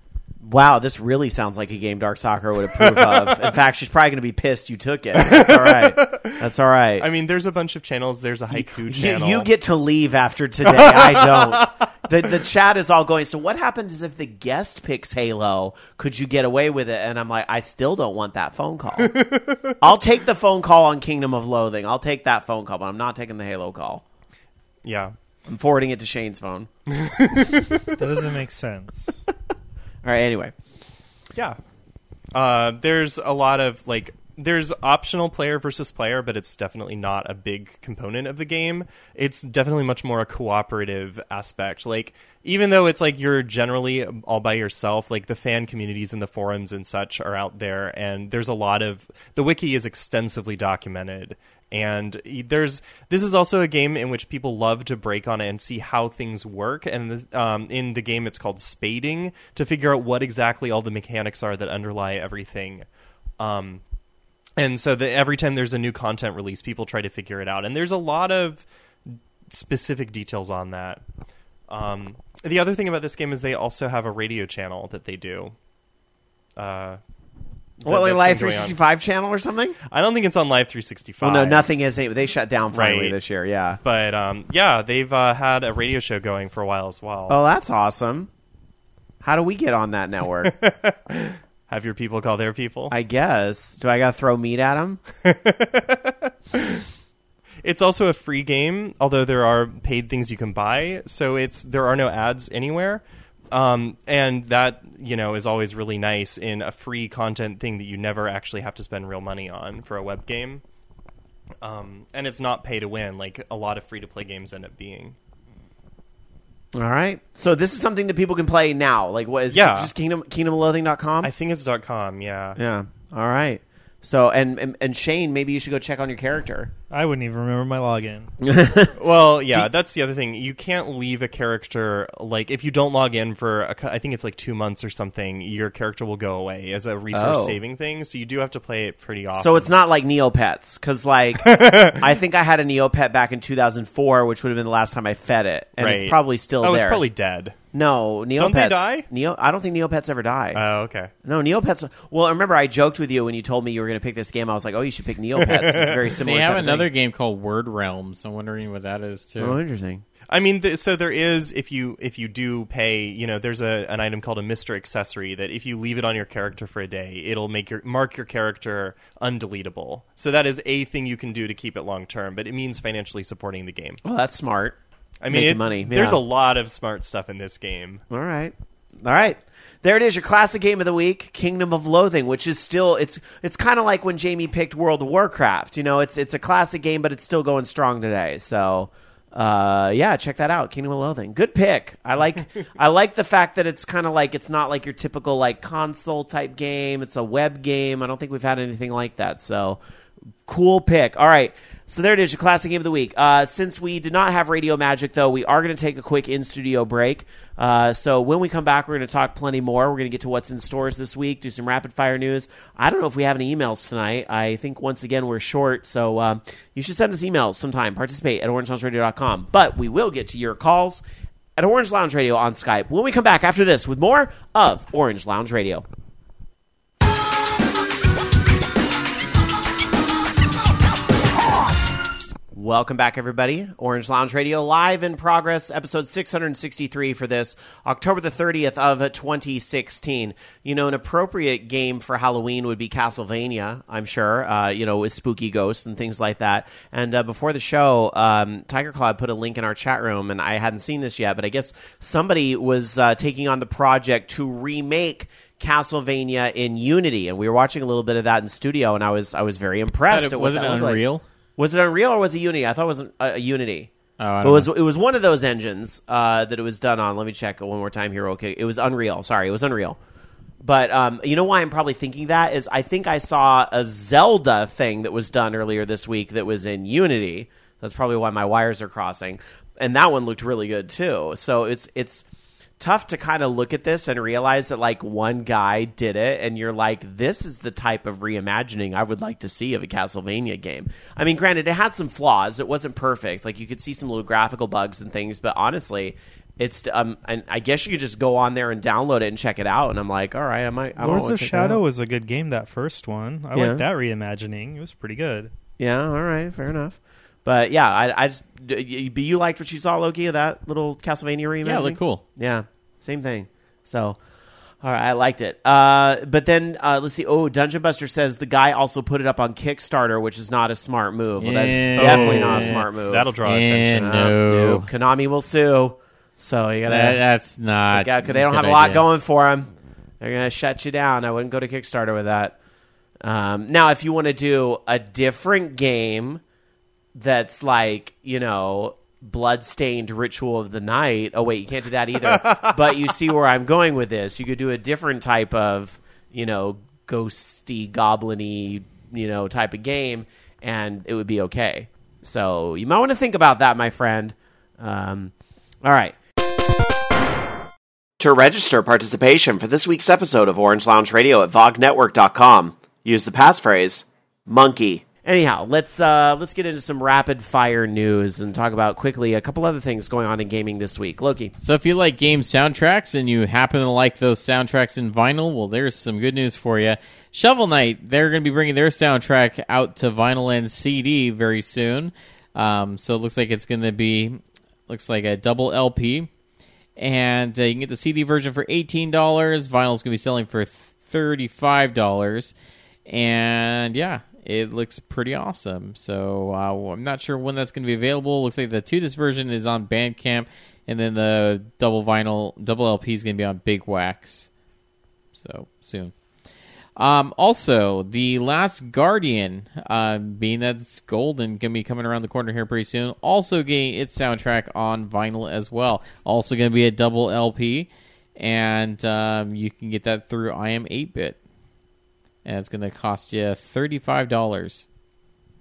Wow, this really sounds like a game Dark Sakura would approve of. In fact, she's probably going to be pissed you took it. That's all right. That's all right. I mean, there's a bunch of channels. There's a haiku you, channel. you get to leave after today. I don't. The the chat is all going, so what happens if the guest picks Halo? Could you get away with it? And I'm like, I still don't want that phone call. I'll take the phone call on Kingdom of Loathing. I'll take that phone call, but I'm not taking the Halo call. Yeah. I'm forwarding it to Shane's phone. That doesn't make sense. All right, anyway. Yeah. Uh, there's a lot of, like, there's optional player versus player, but it's definitely not a big component of the game. It's definitely much more a cooperative aspect. Like, even though it's like you're generally all by yourself, like the fan communities and the forums and such are out there, and there's a lot of, the wiki is extensively documented. And there's this is also a game in which people love to break on it and see how things work. And this, um, in the game, it's called spading, to figure out what exactly all the mechanics are that underlie everything. Um, and so the, every time there's a new content release, people try to figure it out. And there's a lot of specific details on that. Um, the other thing about this game is they also have a radio channel that they do. Uh, What, like that's Live been three going on. sixty-five channel or something? I don't think it's on Live three sixty-five. Well, no, nothing is. They, they shut down finally Right. this year, yeah. But um, yeah, they've uh, had a radio show going for a while as well. Oh, that's awesome. How do we get on that network? Have your people call their people. I guess. Do I got to throw meat at them? It's also a free game, although there are paid things you can buy. So it's there are no ads anywhere. Um, and that, you know, is always really nice in a free content thing that you never actually have to spend real money on for a web game. Um, and it's not pay to win like a lot of free-to-play games end up being. All right. So this is something that people can play now. Like, what is Yeah. it? Just Kingdom, kingdom of loathing dot com? I think it's .com, yeah. Yeah. All right. So, and, and, and Shane, maybe you should go check on your character. I wouldn't even remember my login. Well, yeah, that's the other thing. You can't leave a character, like, if you don't log in for, a, cou- I think it's like two months or something, your character will go away as a resource Oh. saving thing, so you do have to play it pretty often. So it's not like Neopets, because like I think I had a Neopet back in two thousand four, which would have been the last time I fed it, and it's Right. probably still Oh, there. it's probably dead. No, Neopets. Don't they die? Neo, I don't think Neopets ever die. Oh, okay. no, Neopets. Well, I remember I joked with you when you told me you were going to pick this game. I was like, "Oh, you should pick Neopets." It's very similar. They have type of another thing. game called Word Realms. I'm wondering what that is too. Oh, interesting. I mean, th- so there is, if you if you do pay, you know, there's a an item called a Mister Accessory that if you leave it on your character for a day, it'll make your mark your character undeletable. So that is a thing you can do to keep it long term, but it means financially supporting the game. Well, that's smart. I mean, Making it, money, there's yeah. a lot of smart stuff in this game. All right. All right. There it is, your classic game of the week, Kingdom of Loathing, which is still it's it's kind of like when Jamie picked World of Warcraft. You know, it's it's a classic game, but it's still going strong today. So, uh, yeah, check that out, Kingdom of Loathing. Good pick. I like I like the fact that it's kind of like it's not like your typical like console type game. It's a web game. I don't think we've had anything like that. So, cool pick. All right. So there it is, your classic game of the week. Uh, since we did not have Radio Magic, though, we are going to take a quick in-studio break. Uh, so when we come back, we're going to talk plenty more. We're going to get to what's in stores this week, do some rapid-fire news. I don't know if we have any emails tonight. I think, once again, we're short. So um, you should send us emails sometime. Participate at orange lounge radio dot com. But we will get to your calls at Orange Lounge Radio on Skype when we come back after this with more of Orange Lounge Radio. Welcome back, everybody. Orange Lounge Radio, live in progress, episode six hundred sixty-three for this, October the thirtieth of twenty sixteen. You know, an appropriate game for Halloween would be Castlevania, I'm sure, uh, you know, with spooky ghosts and things like that. And uh, before the show, um, Tiger Claw put a link in our chat room, and I hadn't seen this yet, but I guess somebody was uh, taking on the project to remake Castlevania in Unity, and we were watching a little bit of that in studio, and I was I was very impressed. But it- at what was it that looked like. Unreal? Was it Unreal or was it Unity? I thought it was a, a Unity. Oh, I But don't it was know. it was one of those engines uh, that it was done on. Let me check one more time here. Okay, it was Unreal. Sorry, it was Unreal. But um, you know why I'm probably thinking that is I think I saw a Zelda thing that was done earlier this week that was in Unity. That's probably why my wires are crossing, and that one looked really good too. So it's it's tough to kind of look at this and realize that like one guy did it, and you're like, this is the type of reimagining I would like to see of a Castlevania game. I mean, granted, it had some flaws. It wasn't perfect. Like you could see some little graphical bugs and things, but honestly, it's um, and I guess you could just go on there and download it and check it out. And I'm like, all right, I might. I Lords wanna of check that out. Shadow was a good game, that first one. I Yeah. like that reimagining. It was pretty good. Yeah, all right, fair enough. But yeah, I, I just d- but you liked what you saw, Loki, of that little Castlevania reimagining? Yeah, it looked cool. Yeah, same thing. So, all right, I liked it. Uh, but then uh, let's see. Oh, Dungeon Buster says the guy also put it up on Kickstarter, which is not a smart move. Well, that's Yeah. definitely Oh. not a smart move. That'll draw And attention. Uh, no. Konami will sue. So you gotta. That, that's not. Yeah, 'cause they don't a have good a lot idea. going for them. They're gonna shut you down. I wouldn't go to Kickstarter with that. Um, now, if you want to do a different game that's like, you know, bloodstained Ritual of the Night. Oh wait, you can't do that either. But you see where I'm going with this. You could do a different type of, you know, ghosty, goblin-y, you know, type of game, and it would be okay. So you might want to think about that, my friend. Um, all right. To register participation for this week's episode of Orange Lounge Radio at vog network dot com, use the passphrase monkey. Anyhow, let's uh, let's get into some rapid fire news and talk about quickly a couple other things going on in gaming this week. Loki. So if you like game soundtracks and you happen to like those soundtracks in vinyl, well, there's some good news for you. Shovel Knight, they're going to be bringing their soundtrack out to vinyl and C D very soon. Um, so it looks like it's going to be looks like a double L P. And uh, you can get the C D version for eighteen dollars. Vinyl's going to be selling for thirty-five dollars. And yeah, it looks pretty awesome. So uh, I'm not sure when that's going to be available. Looks like the two disc version is on Bandcamp, and then the double vinyl, double L P is going to be on Big Wax. So soon. Um, also, The Last Guardian, uh, being that it's gold and going to be coming around the corner here pretty soon, also getting its soundtrack on vinyl as well. Also going to be a double L P, and um, you can get that through I am eight bit. And it's going to cost you thirty-five dollars.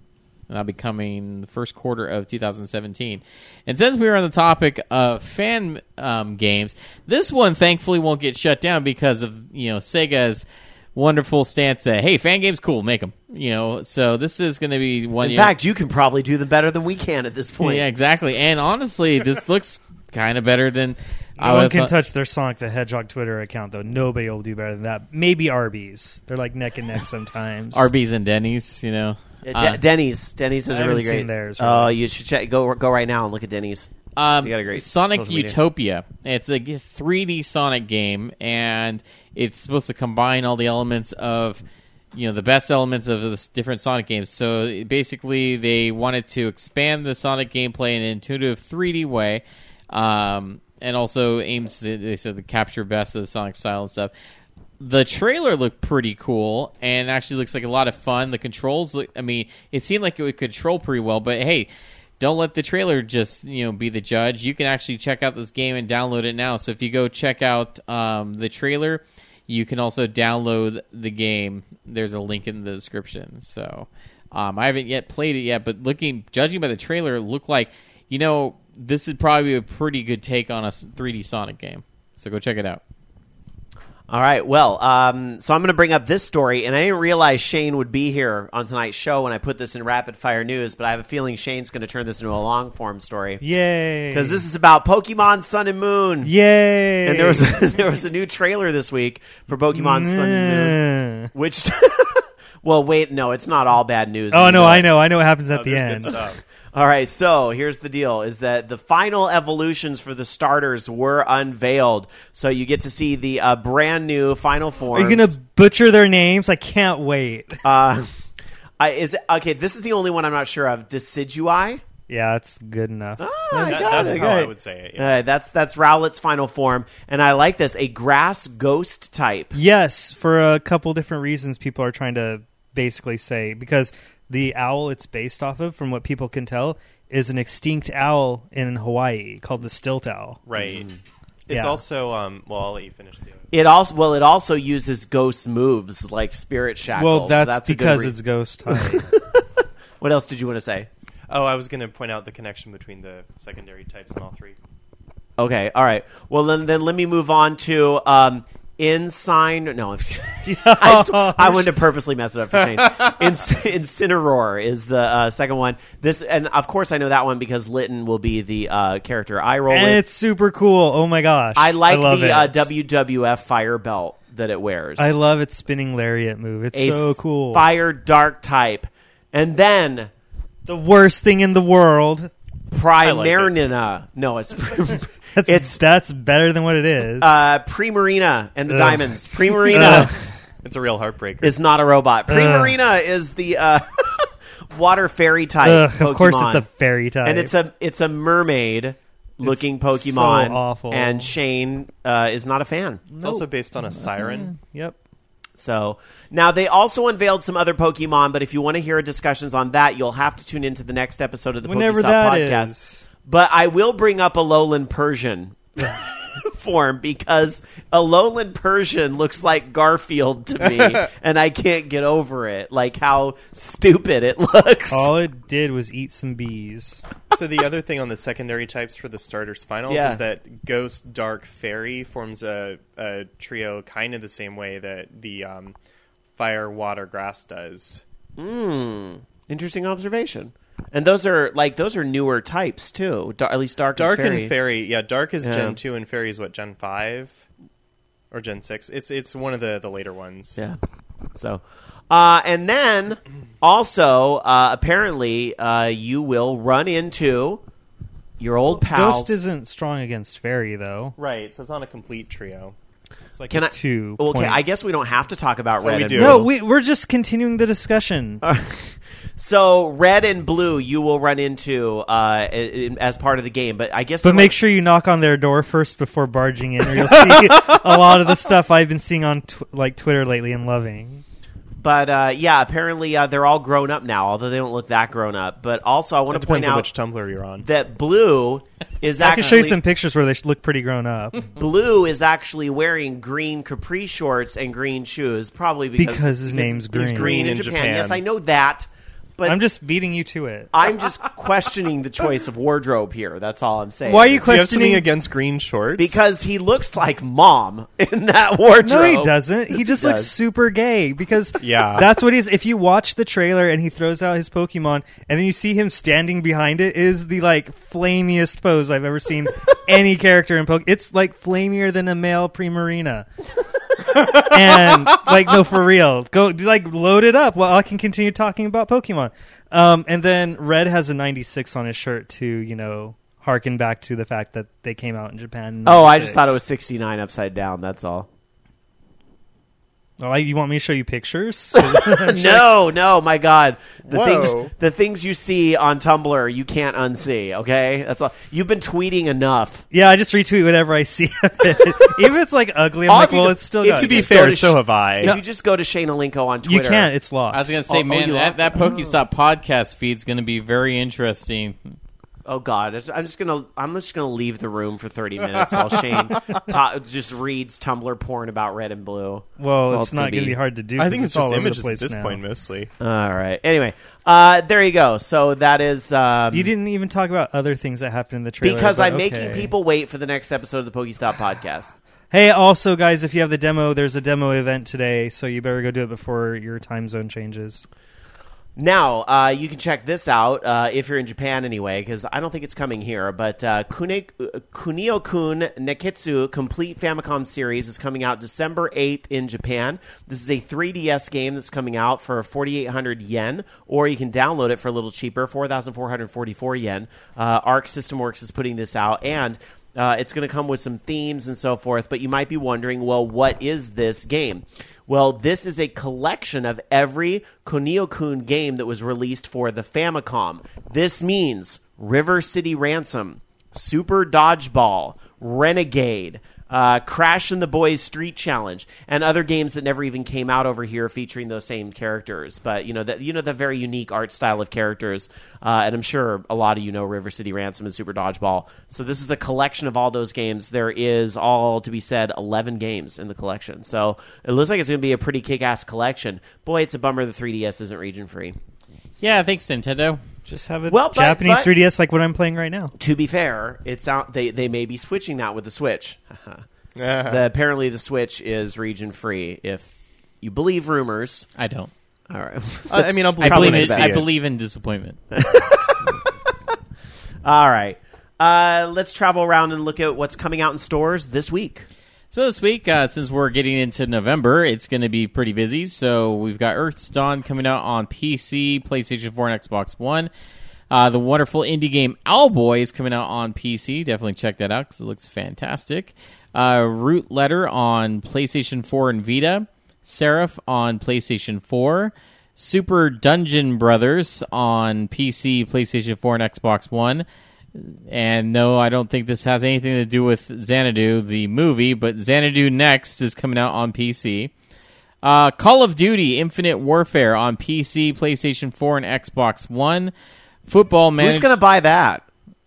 And that'll be coming the first quarter of two thousand seventeen. And since we were on the topic of fan um, games, this one thankfully won't get shut down because of, you know, Sega's wonderful stance that, hey, fan games, cool, make them. You know, so this is going to be one. In fact, you can probably do them better than we can at this point. Yeah, exactly. And honestly, this looks kind of better than. No one can touch their Sonic the Hedgehog Twitter account, though. Nobody will do better than that. Maybe Arby's. They're like neck and neck sometimes. Arby's and Denny's, you know. Yeah, De- Uh, Denny's. Denny's is I a really haven't great. seen theirs, Oh, really. you should check. Go go right now and look at Denny's. Um, You got a great Sonic social media. Utopia. It's a three D Sonic game, and it's supposed to combine all the elements of, you know, the best elements of the different Sonic games. So basically, they wanted to expand the Sonic gameplay in an intuitive three D way, um, and also aims to, they said, to capture best of Sonic style and stuff. The trailer looked pretty cool, and actually looks like a lot of fun. The controls, look, I mean, it seemed like it would control pretty well, but hey, don't let the trailer just, you know, be the judge. You can actually check out this game and download it now. So if you go check out um, the trailer, you can also download the game. There's a link in the description. So um, I haven't yet played it yet, but looking, judging by the trailer, it looked like, you know, this is probably a pretty good take on a three D Sonic game. So go check it out. All right. Well, um, so I'm going to bring up this story, and I didn't realize Shane would be here on tonight's show when I put this in rapid fire news, but I have a feeling Shane's going to turn this into a long form story Yay. because this is about Pokemon Sun and Moon. Yay. And there was a, there was a new trailer this week for Pokemon Sun and Moon, which well, wait, no, it's not all bad news. Oh, no, either. I know. I know what happens at Oh, the there's end. good stuff. All right, so here's the deal, is that the final evolutions for the starters were unveiled. So you get to see the uh, brand new final forms. Are you going to butcher their names? I can't wait. Uh, I, is it, okay, this is the only one I'm not sure of. Decidui? Yeah, that's good enough. Ah, I That- got that's it, how I good. would say it. Yeah. Uh, that's that's Rowlet's final form, and I like this, a grass ghost type. Yes, for a couple different reasons people are trying to basically say, because the owl it's based off of, from what people can tell, is an extinct owl in Hawaii called the stilt owl. Right. It's Yeah. also um. Well, I'll let you finish the other. It also well, it also uses ghost moves like Spirit Shackle. Well, so that's, that's a good because re- it's ghost type. What else did you want to say? Oh, I was going to point out the connection between the secondary types in all three. Okay, all right. Well, then, then let me move on to um, Insign. No, I, s- I wanted to purposely mess it up for Shane. Inc- Incineroar is the uh, second one. This, and of course, I know that one because Litton will be the uh, character I roll And with. it's super cool. Oh my gosh. I like love the it. uh, W W F fire belt that it wears. I love its spinning lariat move. It's a so f- cool. Fire dark type, and then The worst thing in the world. Primarina. No, it's That's, it's that's better than what it is. uh, Primarina and the Ugh. Diamonds. Primarina. Ugh. It's a real heartbreaker. is not a robot. Primarina is the uh, water fairy type. Ugh, Pokemon. of course, it's a fairy type. and it's a it's a mermaid looking It's Pokemon. so awful. And Shane uh, is not a fan. It's also based on a siren. Yep. So now they also unveiled some other Pokemon, but if you want to hear discussions on that, you'll have to tune into the next episode of the Whenever Pokestop that podcast. is. But I will bring up a Alolan Persian form because a Alolan Persian looks like Garfield to me, and I can't get over it. Like how stupid it looks. All it did was eat some bees. So the other thing on the secondary types for the starters finals Yeah. is that Ghost, Dark, Fairy forms a, a trio kind of the same way that the um, Fire, Water, Grass does. Hmm. Interesting observation. And those are like those are newer types too. Dar- at least dark, Dark and fairy. and Fairy, yeah. Dark is Yeah. Gen two, and Fairy is what, Gen five or Gen six? It's it's one of the, the later ones. Yeah. So, uh, and then also uh, apparently uh, you will run into your old pals. Ghost isn't strong against fairy, though. Right. So it's not a complete trio. It's like Can a I? two. Okay, point- I guess we don't have to talk about Oh, red we and do. blue. No, we, we're just continuing the discussion. So red and blue, you will run into uh, in, as part of the game. But I guess, But the make one- sure you knock on their door first before barging in, or you'll see a lot of the stuff I've been seeing on tw- like Twitter lately and loving. But uh, yeah, apparently uh, they're all grown up now, although they don't look that grown up. But also, I want It to point depends on out which Tumblr you're on. that blue is I actually can show you some pictures where they sh- look pretty grown up. Blue is actually wearing green capri shorts and green shoes, probably because, Because his name's he's Green. green in, In Japan. Japan. Yes, I know that. But I'm just beating you to it. I'm just questioning the choice of wardrobe here. That's all I'm saying. Why are you Do you have something questioning? against green shorts? Because he looks like Mom in that wardrobe. No, he doesn't. He Yes, just he looks does. super gay because Yeah. that's what he's. If you watch the trailer and he throws out his Pokemon and then you see him standing behind it, it is the like flamiest pose I've ever seen any character in Pokemon. It's like flamier than a male Primarina. And like, no, for real, go like load it up. Well, I can continue talking about Pokemon. Um, and then Red has a ninety-six on his shirt to, you know, harken back to the fact that they came out in Japan. in Oh, I just ninety-six. thought it was sixty-nine upside down. That's all. Oh, you want me to show you pictures? No, no, my God. The Whoa. things the things you see on Tumblr, you can't unsee, okay? That's all. You've been tweeting enough. Yeah, I just retweet whatever I see of it. Even if it's like ugly, I'm All like, if you well, do- it's still if got to be just good. go fair, to so sh- have I. If you just go to Shane Alenko on You Twitter. can't. It's locked. I was gonna say, Oh, oh, man, you that, locked that Pokestop podcast feed's gonna be very interesting. Oh God! It's- I'm just gonna I'm just gonna leave the room for thirty minutes while Shane ta- just reads Tumblr porn about red and blue. Well, That's all it's it's gonna not going to be. be hard to do. I think 'cause it's just all over the images at place this now. point, mostly. All right. Anyway, uh, there you go. So that is um, You didn't even talk about other things that happened in the trailer. because but I'm making okay. people wait for the next episode of the Pokestop podcast. Hey, also, guys, if you have the demo, there's a demo event today, so you better go do it before your time zone changes. Now, uh, you can check this out uh, if you're in Japan anyway, because I don't think it's coming here. But uh, Kune, Kunio-kun Neketsu Complete Famicom Series is coming out December eighth in Japan. This is a three D S game that's coming out for forty-eight hundred yen, or you can download it for a little cheaper, four thousand four hundred forty-four yen. Uh, Arc System Works is putting this out, and uh, it's going to come with some themes and so forth. But you might be wondering, well, what is this game? Well, this is a collection of every Kunio-kun game that was released for the Famicom. This means River City Ransom, Super Dodgeball, Renegade, uh, Crash and the Boys Street Challenge, and other games that never even came out over here featuring those same characters. But you know that you know the very unique art style of characters, uh, and I'm sure a lot of you know River City Ransom and Super Dodgeball. So this is a collection of all those games. There is, all to be said, eleven games in the collection. So it looks like it's going to be a pretty kick-ass collection. Boy, it's a bummer the three D S isn't region free. Yeah, thanks, Nintendo. Just have a Well, but- Japanese but- three D S like what I'm playing right now. To be fair, it's out. They they may be switching that with the Switch. the, apparently, the Switch is region free if you believe rumors. I don't. All right. I mean, I'll I probably believe, the in, best. I believe in disappointment. All right. Uh, let's travel around and look at what's coming out in stores this week. So this week, uh, since we're getting into November, it's going to be pretty busy. So we've got Earth's Dawn coming out on P C, PlayStation four, and Xbox One. Uh, the wonderful indie game Owlboy is coming out on P C. Definitely check that out because it looks fantastic. Uh, Root Letter on PlayStation four and Vita. Seraph on PlayStation four. Super Dungeon Brothers on P C, PlayStation four, and Xbox One. And no, I don't think this has anything to do with Xanadu, the movie, but Xanadu Next is coming out on P C. Uh, Call of Duty Infinite Warfare on P C, PlayStation four, and Xbox One. Football Manager. Who's going to buy that?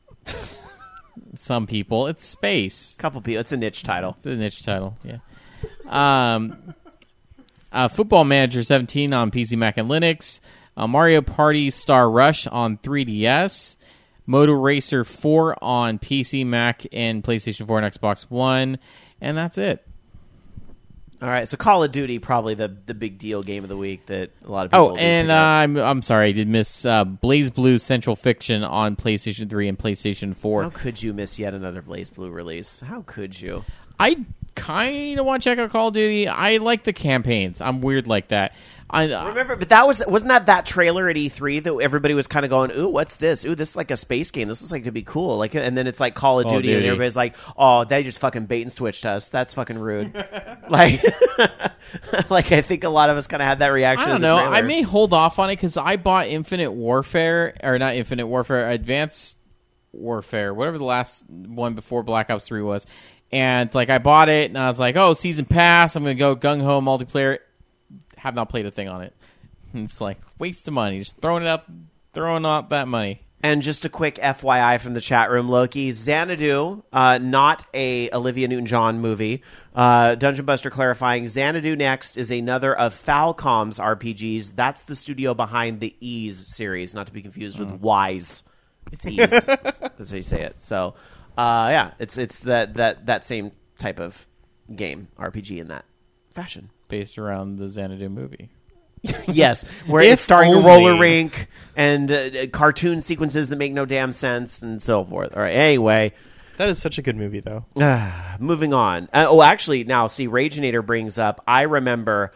Some people. It's space. couple people. It's a niche title. It's a niche title, yeah. Um, uh, Football Manager seventeen on P C, Mac, and Linux. Uh, Mario Party Star Rush on three D S. Moto Racer four on P C, Mac, and PlayStation four and Xbox One. And that's it. All right. So Call of Duty, probably the, the big deal game of the week that a lot of people Oh, will be and picking uh, up. I'm I'm sorry, I did miss uh, Blaze Blue Central Fiction on PlayStation three and PlayStation four. How could you miss yet another Blaze Blue release? How could you? I kind of want to check out Call of Duty. I like the campaigns. I'm weird like that. I Remember, but that was wasn't that that trailer at E three that everybody was kind of going, "Ooh, what's this? Ooh, this is like a space game. This looks like it could be cool." Like, and then it's like Call of Call of Duty, and Duty. everybody's like, "Oh, they just fucking bait and switched us. That's fucking rude." like, like I think a lot of us kind of had that reaction. I to don't the know. trailer. I may hold off on it because I bought Infinite Warfare, or not Infinite Warfare, Advanced Warfare, whatever the last one before Black Ops three was. And like I bought it, and I was like, "Oh, season pass! I'm going to go gung ho multiplayer." Have not played a thing on it. And it's like waste of money, just throwing it out, throwing out that money. And just a quick F Y I from the chat room, Loki, Xanadu, uh, not a Olivia Newton-John movie. Uh, Dungeon Buster clarifying, Xanadu Next is another of Falcom's R P Gs. That's the studio behind the Ease series, not to be confused with Wise. It's Ease. That's how you say it. So, uh, yeah, it's it's that, that, that same type of game, R P G in that fashion. Based around the Xanadu movie. Yes, where If it's starring only. a roller rink and uh, cartoon sequences that make no damn sense and so forth. All right, anyway, That is such a good movie, though. uh, moving on. Uh, oh, actually, now, see, Rageinator brings up, I remember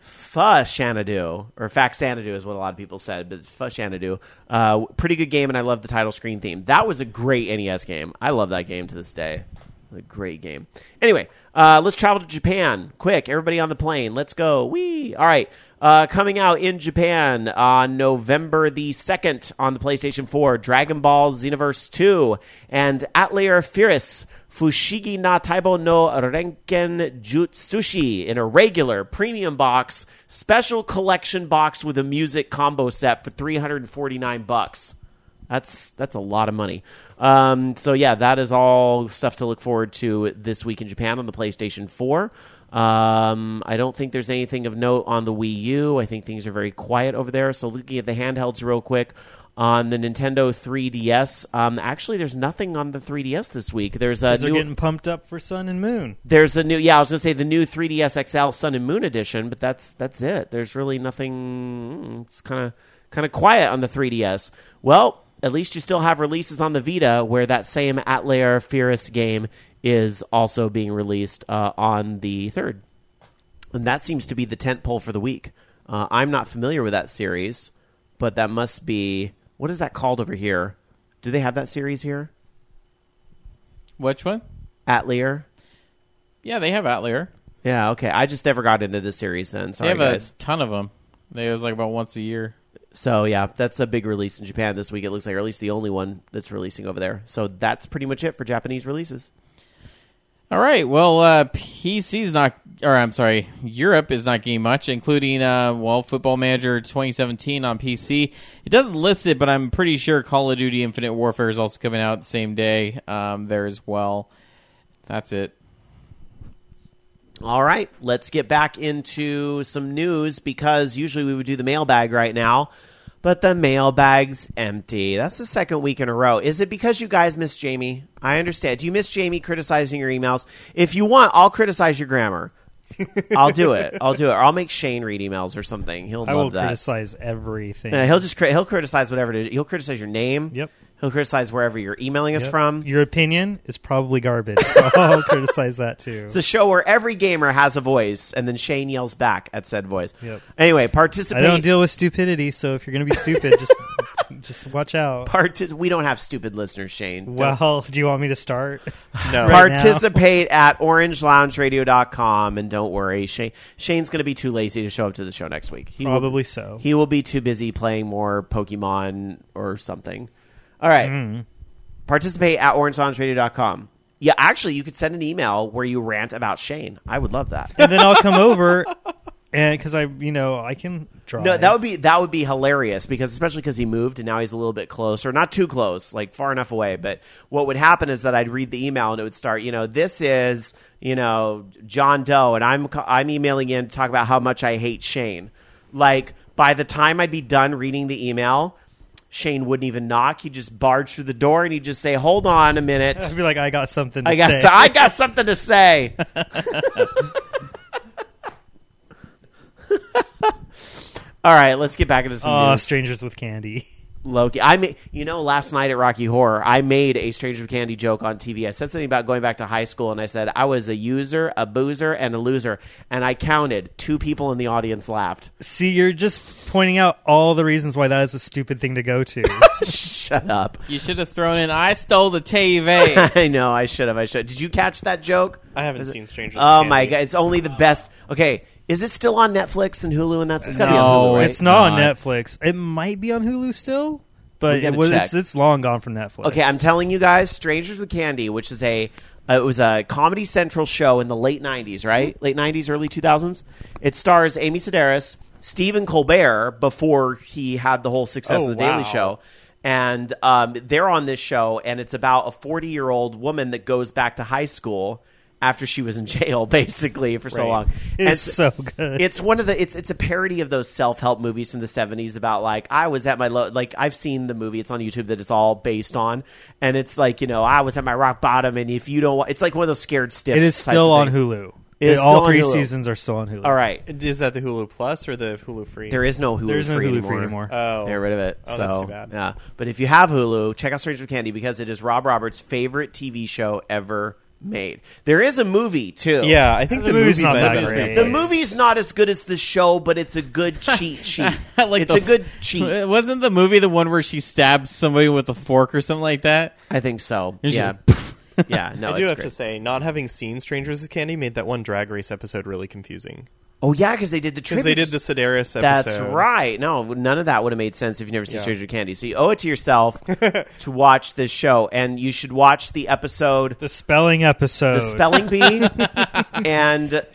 Fa-Xanadu, or Faxanadu is what a lot of people said, but Fa-Xanadu, uh, pretty good game, and I love the title screen theme. That was a great N E S game. I love that game to this day. A great game. Anyway, uh, let's travel to Japan. Quick, everybody on the plane. Let's go. Whee! All right. Uh, coming out in Japan on November the second on the PlayStation four, Dragon Ball Xenoverse two and Atelier Firis Fushigi na Taibo no Renken Jutsushi in a regular premium box, special collection box with a music combo set for three hundred forty-nine bucks. That's that's a lot of money. Um, so yeah, that is all stuff to look forward to this week in Japan on the PlayStation four. Um, I don't think there's anything of note on the Wii U. I think things are very quiet over there. So looking at the handhelds real quick, on the Nintendo three D S, um, actually there's nothing on the three D S this week. There's a They're new, getting pumped up for Sun and Moon. there's a new, yeah, I was gonna say the new three D S X L Sun and Moon edition, but that's that's it. There's really nothing. It's kind of kind of quiet on the three D S. Well, at least you still have releases on the Vita where that same Atelier Firis game is also being released uh, on the third. And that seems to be the tentpole for the week. Uh, I'm not familiar with that series, but that must be... What is that called over here? Do they have that series here? Which one? Atelier? Yeah, they have Atelier. Yeah, okay. I just never got into this series then. Sorry, They have guys. a ton of them. They was like about once a year. So, yeah, that's a big release in Japan this week, it looks like, or at least the only one that's releasing over there. So that's pretty much it for Japanese releases. All right. Well, uh, P C's not, or I'm sorry, Europe is not getting much, including, uh, well, Football Manager twenty seventeen on P C. It doesn't list it, but I'm pretty sure Call of Duty Infinite Warfare is also coming out the same day um, there as well. That's it. All right, let's get back into some news because usually we would do the mailbag right now, but the mailbag's empty. That's the second week in a row. Is it because you guys miss Jamie? I understand. Do you miss Jamie criticizing your emails? If you want, I'll criticize your grammar. I'll do it. I'll do it. Or I'll make Shane read emails or something. He'll I love will that. criticize everything. Yeah, he'll just cri- he'll criticize whatever it is. He'll criticize your name. Yep. He'll criticize wherever you're emailing us Yep. from. Your opinion is probably garbage, so I'll criticize that too. It's a show where every gamer has a voice, and then Shane yells back at said voice. Yep. Anyway, I participate. don't deal with stupidity, so if you're going to be stupid, just just watch out. Partic- we don't have stupid listeners, Shane. Don't- Well, do you want me to start? No. Right now? Participate at orange lounge radio dot com, and don't worry, Shane. Shane's going to be too lazy to show up to the show next week. He Probably will, so. He will be too busy playing more Pokemon or something. All right. Mm. Participate at orange lounge radio dot com. Yeah, actually, you could send an email where you rant about Shane. I would love that. And then I'll come over, and because I, you know, I can drive. No, that would be that would be hilarious because especially because he moved and now he's a little bit closer, not too close, like far enough away. But what would happen is that I'd read the email and it would start, you know, this is you know John Doe, and I'm I'm emailing in to talk about how much I hate Shane. Like by the time I'd be done reading the email, Shane wouldn't even knock. He'd just barge through the door and he'd just say, "Hold on a minute, I'd be like, I got something to I got say. so- I got something to say." All right, let's get back into some Oh, news. Strangers with Candy. Loki. I made, you know, last night at Rocky Horror, I made a Stranger with Candy joke on T V. I said something about going back to high school, and I said I was a user, a boozer, and a loser. And I counted. Two people in the audience laughed. See, you're just pointing out all the reasons why that is a stupid thing to go to. Shut up. You should have thrown in, I stole the T V. I know. I should have. I should. Did you catch that joke? I haven't seen Strangers. Oh with my Candy. god! It's only the best. Okay, is it still on Netflix and Hulu? And that's it's got to be on No, Hulu, right? It's not on not. Netflix. It might be on Hulu still, We but gotta it was, check. it's it's long gone from Netflix. Okay, I'm telling you guys, Strangers with Candy, which is a uh, it was a Comedy Central show in the late nineties, right? Late nineties, early two thousands. It stars Amy Sedaris, Stephen Colbert before he had the whole success Oh, of the Daily wow. Show, and um, they're on this show, and it's about a forty-year-old woman that goes back to high school after she was in jail, basically, for so Right. long. And It's so good. It's one of the it's it's a parody of those self-help movies from the seventies about like I was at my low, like I've seen the movie, it's on YouTube, that it's all based on, and it's like, you know, I was at my rock bottom, and if you don't wa- it's like one of those scared stiffs. It is types still of on things. Hulu. It is all still on three Hulu. seasons are still on Hulu. All right. Is that the Hulu Plus or the Hulu Free? There is no Hulu There's no free Hulu anymore. free anymore. Oh, They got rid of it. Oh, so, that's too bad. Yeah. But if you have Hulu, check out Strangers with Candy because it is Rob Roberts' favorite T V show ever made. There is a movie, too. Yeah, I think The the, movie's movie not might that have been great. great. The movie's not as good as the show, but it's a good cheat sheet. Like it's the a good cheat. Wasn't the movie the one where she stabs somebody with a fork or something like that? I think so. It's Yeah. just- Yeah. No, I do it's have great. to say, not having seen Strangers with Candy made that one Drag Race episode really confusing. Oh, yeah, because they did the Because they did tributes. the Sedaris episode. That's right. No, none of that would have made sense if you've never seen Yeah. Stranger with Candy. So you owe it to yourself to watch this show, and you should watch the episode, The spelling episode. the spelling bee, and the,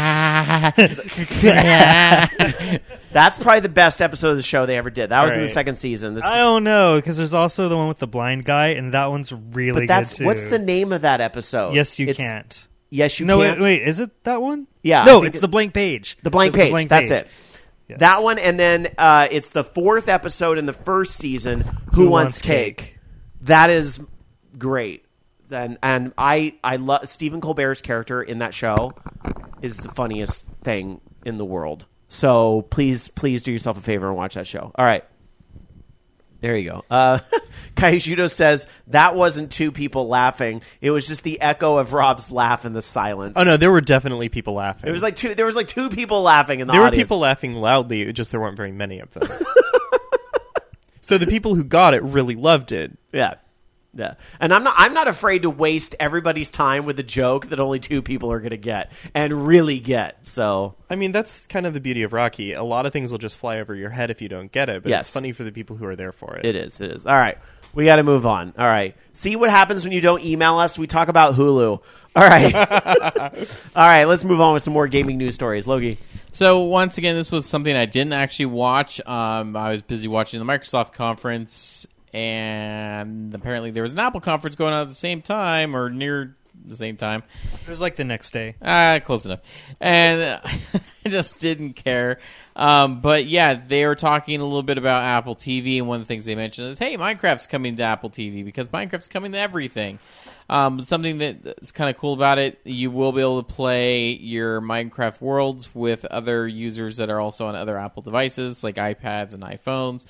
that's probably the best episode of the show they ever did. That was in the Right. second season. This, I don't know, because there's also the one with the blind guy, and that one's really but that's good too. what's the name of that episode? Yes, you It's- can't. Yes, you no, can't. wait, wait, is it that one? Yeah, I No, think it's it- the blank page. The blank The page. blank That's page. it. Yes. That one, and then uh, it's the fourth episode in the first season. Who, Who wants Wants cake? Cake? That is great, and and I I love Stephen Colbert's character in that show is the funniest thing in the world. So please please do yourself a favor and watch that show. All right. There you go. Uh, Kaishudo says that wasn't two people laughing. It was just the echo of Rob's laugh in the silence. Oh no, there were definitely people laughing. It was like two. There was like two people laughing in the there were audience. people laughing loudly. It just there weren't very many of them. So the people who got it really loved it. Yeah. Yeah. And I'm not I'm not afraid to waste everybody's time with a joke that only two people are going to get and really get. So, I mean, that's kind of the beauty of Rocky. A lot of things will just fly over your head if you don't get it, but Yes. it's funny for the people who are there for it. it is. It is. All right. We got to move on. All right. See what happens when you don't email us? We talk about Hulu. All right. All right, let's move on with some more gaming news stories. Logie. So once again, this was something I didn't actually watch. Um, I was busy watching the Microsoft conference, and apparently there was an Apple conference going on at the same time, or near the same time. It was like the next day. Ah, close enough. And uh, I just didn't care. Um, but yeah, they were talking a little bit about Apple T V, and one of the things they mentioned is, hey, Minecraft's coming to Apple T V because Minecraft's coming to everything. Um, something that's kind of cool about it, you will be able to play your Minecraft worlds with other users that are also on other Apple devices, like iPads and iPhones.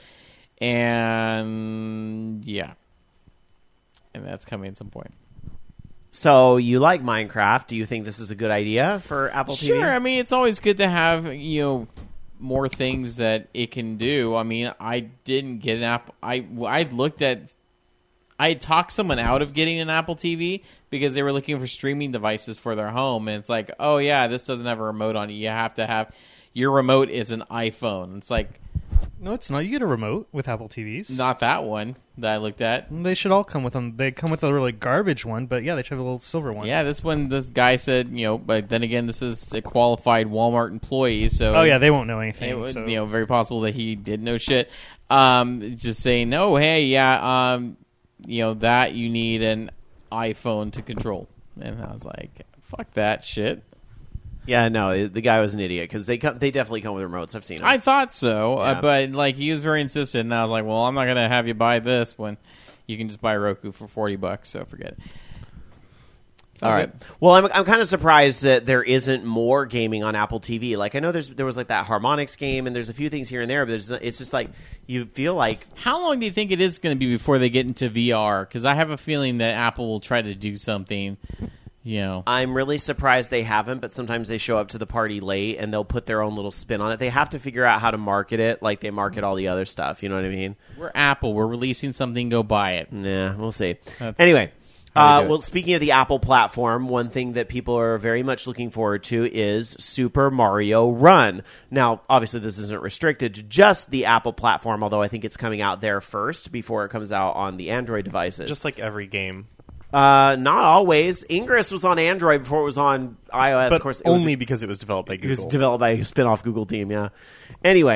And yeah. And that's coming at some point. So, you like Minecraft. Do you think this is a good idea for Apple T V? Sure, I mean, it's always good to have, you know, more things that it can do. I mean, I didn't get an Apple. I I looked at. I had talked someone out of getting an Apple T V because they were looking for streaming devices for their home, and it's like, oh yeah, this doesn't have a remote on it. You have to have your remote is an iPhone. It's like No, it's not. You get a remote with Apple T Vs. not that one that I looked at. They should all come with them. They come with a really garbage one, but yeah, they should have a little silver one. Yeah, this one, this guy said, you know, but then again, this is a qualified Walmart employee, so Oh yeah, they won't know anything. It was, so. you know, very possible that he didn't know shit. Um, just saying, no, hey, yeah, um, you know, that you need an iPhone to control. And I was like, fuck that shit. Yeah, no, the guy was an idiot because they come, they definitely come with remotes. I've seen them. I thought so, Yeah. uh, but like he was very insistent, and I was like, well, I'm not gonna have you buy this when you can just buy Roku for forty bucks. So forget it. All Sounds right. good. Well, I'm I'm kind of surprised that there isn't more gaming on Apple T V. Like I know there's there was like that Harmonix game, and there's a few things here and there, but there's it's just like you feel like How long do you think it is going to be before they get into V R? Because I have a feeling that Apple will try to do something. You know, I'm really surprised they haven't, but sometimes they show up to the party late and they'll put their own little spin on it. They have to figure out how to market it like they market all the other stuff. You know what I mean? we're Apple. We're releasing something. Go buy it. Yeah, we'll see. That's Anyway, how uh, they do it. well, speaking of the Apple platform, one thing that people are very much looking forward to is Super Mario Run. Now, obviously, this isn't restricted to just the Apple platform, although I think it's coming out there first before it comes out on the Android devices. Just like every game. uh, not always. Ingress was on Android before it was on iOS. But of course, it was- only because it was developed by It was Google. developed by a spin-off Google team, yeah. Anyway,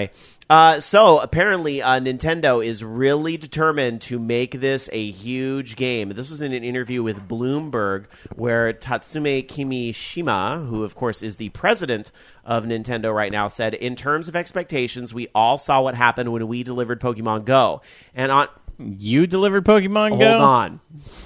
Uh, so apparently, uh, Nintendo is really determined to make this a huge game. This was in an interview with Bloomberg, where Tatsume Kimishima, who of course is the president of Nintendo right now, said, "In terms of expectations, we all saw what happened when we delivered Pokemon Go." And on You delivered Pokemon hold Go? on,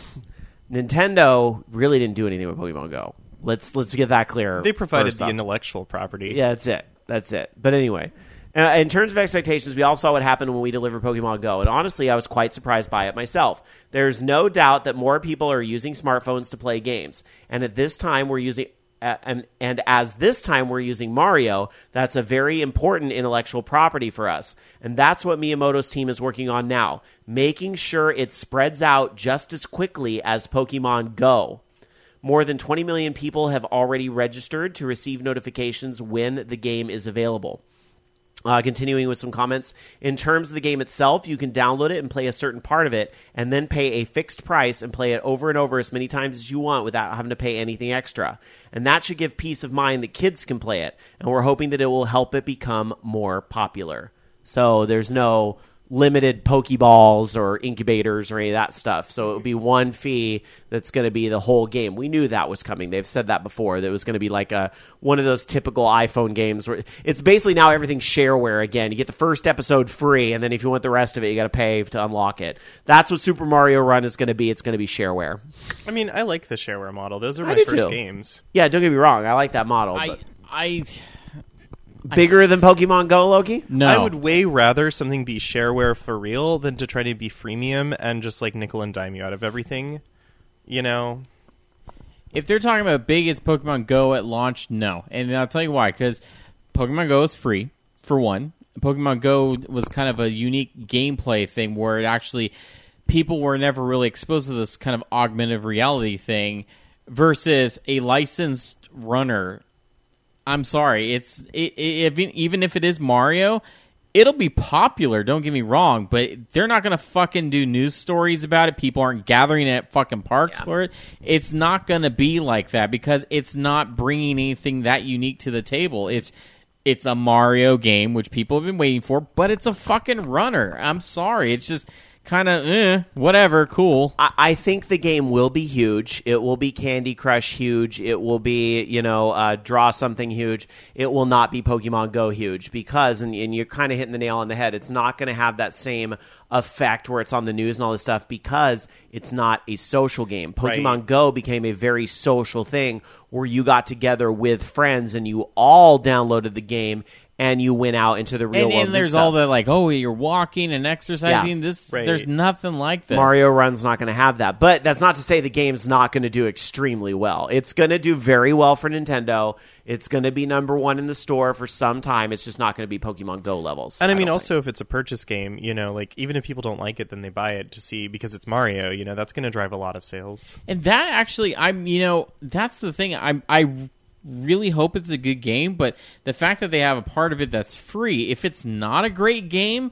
Nintendo really didn't do anything with Pokemon Go. Let's let's get that clear. They provided first the off. intellectual property. Yeah, that's it. That's it. But anyway, uh, in terms of expectations, we all saw what happened when we delivered Pokemon Go. And honestly, I was quite surprised by it myself. There's no doubt that more people are using smartphones to play games. And at this time, we're using... Uh, and, and as this time we're using Mario, that's a very important intellectual property for us. And that's what Miyamoto's team is working on now, making sure it spreads out just as quickly as Pokemon Go. More than twenty million people have already registered to receive notifications when the game is available. Uh, continuing with some comments, in terms of the game itself, you can download it and play a certain part of it, and then pay a fixed price and play it over and over as many times as you want without having to pay anything extra. And that should give peace of mind that kids can play it, and we're hoping that it will help it become more popular. So there's no limited Pokeballs or incubators or any of that stuff. So it would be one fee that's going to be the whole game. We knew that was coming. They've said that before. That it was going to be like a one of those typical iPhone games where it's basically now everything's shareware again. You get the first episode free, and then if you want the rest of it, you got to pay to unlock it. That's what Super Mario Run is going to be. It's going to be shareware. I mean, I like the shareware model. Those are I my do first too. games. Yeah, don't get me wrong. I like that model. I, but I, bigger than Pokemon Go, Loki? no. I would way rather something be shareware for real than to try to be freemium and just like nickel and dime you out of everything. You know? If they're talking about big as Pokemon Go at launch, no. And I'll tell you why. Because Pokemon Go is free, for one. Pokemon Go was kind of a unique gameplay thing where it actually... people were never really exposed to this kind of augmented reality thing versus a licensed runner. I'm sorry. It's it, it, even if it is Mario, it'll be popular. Don't get me wrong, but they're not going to fucking do news stories about it. People aren't gathering at fucking parks Yeah. for it. It's not going to be like that because it's not bringing anything that unique to the table. It's it's a Mario game, which people have been waiting for, but it's a fucking runner. I'm sorry. It's just kind of eh, whatever, cool. I, I think the game will be huge. It will be Candy Crush huge. It will be, you know, uh, Draw Something huge. It will not be Pokemon Go huge because, and, and you're kind of hitting the nail on the head, it's not going to have that same effect where it's on the news and all this stuff because it's not a social game. Pokemon Right. Go became a very social thing where you got together with friends and you all downloaded the game and you went out into the real And, world. and there's stuff. all the like, oh, you're walking and exercising. Yeah. This Right. there's nothing like this. Mario Run's not going to have that. But that's not to say the game's not going to do extremely well. It's going to do very well for Nintendo. It's going to be number one in the store for some time. It's just not going to be Pokemon Go levels. And I mean, don't also, if it's a purchase game, you know, like, even if people don't like it, then they buy it to see, because it's Mario, you know, that's going to drive a lot of sales. And that actually, I'm, you know, that's the thing. I'm, I really hope it's a good game, but the fact that they have a part of it that's free, if it's not a great game,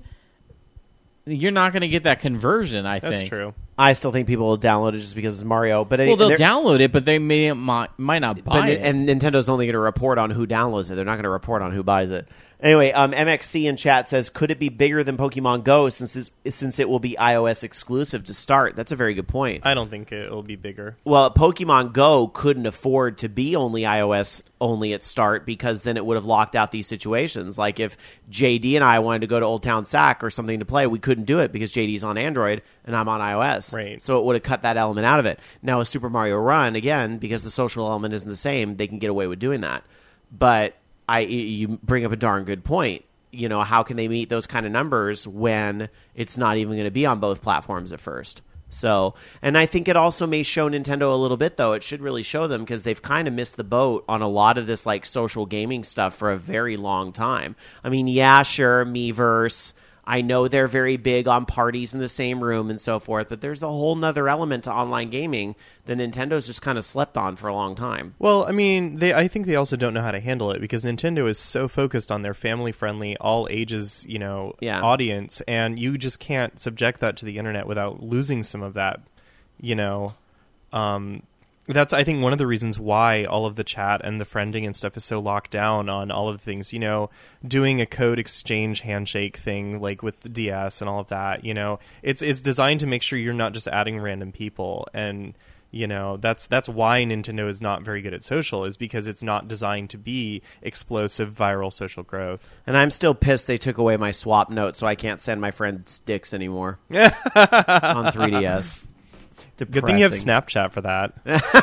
you're not going to get that conversion, I That's think. true. I still think people will download it just because it's Mario. But Well, they'll they're- download it, but they may might, might not buy But, it. and Nintendo's only going to report on who downloads it. They're not going to report on who buys it. Anyway, um, M X C in chat says, could it be bigger than Pokemon Go since it's, since it will be iOS exclusive to start? That's a very good point. I don't think it'll be bigger. Well, Pokemon Go couldn't afford to be only iOS only at start because then it would have locked out these situations. Like if J D and I wanted to go to Old Town Sac or something to play, we couldn't do it because J D's on Android and I'm on iOS. Right. So it would have cut that element out of it. Now with Super Mario Run, again, because the social element isn't the same, they can get away with doing that. But I, you bring up a darn good point. You know, how can they meet those kind of numbers when it's not even going to be on both platforms at first? So, and I think it also may show Nintendo a little bit, though. It should really show them because they've kind of missed the boat on a lot of this, like, social gaming stuff for a very long time. I mean, yeah, sure, Miiverse. I know they're very big on parties in the same room and so forth, but there's a whole nother element to online gaming that Nintendo's just kind of slept on for a long time. Well, I mean, they. I think they also don't know how to handle it because Nintendo is so focused on their family-friendly, all ages, you know, Yeah. audience, and you just can't subject that to the internet without losing some of that, you know, um, That's, I think, one of the reasons why all of the chat and the friending and stuff is so locked down on all of the things, you know, doing a code exchange handshake thing, like with the D S and all of that, you know, it's it's designed to make sure you're not just adding random people. And, you know, that's that's why Nintendo is not very good at social, is because it's not designed to be explosive viral social growth. And I'm still pissed they took away my swap note, so I can't send my friends dicks anymore on three D S. Good thing you have Depressing. Snapchat for that.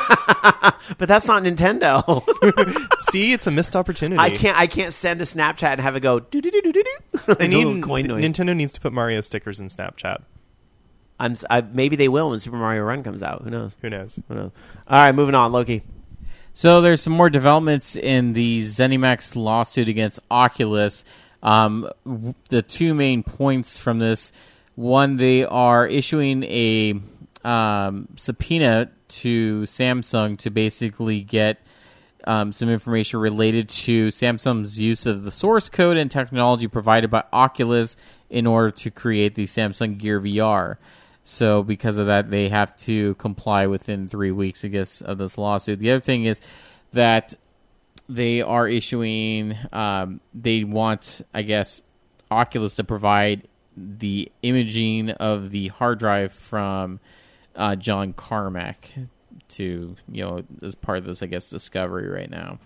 But that's not Nintendo. See, it's a missed opportunity. I can't. I can't send a Snapchat and have it go do do do do do do. They need, coin noise. Nintendo needs to put Mario stickers in Snapchat. I'm. s- I, maybe they will when Super Mario Run comes out. Who knows? Who knows? Who knows? All right, moving on. Loki. So there's some more developments in the ZeniMax lawsuit against Oculus. Um, w- the two main points from this: one, they are issuing a um, subpoena to Samsung to basically get um, some information related to Samsung's use of the source code and technology provided by Oculus in order to create the Samsung Gear V R. So because of that, they have to comply within three weeks, I guess, of this lawsuit. The other thing is that they are issuing, um, they want, I guess, Oculus to provide the imaging of the hard drive from uh, John Carmack to, you know, as part of this, I guess, discovery right now.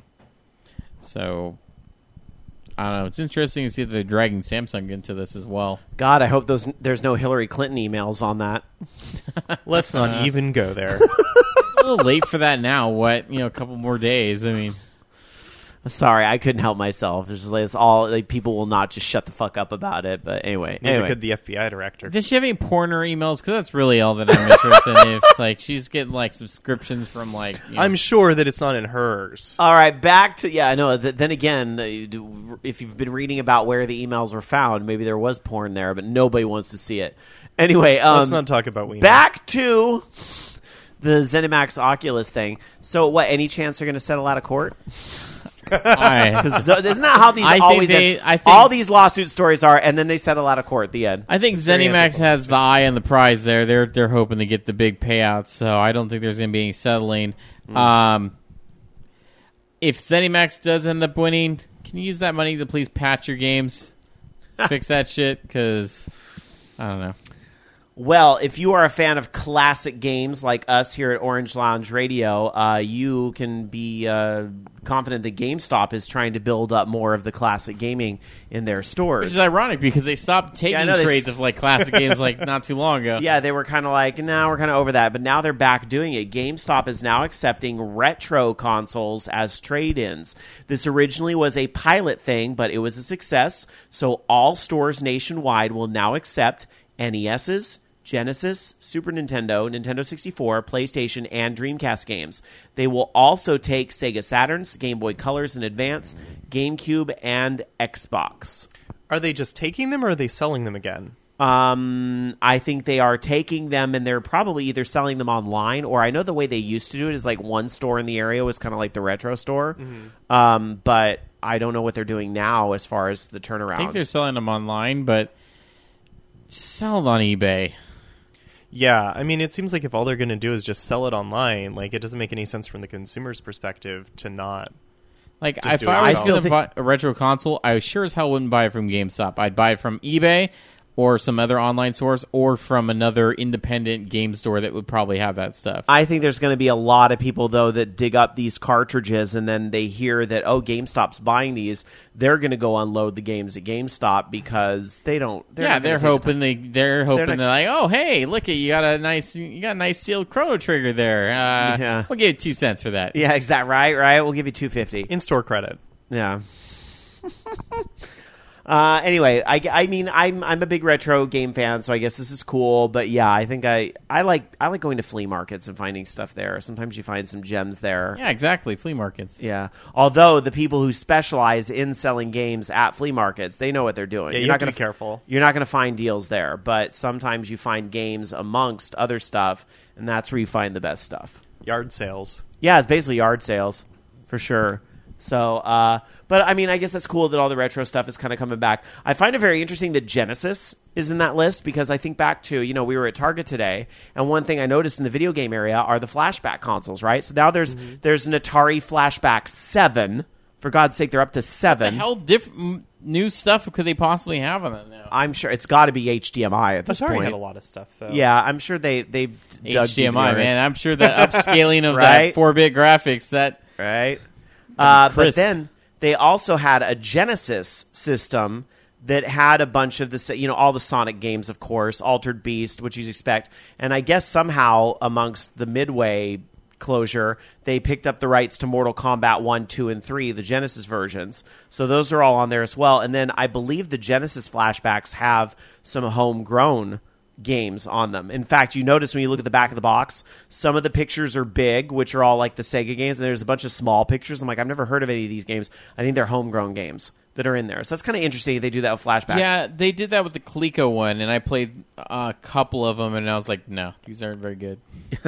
So, I don't know. It's interesting to see that they're dragging Samsung into this as well. God, I hope those there's no Hillary Clinton emails on that. Let's not even go there. A little late for that now. What, you know, a couple more days. I mean, Sorry, I couldn't help myself. It's just like it's all like people will not just shut the fuck up about it. But anyway, Neither anyway. could the F B I director. does she have any porn in her emails? Because that's really all that I'm interested in. If like she's getting like subscriptions from like, you know, I'm sure that it's not in hers. All right, back to yeah. I know. Th- then again, uh, if you've been reading about where the emails were found, maybe there was porn there, but nobody wants to see it. Anyway, um, Let's not talk about Wiener. back to the ZeniMax Oculus thing. So, what? Any chance they're going to settle out of court? I, Because isn't that how these I think always they- end? I think- all these lawsuit stories are, and then they settle out of court at the end. I think very ZeniMax ethical. has the eye on the prize there. They're they're hoping to get the big payouts, so I don't think there's going to be any settling. Um, if ZeniMax does end up winning, can you use that money to please patch your games, fix that shit? Because I don't know. Well, if you are a fan of classic games like us here at Orange Lounge Radio, uh, you can be uh, confident that GameStop is trying to build up more of the classic gaming in their stores. Which is ironic because they stopped taking I know, they trades s- of like classic games like not too long ago. Yeah, they were kind of like, now we're kind of over that, but now they're back doing it. GameStop is now accepting retro consoles as trade-ins. This originally was a pilot thing, but it was a success, so all stores nationwide will now accept N E S's, Genesis, Super Nintendo, Nintendo sixty-four, PlayStation, and Dreamcast games. They will also take Sega Saturns, Game Boy Colors in advance, GameCube, and Xbox. Are they just taking them or are they selling them again? Um, I think they are taking them and they're probably either selling them online, or I know the way they used to do it is like one store in the area was kind of like the retro store. Mm-hmm. Um, but I don't know what they're doing now as far as the turnaround. I think they're selling them online, but sell it on eBay. Yeah, I mean, it seems like if all they're going to do is just sell it online, like, it doesn't make any sense from the consumer's perspective to not. Like, Just if do it I was yourself. going to think- buy a retro console, I sure as hell wouldn't buy it from GameStop. I'd buy it from eBay or some other online source or from another independent game store that would probably have that stuff. I think there's going to be a lot of people, though, that dig up these cartridges and then they hear that, oh, GameStop's buying these. They're going to go unload the games at GameStop because they don't. They're yeah, not gonna they're take the hoping they they're hoping not- they're like, oh hey, look at you got a nice you got a nice sealed Chrono Trigger there. Uh, Yeah. we'll give you two cents for that. Yeah, exactly. Right, right. We'll give you two fifty. In-store credit. Yeah. uh, anyway, I, I mean, I'm I'm a big retro game fan, so I guess this is cool. But yeah, I think I, I like I like going to flea markets and finding stuff there. Sometimes you find some gems there. Yeah, exactly. Flea markets. Yeah. Although the people who specialize in selling games at flea markets, they know what they're doing. Yeah, you You're have not to gonna be careful. You're not going to find deals there, but sometimes you find games amongst other stuff, and that's where you find the best stuff. Yard sales. Yeah, it's basically yard sales, for sure. So, uh, but I mean, I guess that's cool that all the retro stuff is kind of coming back. I find it very interesting that Genesis is in that list because I think back to, you know, we were at Target today, and one thing I noticed in the video game area are the flashback consoles, right? So now there's mm-hmm. there's an Atari Flashback seven. For God's sake, they're up to seven. What the hell diff- m- new stuff could they possibly have on that now? I'm sure it's got to be H D M I at this Atari point. had a lot of stuff, though. Yeah, I'm sure they they dug H D M I, deep in man. there. I'm sure that upscaling of Right? that four-bit graphics, that Right. Uh, but crisp. then they also had a Genesis system that had a bunch of the, you know, all the Sonic games, of course, Altered Beast, which you'd expect. And I guess somehow amongst the Midway closure, they picked up the rights to Mortal Kombat one, two, and three, the Genesis versions. So those are all on there as well. And then I believe the Genesis flashbacks have some homegrown games on them. In fact, you notice when you look at the back of the box, some of the pictures are big, which are all like the Sega games, and there's a bunch of small pictures. I'm like, I've never heard of any of these games. I think they're homegrown games that are in there. So that's kind of interesting. They do that with flashback. Yeah, they did that with the Coleco one, and I played a couple of them, and I was like, no, these aren't very good.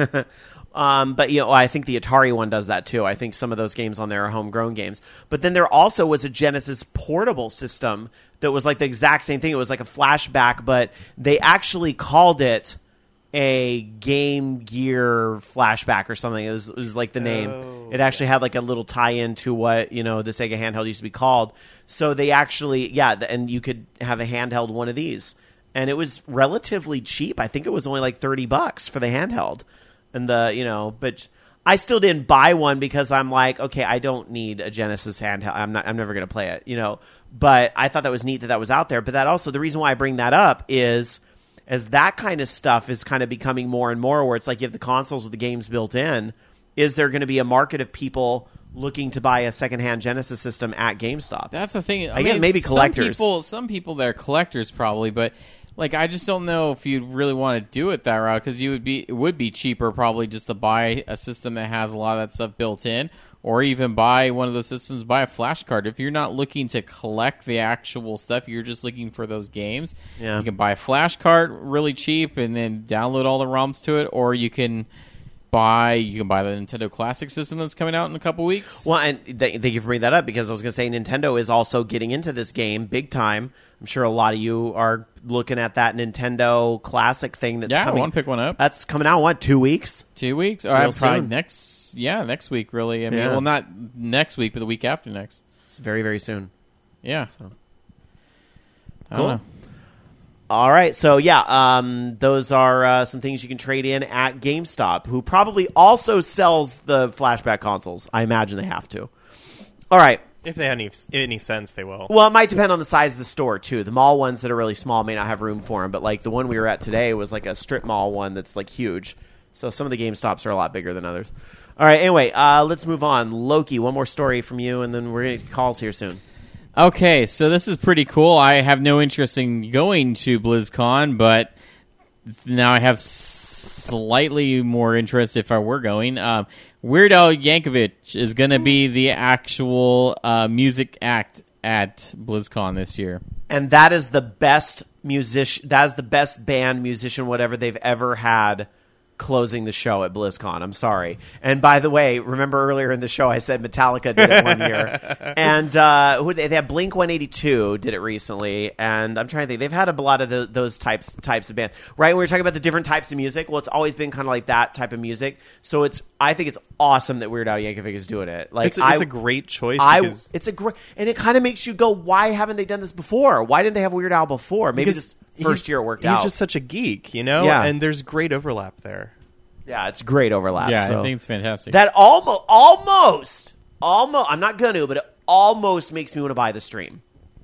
Um, but, you know, I think the Atari one does that, too. I think some of those games on there are homegrown games. But then there also was a Genesis portable system that was like the exact same thing. It was like a flashback, but they actually called it a Game Gear flashback or something. It was, it was like the name. Oh, it actually yeah. had like a little tie-in to what, you know, the Sega handheld used to be called. So they actually, yeah, and you could have a handheld one of these. And it was relatively cheap. I think it was only like thirty bucks for the handheld. And the, you know, but I still didn't buy one because I'm like, okay, I don't need a Genesis handheld. I'm not, I'm never going to play it, you know. But I thought that was neat that that was out there. But that also, the reason why I bring that up is as that kind of stuff is kind of becoming more and more where it's like you have the consoles with the games built in, is there going to be a market of people looking to buy a secondhand Genesis system at GameStop? That's the thing. I, I mean, guess maybe collectors. Some people, some people that are collectors probably, but like I just don't know if you'd really want to do it that route because you would be it would be cheaper probably just to buy a system that has a lot of that stuff built in, or even buy one of those systems, buy a flash card. If you're not looking to collect the actual stuff, you're just looking for those games. Yeah. You can buy a flash card really cheap and then download all the ROMs to it, or you can buy you can buy the Nintendo Classic system that's coming out in a couple weeks. Well, and th- thank you for bringing that up because I was going to say Nintendo is also getting into this game big time. I'm sure a lot of you are looking at that Nintendo Classic thing that's yeah, coming. I want to pick one up. That's coming out in what, two weeks? Two weeks? It's Or real probably soon. next. Yeah, next week. Really. I mean, Yeah. well, not next week, but the week after next. It's very, very soon. Yeah. So. I Cool. don't know. All right, so yeah, um, those are uh, some things you can trade in at GameStop, who probably also sells the flashback consoles. I imagine they have to. All right. If they have any, any sense, they will. Well, it might depend on the size of the store, too. The mall ones that are really small may not have room for them, but like the one we were at today was like a strip mall one that's like huge. So some of the GameStops are a lot bigger than others. All right, anyway, uh, let's move on. Loki, one more story from you, and then we're going to get calls here soon. Okay, so this is pretty cool. I have no interest in going to BlizzCon, but now I have slightly more interest if I were going. Um, Weird Al Yankovic is going to be the actual uh, music act at BlizzCon this year. And that is the best musician, that is the best band, musician, whatever they've ever had closing the show at BlizzCon. I'm sorry. And by the way, remember earlier in the show I said Metallica did it one year. And uh, who they, they have Blink one eighty-two did it recently. And I'm trying to think. They've had a lot of the, those types types of bands. Right? When we were talking about the different types of music, well, it's always been kind of like that type of music. So it's I think it's awesome that Weird Al Yankovic is doing it. Like It's a, it's I, a great choice. I, because it's a great, and it kind of makes you go, why haven't they done this before? Why didn't they have Weird Al before? Maybe because this first he's- year it worked he's out. He's just such a geek, you know? Yeah. And there's great overlap there. Yeah, it's great overlap. Yeah, so. I think it's fantastic. That almost, almost, almost. I'm not gonna, but it almost makes me want to buy the stream.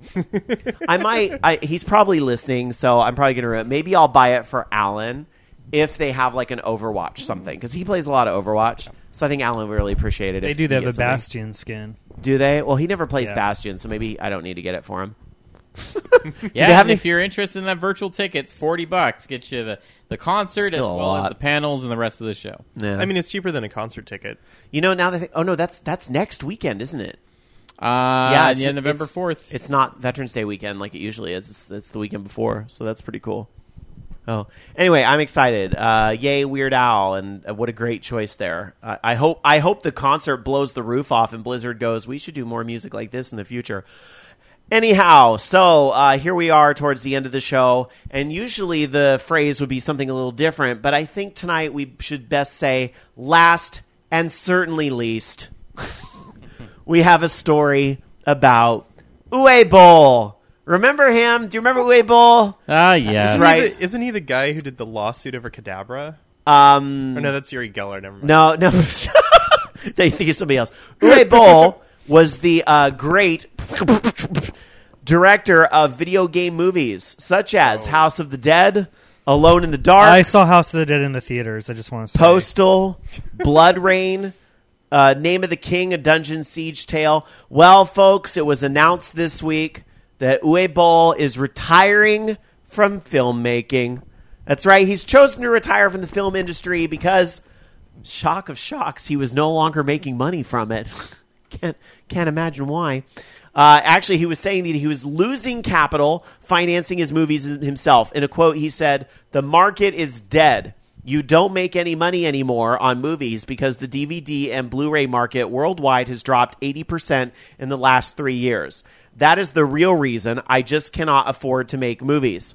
I might. I, he's probably listening, so I'm probably gonna. Maybe I'll buy it for Alan if they have like an Overwatch something because he plays a lot of Overwatch. So I think Alan would really appreciate it. They if do he they have a gets something. Bastion skin. Do they? Well, he never plays Yeah. Bastion, so maybe I don't need to get it for him. yeah, they have and any- if you're interested in that virtual ticket, forty bucks gets you the, the concert Still as a well lot. as the panels and the rest of the show. Yeah. I mean, it's cheaper than a concert ticket. you know, now that oh no, that's that's next weekend, isn't it? Uh, yeah, it's- yeah, November it's- fourth. It's not Veterans Day weekend like it usually is. It's, it's the weekend before, so that's pretty cool. Oh, anyway, I'm excited. Uh, yay, Weird Al, and uh, what a great choice there. Uh, I hope I hope the concert blows the roof off, and Blizzard goes, we should do more music like this in the future. Anyhow, so uh, here we are towards the end of the show, and usually the phrase would be something a little different, but I think tonight we should best say, last and certainly least, we have a story about Uwe Boll. Remember him? Do you remember Uwe Boll? Ah, yeah. That's Isn't right. He the, isn't he the guy who did the lawsuit over Cadabra? Um, Or no, that's Yuri Geller. Never mind. no, no. They think it's somebody else. Uwe Boll was the uh, great director of video game movies, such as Oh. House of the Dead, Alone in the Dark, I saw House of the Dead in the theaters. I just want to say. Postal, Blood Rain, uh, Name of the King, A Dungeon Siege Tale. Well, folks, it was announced this week that Uwe Boll is retiring from filmmaking. That's right. He's chosen to retire from the film industry because, shock of shocks, he was no longer making money from it. can't can't imagine why. Uh, actually, he was saying that he was losing capital financing his movies himself. In a quote, he said, "The market is dead. You don't make any money anymore on movies because the D V D and Blu-ray market worldwide has dropped eighty percent in the last three years. That is the real reason I just cannot afford to make movies."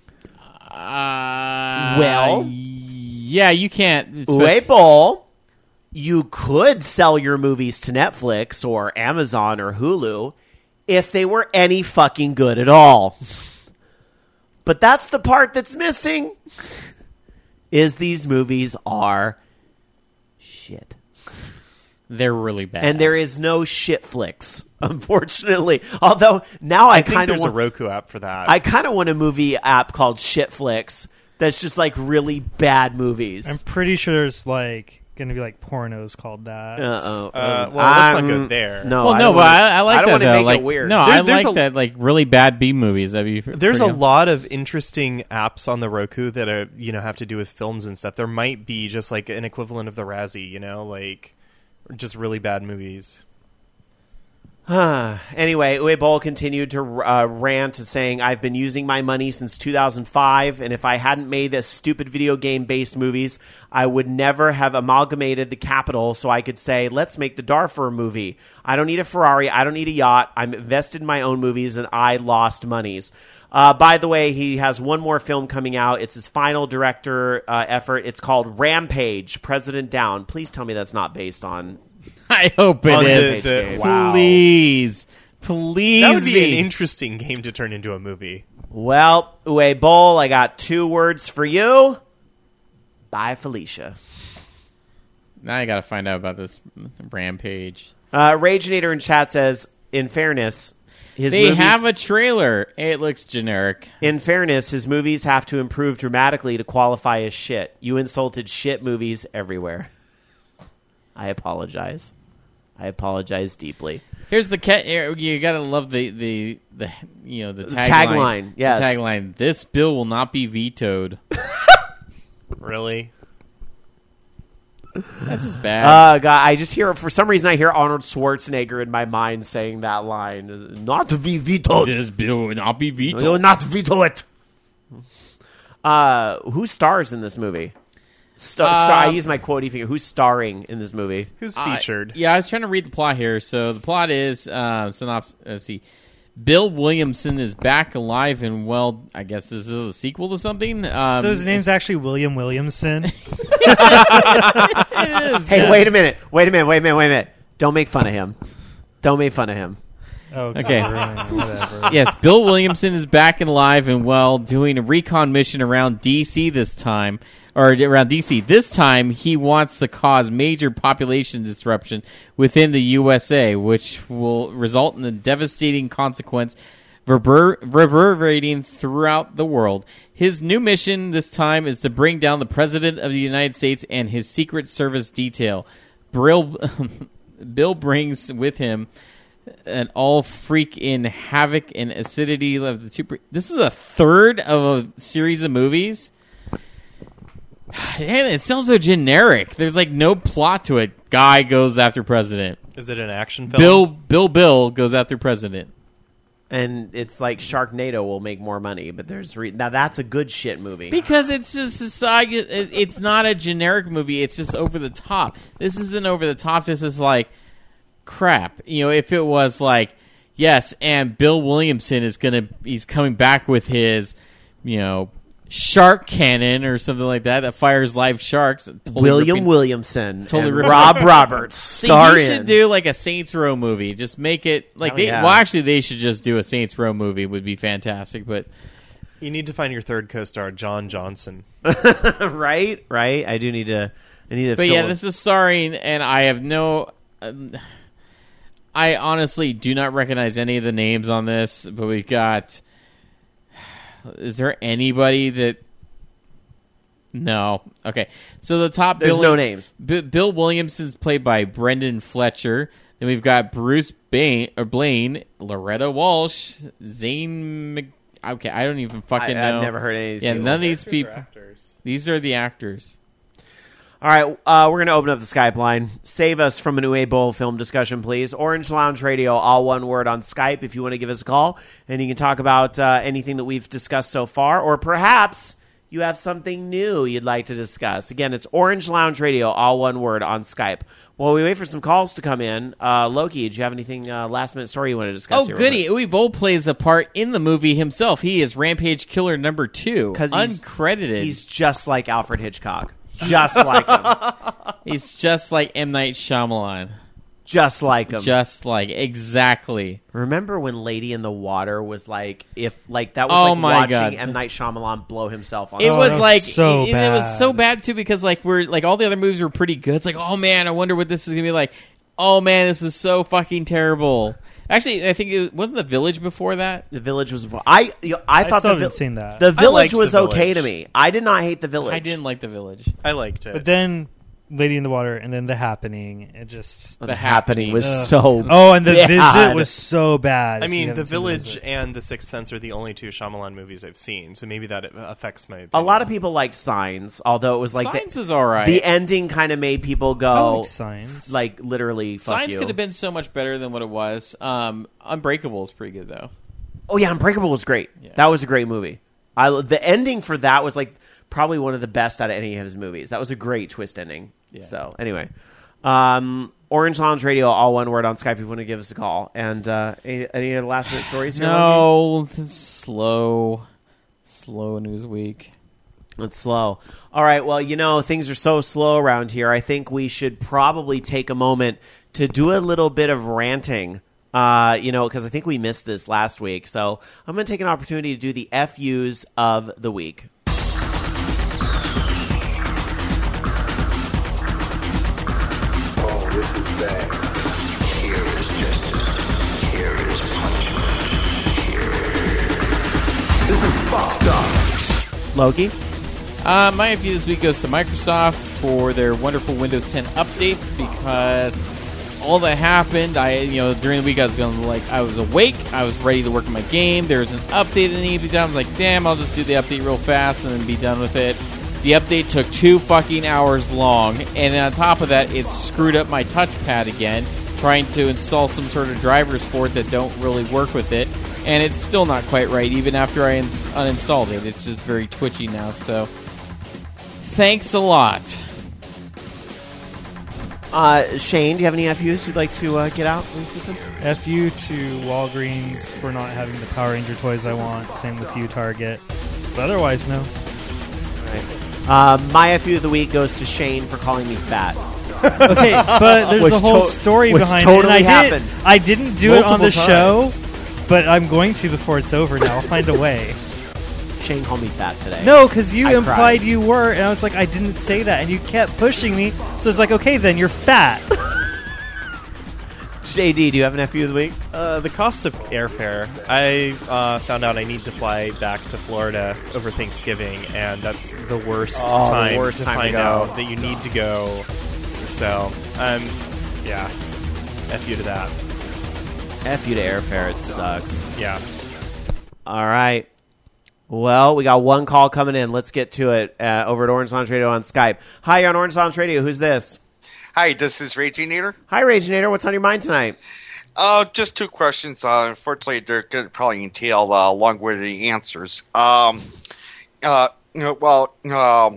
Uh, Well- yeah, you can't. Uwe Boll, you could sell your movies to Netflix or Amazon or Hulu if they were any fucking good at all. But that's the part that's missing, is these movies are shit. They're really bad. And there is no shit flicks, unfortunately. Although now I, I think kind of there's want, a Roku app for that. I kind of want a movie app called Shitflix that's just like really bad movies. I'm pretty sure there's like going to be like pornos called that. Uh-oh. Uh, well, let's not I'm- go there. No, well, I no, don't but wanna- I, I like I don't that wanna though. make like, it weird. No, There- I there's like a- that. Like really bad B movies. That'd be. There's a pretty good. lot of interesting apps on the Roku that are, you know, have to do with films and stuff. There might be just like an equivalent of the Razzie, you know, like just really bad movies. Anyway, Uwe Boll continued to uh, rant, saying, "I've been using my money since two thousand five, and if I hadn't made this stupid video game-based movies, I would never have amalgamated the capital so I could say, let's make the Darfur movie. I don't need a Ferrari. I don't need a yacht. I'm invested in my own movies, and I lost monies." Uh, by the way, he has one more film coming out. It's his final director uh, effort. It's called Rampage, President Down. Please tell me that's not based on... I hope it On is. the- the- Please. wow. Please, please. That would be be. an interesting game to turn into a movie. Well, Uwe Boll, I got two words for you. Bye, Felicia. Now I got to find out about this Rampage. Uh, Ragenator in chat says, in fairness, his They movies, have a trailer. It looks generic. in fairness, his movies have to improve dramatically to qualify as shit. You insulted shit movies everywhere. I apologize. I apologize deeply. Here's the cat. You gotta love the the the you know the The tagline. tagline, yes. The tagline. This bill will not be vetoed. Really? That's just bad. Uh, God, I just hear, for some reason, I hear Arnold Schwarzenegger in my mind saying that line. Not to be vetoed. this bill will not be vetoed. Do not veto it. Uh, who stars in this movie? Star, star, I Uh, use my quotey finger. Who's starring in this movie? Who's Uh, featured? yeah, I was trying to read the plot here. So the plot is uh, synopsis. Let's see. Bill Williamson is back alive and well. I guess this is a sequel to something. Um, So his name's actually William Williamson. is, Hey, yeah. wait a minute. Wait a minute. Wait a minute. Wait a minute. Don't make fun of him. Don't make fun of him. Oh, Okay. right, whatever. Yes, Bill Williamson is back and alive and well, doing a recon mission around D C this time, or around D C. This time, he wants to cause major population disruption within the U S A, which will result in a devastating consequence rever- reverberating throughout the world. His new mission this time is to bring down the President of the United States and his Secret Service detail. Brill, Bill brings with him an all freak in havoc and acidity of the two. Pre- this is a third of a series of movies. Man, it sounds so generic. There's like no plot to it. Guy goes after president. Is it an action film? Bill Bill Bill goes after president. And it's like Sharknado will make more money, but there's re- now that's a good shit movie. Because it's just a saga. it- It's not a generic movie. It's just over the top. This isn't over the top. This is like crap. You know, if it was like, yes, and Bill Williamson is gonna, he's coming back with his, you know, shark cannon or something like that that fires live sharks. Totally William ripping- Williamson Totally and ripping- Rob Roberts See, star he in. should do like a Saints Row movie. Just make it like Hell they. yeah. Well, actually, they should just do a Saints Row movie. Would be fantastic. But You need to find your third co-star, John Johnson. right, right. I do need to. I need to. but fill yeah, in- this is starring, and I have no. Um, I honestly do not recognize any of the names on this. But we've got. Is there anybody that? No. Okay. So the top. There's Bill, no names. B- Bill Williamson's played by Brendan Fletcher. Then we've got Bruce Bain, or Blaine, Loretta Walsh, Zane. Mc- okay, I don't even fucking I, know. I've never heard any of these Yeah, people. none of these people. These are the actors. All right, uh, we're going to open up the Skype line. Save us from an Uwe Boll film discussion, please. Orange Lounge Radio, all one word on Skype if you want to give us a call. And you can talk about uh, anything that we've discussed so far, or perhaps you have something new you'd like to discuss. Again, it's Orange Lounge Radio, all one word on Skype. While we wait for some calls to come in, uh, Loki, did you have anything uh, last-minute story you want to discuss? Oh, here real goody. quick? Uwe Boll plays a part in the movie himself. He is Rampage Killer number two. 'Cause he's- Uncredited. He's just like Alfred Hitchcock. Just like him. He's just like M. Night Shyamalan. Just like him. Just like, exactly. Remember when Lady in the Water was like, if like that was Oh like my watching God. M. Night Shyamalan blow himself on It stage. was that was like so it, it was bad. so bad too because like we're like all the other movies were pretty good. It's like, oh man, I wonder what this is gonna be like. Oh man, this is so fucking terrible. Actually, I think it wasn't The Village before that. The Village was. I you know, I I thought still the haven't Vi- seen that. The Village liked was The okay Village. to me. I did not hate The Village. I didn't like The Village. I liked it. But then Lady in the Water, and then The Happening. It just The, The Happening Happening. was Ugh. so. oh, and The bad. Visit was so bad. I if you mean, The haven't seen Village Visit. and The Sixth Sense are the only two Shyamalan movies I've seen, so maybe that affects my opinion. A lot of people liked Signs, although it was like Signs the, was all right. the ending kind of made people I go like Signs. like literally. Fuck Signs you. could have been so much better than what it was. Um, Unbreakable is pretty good though. Oh yeah, Unbreakable was great. Yeah. That was a great movie. I the ending for that was like probably one of the best out of any of his movies. That was a great twist ending. Yeah. So anyway, um, Orange Lounge Radio, all one word on Skype. If you want to give us a call, and uh, any, any other last minute stories here? Loki? No, it's slow, slow news week. It's slow. All right. Well, you know, things are so slow around here. I think we should probably take a moment to do a little bit of ranting. Uh, you know, because I think we missed this last week. So I'm going to take an opportunity to do the F Us of the week. Oh, this is bad. Here is justice. Here is punishment. Here. This is fucked up. Loki? Uh, my F U this week goes to Microsoft for their wonderful Windows ten updates because all that happened, I you know during the week I was going like I was awake, I was ready to work on my game. There was an update that needed to be done. I was like, damn, I'll just do the update real fast and then be done with it. The update took two fucking hours long, and on top of that, it screwed up my touchpad again, trying to install some sort of drivers for it that don't really work with it. And it's still not quite right, even after I ins- uninstalled it. It's just very twitchy now, so thanks a lot. Uh, Shane, do you have any F Us you'd like to uh, get out of the system? F you to Walgreens for not having the Power Ranger toys I want. Same with you, Target. But otherwise, no. Uh, my F U of the week goes to Shane for calling me fat. Okay, but there's Which a whole to- story which behind totally it. And I happened. Didn't, I didn't do it on the Multiple show, times. but I'm going to before it's over now. I'll find a way. Shane called me fat today. No, because you I implied cried. you were, and I was like, I didn't say that, and you kept pushing me. So it's like, okay, then you're fat. J D, do you have an F U of the week? Uh, the cost of airfare. I uh, found out I need to fly back to Florida over Thanksgiving, and that's the worst Oh, the time worst to time to find go. out that you need to go. So, um, yeah, F you to that. F you to airfare. It sucks. Yeah. All right. Well, we got one call coming in. Let's get to it uh, over at Orange Lounge Radio on Skype. Hi, you're on Orange Lounge Radio. Who's this? Hi, this is Raging Eater. Hi, Raginator. What's on your mind tonight? Uh, just two questions. Uh, unfortunately, they're going to probably entail uh, long-winded answers. Um, uh, you know, well, um,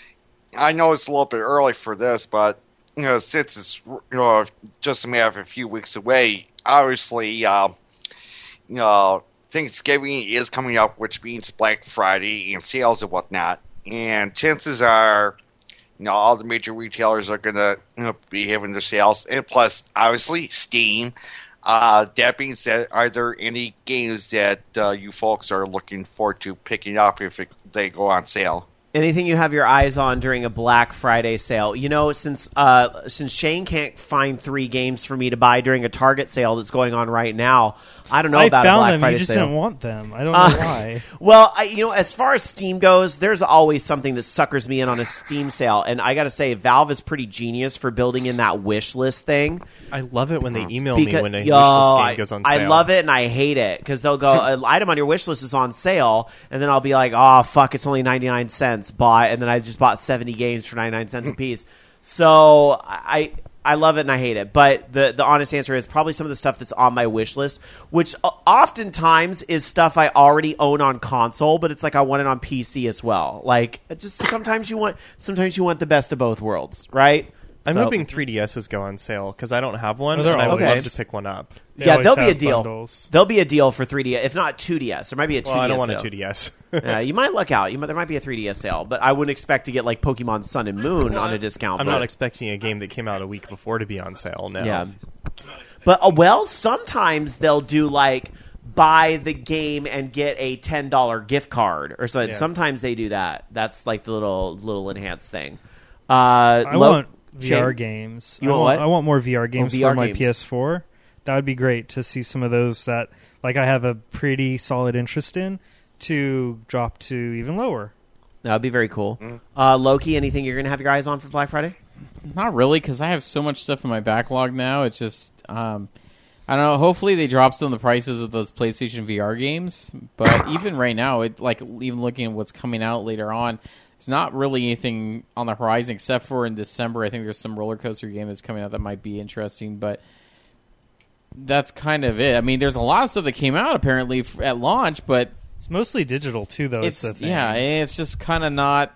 I know it's a little bit early for this, but you know, since it's you know just a matter of a few weeks away, obviously, uh, you know, Thanksgiving is coming up, which means Black Friday and sales and whatnot. And chances are, you know, all the major retailers are going to you know, be having their sales, and plus, obviously, Steam. Uh, that being said, are there any games that uh, you folks are looking forward to picking up if it, they go on sale? Anything you have your eyes on during a Black Friday sale? You know, since uh, since Shane can't find three games for me to buy during a Target sale that's going on right now, I don't know I about a found Black them. Friday You just sale. didn't want them. I don't know Uh, why. Well, I, you know, as far as Steam goes, there's always something that suckers me in on a Steam sale, and I got to say, Valve is pretty genius for building in that wish list thing. I love it when they email Because- me when a yo, wish list I- game goes on sale. I love it and I hate it because they'll go, an item on your wish list is on sale, and then I'll be like, oh, fuck, it's only ninety-nine cents, bought, and then I just bought seventy games for ninety-nine cents a piece. So I I love it and I hate it. But the, the honest answer is probably some of the stuff that's on my wish list, which oftentimes is stuff I already own on console, but it's like I want it on P C as well. Like, it just sometimes you want sometimes you want the best of both worlds, right? I'm So- hoping three D S's go on sale because I don't have one, Oh, they're and I would always- love to pick one up. They yeah, always there'll be a have deal. bundles. There'll be a deal for three D S, if not two D S. There might be a two D S Well, I don't want sale. a two D S. Yeah, you might look out. You might, there might be a three D S sale, but I wouldn't expect to get like Pokemon Sun and Moon on a discount. I'm but, not expecting a game that came out a week before to be on sale. No. Yeah, but uh, well, sometimes they'll do like buy the game and get a ten dollar gift card or something. Yeah. Sometimes they do that. That's like the little little enhanced thing. Uh, I Lo- want V R Shane? games. You I want want, what? I want more V R games V R for my games. P S four. That would be great to see some of those that, like, I have a pretty solid interest in to drop to even lower. That would be very cool. Uh, Loki, anything you're gonna have your eyes on for Black Friday? Not really, because I have so much stuff in my backlog now. It's just, um, I don't know. Hopefully, they drop some of the prices of those PlayStation V R games. But even right now, it like even looking at what's coming out later on, there's not really anything on the horizon except for in December. I think there's some roller coaster game that's coming out that might be interesting, but that's kind of it. I mean, there's a lot of stuff that came out apparently f- at launch, but It's mostly digital too, though. it's is the thing. yeah, it's just kind of not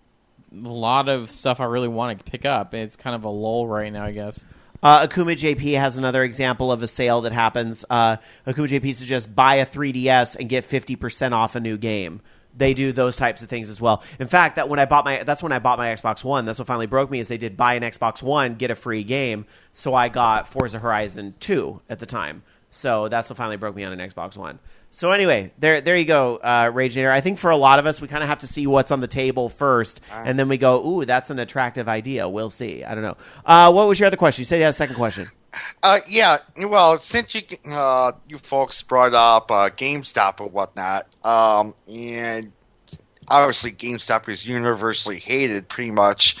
a lot of stuff I really want to pick up. It's kind of a lull right now, I guess. Uh, Akuma J P has another example of a sale that happens. Uh, Akuma J P suggests buy a three D S and get fifty percent off a new game. They do those types of things as well. In fact, that when I bought my that's when I bought my Xbox One. That's what finally broke me is they did buy an Xbox One, get a free game. So I got Forza Horizon two at the time. So that's what finally broke me on an Xbox One. So anyway, there there you go, uh, Ragenator. I think for a lot of us, we kind of have to see what's on the table first, and then we go, ooh, that's an attractive idea. We'll see. I don't know. Uh, what was your other question? You said you had a second question. Uh, yeah, well, since you uh, you folks brought up uh, GameStop and whatnot, um, and obviously GameStop is universally hated, pretty much.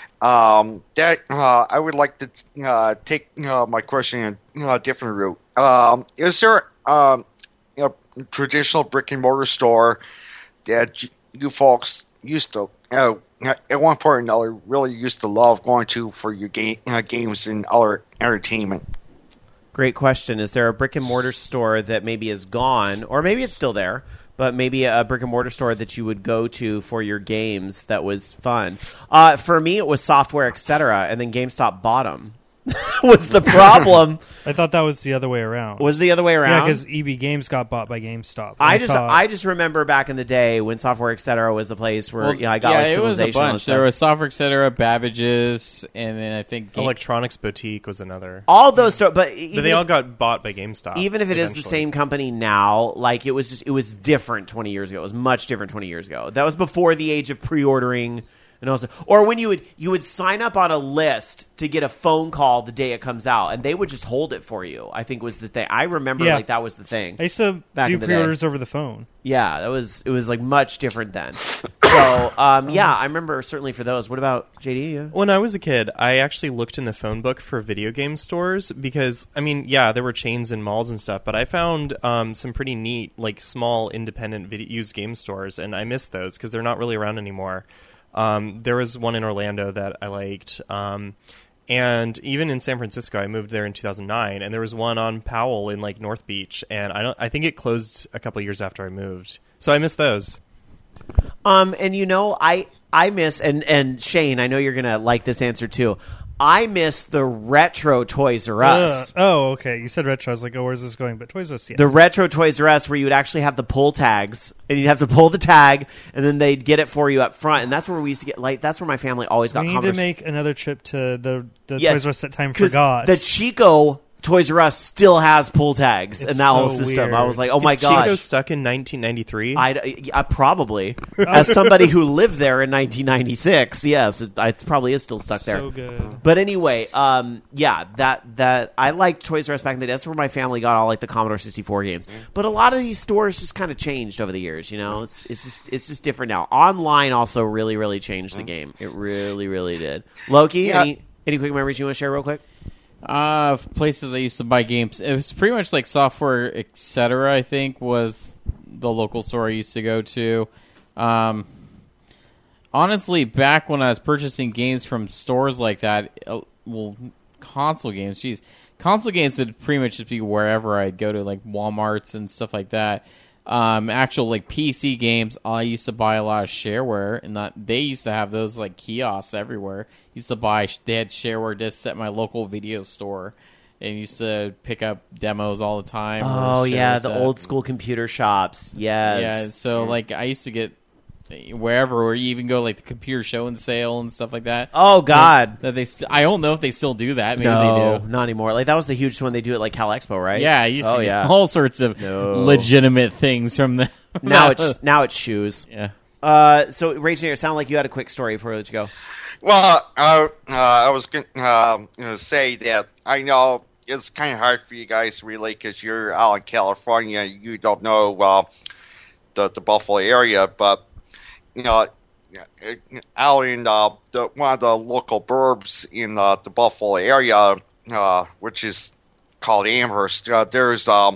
Um, that uh, I would like to uh, take uh, my question in a different route. Um, is there um, you know, traditional brick and mortar store that you, you folks used to? Uh, at one point or another, really used to love going to for your game, uh, games and other entertainment. Great question. Is there a brick and mortar store that maybe is gone, or maybe it's still there, but maybe a brick and mortar store that you would go to for your games that was fun? Uh, for me, it was Software, et cetera, and then GameStop bought them. Was the problem? I thought that was the other way around. Was the other way yeah, around? because E B Games got bought by GameStop. I And just thought- I just remember back in the day when Software, et cetera, was the place where Well, yeah, I got yeah, like it was a Civilization. and all bunch. that There stuff. was Software, et cetera, Babbage's, and then I think Game- Electronics Boutique was another. all those stores, but, even But they if, all got bought by GameStop. even if it is the eventually. same company now, like it was just it was different twenty years ago. It was much different twenty years ago. That was before the age of pre-ordering and also, or when you would you would sign up on a list to get a phone call the day it comes out, and they would just hold it for you. I think was the thing. I remember Yeah. like that was the thing. I used to back do in the day. pre-orders over the phone. Yeah, that was it was like much different then. So um, yeah, I remember certainly for those. What about J D? Yeah. When I was a kid, I actually looked in the phone book for video game stores because, I mean, yeah, there were chains and malls and stuff, but I found um, some pretty neat, like, small, independent video- used game stores, and I missed those because they're not really around anymore. Um, there was one in Orlando that I liked, um, And even in San Francisco, I moved there in two thousand nine, and there was one on Powell in like North Beach, and I don't. I think it closed a couple years after I moved, so I miss those. Um, and you know, I I miss and and Shane, I know you're gonna like this answer too. I miss the retro Toys R Us. Uh, oh, okay. You said retro. I was like, oh, where's this going? But Toys R Us, yes. The retro Toys R Us where you would actually have the pull tags, and you'd have to pull the tag, and then they'd get it for you up front, and that's where we used to get. Like that's where my family always got. We need Commodore to make another trip to the, the Yeah, Toys R Us that time 'cause forgot. The Chico Toys R Us still has pull tags It's and that whole so system. weird. I was like, oh my Is Chico gosh. stuck in nineteen ninety-three? I, I probably, as somebody who lived there in nineteen ninety-six, yes, it, it probably is still stuck there. So good. But anyway, um, yeah, that that I liked Toys R Us back in the day. That's where my family got all like the Commodore sixty-four games. But a lot of these stores just kind of changed over the years. You know, it's it's just it's just different now. Online also really really changed the game. It really really did. Loki, Yeah. any any quick memories you want to share real quick? Uh, places I used to buy games. It was pretty much like Software, et cetera. I think was the local store I used to go to. Um, honestly, back when I was purchasing games from stores like that, uh, well, console games. Geez, console games would pretty much just be wherever I'd go to, like Walmarts and stuff like that. Um, actual like P C games, I used to buy a lot of shareware, and that they used to have those like kiosks everywhere. Used to buy, they had shareware discs at my local video store, and used to pick up demos all the time. or Oh yeah, shares the that- old school computer shops. Yes. Yeah, so like I used to get wherever, or you even go like the computer show and sale and stuff like that. Oh God. That they, st- I don't know if they still do that. Maybe No, they do. not anymore. Like that was the huge one they do at like Cal Expo, right? Yeah, I used to oh get yeah. all sorts of No. legitimate things from the. now it's now it's shoes. yeah. Uh, so Rachel, it sounded like you had a quick story before we let you go. Well, uh, uh, I was going um, to say that I know it's kind of hard for you guys to relate because you're out in California. You don't know uh, the, the Buffalo area, but you know, out in uh, the, one of the local burbs in uh, the Buffalo area, uh, which is called Amherst, uh, there's um,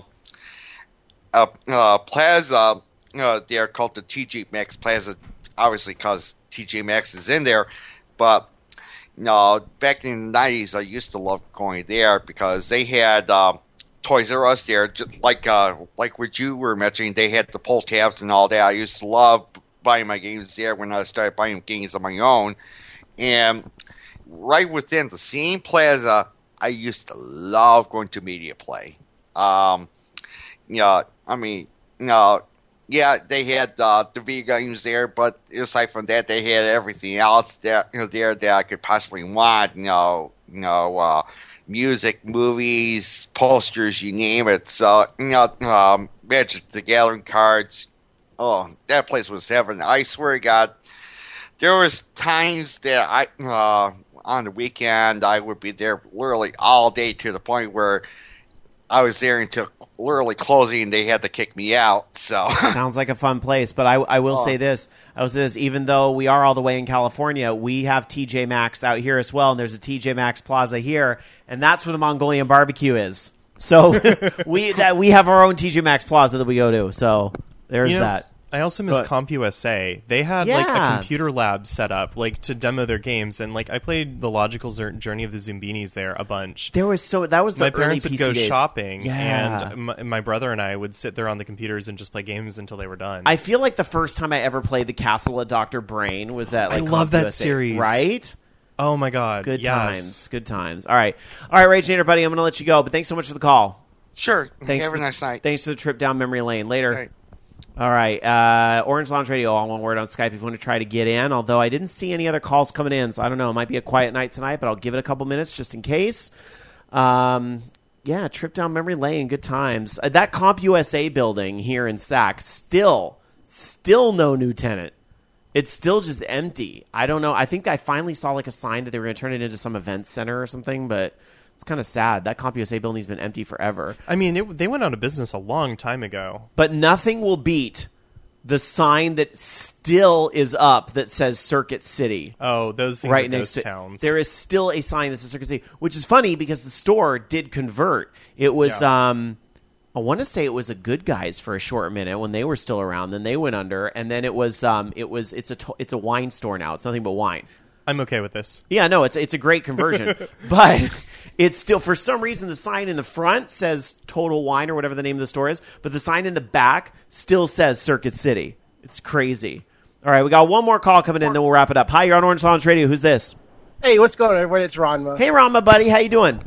a, a plaza uh, there called the T J Maxx Plaza, obviously because T J Maxx is in there. But you know, back in the nineties, I used to love going there because they had uh, Toys R Us there, just like uh, like what you were mentioning. They had the pull tabs and all that. I used to love buying my games there when I started buying games on my own. And right within the same plaza, I used to love going to Media Play. Um, you know, I mean, you know, yeah, they had uh, the video games there, but aside from that, they had everything else there, you know, there that I could possibly want. You know, you know, uh, music, movies, posters, you name it. So, you know, um, Magic the Gathering cards. Oh, that place was heaven. I swear to God, there was times that I, uh, on the weekend, I would be there literally all day to the point where I was there until literally closing. They had to kick me out. So Sounds like a fun place, but I, I will Oh. say this. I will say this. Even though we are all the way in California, we have T J Maxx out here as well, and there's a T J Maxx Plaza here, and that's where the Mongolian barbecue is. So we that we have our own T J Maxx Plaza that we go to. So there's You know, that. I also miss But- CompUSA. They had like Yeah. a computer lab set up like to demo their games, and like I played the Logical Zur- Journey of the Zoombinis there a bunch. There was so that was the My early parents would P C go days. shopping, Yeah. and my, my brother and I would sit there on the computers and just play games until they were done. I feel like the first time I ever played the Castle of Doctor Brain was at like I love that CompUSA, series. right? oh my god, Good yes. times, good times. All right, all right, Rage Nader, buddy, I'm going to let you go, but thanks so much for the call. sure, Thanks have for, a nice night. Thanks for the trip down memory lane. Later. Right. All right, uh, Orange Lounge Radio, all one word on Skype if you want to try to get in, although I didn't see any other calls coming in, so I don't know. It might be a quiet night tonight, but I'll give it a couple minutes just in case. Um, yeah, trip down memory lane, good times. Uh, that CompUSA building here in Sac, still, still no new tenant. It's still just empty. I don't know. I think I finally saw like a sign that they were going to turn it into some event center or something, but it's kind of sad. That CompUSA building's been empty forever. I mean, it, they went out of business a long time ago. But nothing will beat the sign that still is up that says Circuit City. Oh, those things Right are next ghost to towns. there is still a sign that says Circuit City, which is funny because the store did convert. It was, Yeah. um, I want to say it was a Good Guys for a short minute when they were still around. Then they went under, and then it was, um, it was, it's a, to- it's a wine store now. It's nothing but wine. I'm okay with this. Yeah, no, it's it's a great conversion, but it's still, for some reason, the sign in the front says Total Wine or whatever the name of the store is, but the sign in the back still says Circuit City. It's crazy. All right, we got one more call coming in, then we'll wrap it up. Hi, you're on Orange Lounge Radio. Who's this? Hey, what's going on, everybody? It's Ranma. Hey, Rama, buddy. How you doing?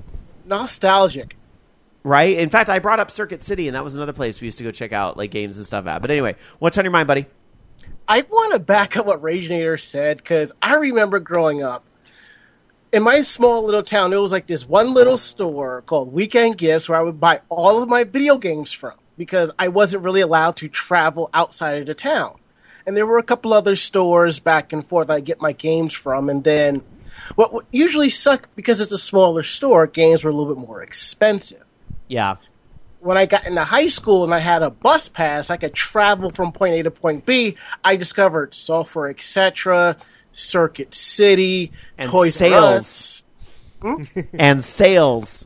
Nostalgic. Right? In fact, I brought up Circuit City, and that was another place we used to go check out like games and stuff at. But anyway, what's on your mind, buddy? I want to back up what Raginator said, because I remember growing up, in my small little town, there was like this one little store called Weekend Gifts where I would buy all of my video games from, because I wasn't really allowed to travel outside of the town. And there were a couple other stores back and forth I get my games from, and then what would usually suck, because it's a smaller store, games were a little bit more expensive. Yeah. When I got into high school and I had a bus pass, I could travel from point A to point B. I discovered Software, et cetera, Circuit City, And Toys R sales. Us. And sales.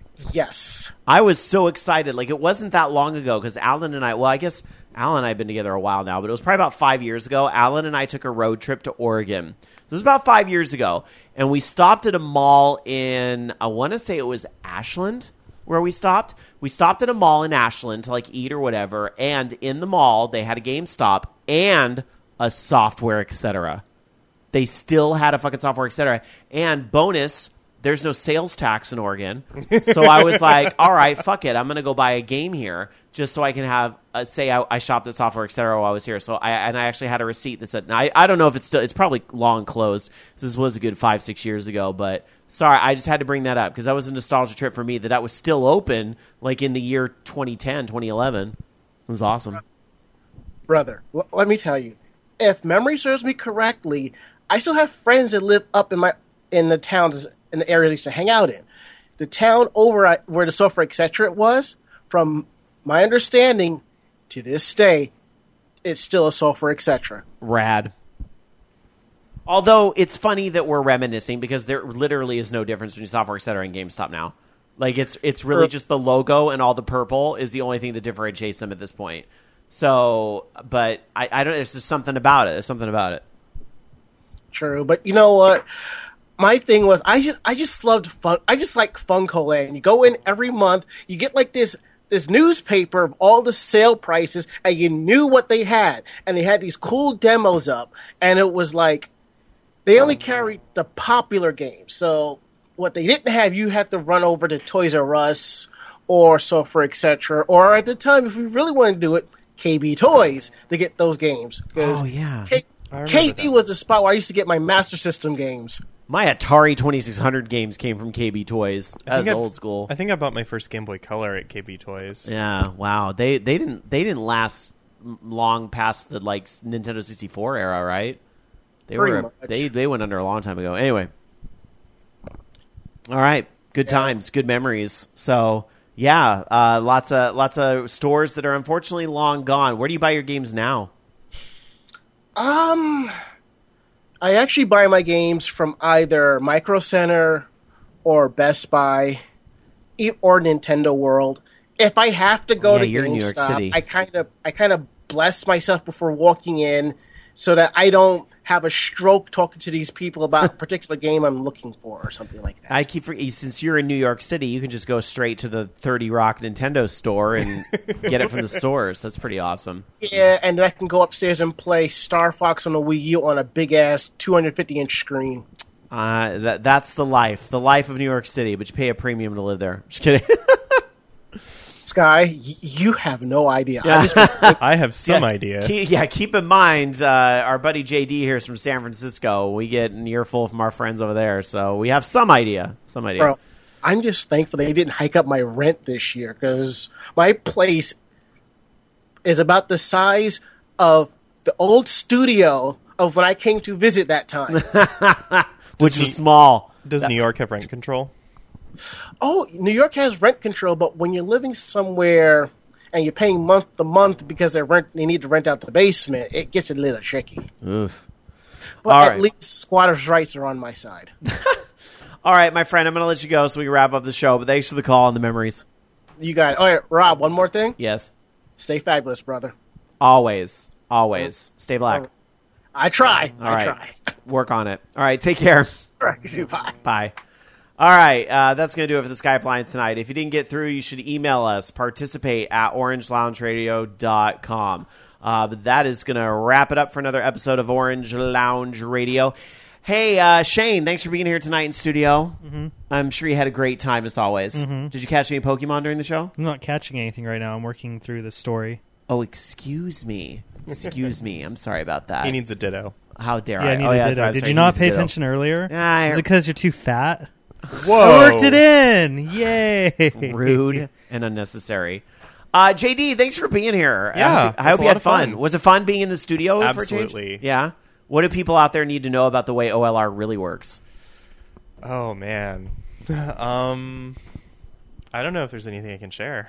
Yes. I was so excited. Like, it wasn't that long ago, because Alan and I, well, I guess Alan and I have been together a while now, but it was probably about five years ago. Alan and I took a road trip to Oregon. This was about five years ago. And we stopped at a mall in, I want to say it was Ashland, where we stopped. We stopped at a mall in Ashland to, like, eat or whatever. And in the mall, they had a GameStop and a Software, et cetera. They still had a fucking Software, et cetera. And bonus, there's no sales tax in Oregon. So I was like, all right, fuck it. I'm going to go buy a game here just so I can have, uh, say I, I shopped at Software, et cetera while I was here. So I, and I actually had a receipt that said, now, I, I don't know if it's still, it's probably long closed. This was a good five, six years ago, but sorry, I just had to bring that up because that was a nostalgia trip for me that that was still open like in the year twenty ten, twenty eleven. It was awesome. Brother, l- let me tell you, if memory serves me correctly, I still have friends that live up in my in the towns in the area I used to hang out in. The town over at, where the Software, et cetera was, from my understanding, to this day, it's still a Software, et cetera. Rad. Although it's funny that we're reminiscing because there literally is no difference between Software, et cetera and GameStop now. Like it's it's really just the logo and all the purple is the only thing that differentiates them at this point. So, but I, I don't. There's just something about it. There's something about it. True, but you know what? My thing was I just I just loved fun. I just like Funko Land. You go in every month, you get like this this newspaper of all the sale prices, and you knew what they had, and they had these cool demos up, and it was like they only carried the popular games. So what they didn't have, you had to run over to Toys R Us or Software, et cetera, or at the time, if you really wanted to do it, K B Toys to get those games. Oh yeah. K- K B was the spot where I used to get my Master System games. My Atari twenty-six hundred games came from K B Toys. I That's think I- old school. I think I bought my first Game Boy Color at K B Toys. Yeah, wow. They they didn't they didn't last long past the like Nintendo sixty-four era, right? They Pretty were much. they they went under a long time ago. Anyway. All right. Good Yeah. times, good memories. So, yeah, uh, lots of lots of stores that are unfortunately long gone. Where do you buy your games now? Um, I actually buy my games from either Micro Center or Best Buy e- or Nintendo World. If I have to go Yeah, to you're in New York GameStop, City. I kind of I kind of bless myself before walking in so that I don't have a stroke talking to these people about a particular game I'm looking for or something like that. I keep for- since you're in New York City, you can just go straight to the thirty Rock Nintendo store and get it from the source. That's pretty awesome. Yeah, and then I can go upstairs and play Star Fox on the Wii U on a big ass two hundred fifty inch screen. Uh, that that's the life, the life of New York City, but you pay a premium to live there. Just kidding. Sky, y- you have no idea. Yeah. I just I have some yeah, idea. Keep, yeah, keep in mind, uh, our buddy J D here is from San Francisco. We get an earful from our friends over there, so we have some idea. Some idea. Bro, I'm just thankful they didn't hike up my rent this year because my place is about the size of the old studio of when I came to visit that time. Which Does was he- small. Does New York have rent control? Oh, New York has rent control, but when you're living somewhere and you're paying month to month because they rent, they need to rent out the basement, it gets a little tricky. Oof. But All at right. least squatters' rights are on my side. All right, my friend, I'm going to let you go so we can wrap up the show, but thanks for the call and the memories. You got it. All right, Rob, one more thing. Yes. Stay fabulous, brother. Always. Always. Stay black. I try. All I right. try. Work on it. All right. Take care. Bye. Bye. All right, uh, that's going to do it for the Skype line tonight. If you didn't get through, you should email us, participate at orange lounge radio dot com. Uh, but that is going to wrap it up for another episode of Orange Lounge Radio. Hey, uh, Shane, thanks for being here tonight in studio. Mm-hmm. I'm sure you had a great time, as always. Mm-hmm. Did you catch any Pokemon during the show? I'm not catching anything right now. I'm working through the story. Oh, excuse me. Excuse me. I'm sorry about that. He needs a Ditto. How dare Yeah, I? I need oh, a yeah, ditto. sorry, Did sorry, you not he pay needs a ditto. attention earlier? Yeah, I- Is it because you're too fat? Whoa! I worked it in. Yay! Rude and unnecessary. Uh, J D, thanks for being here. Yeah, I hope, I it's hope a you lot had of fun. fun. Was it fun being in the studio? Absolutely. For a change? Yeah. What do people out there need to know about the way O L R really works? Oh man, um, I don't know if there's anything I can share.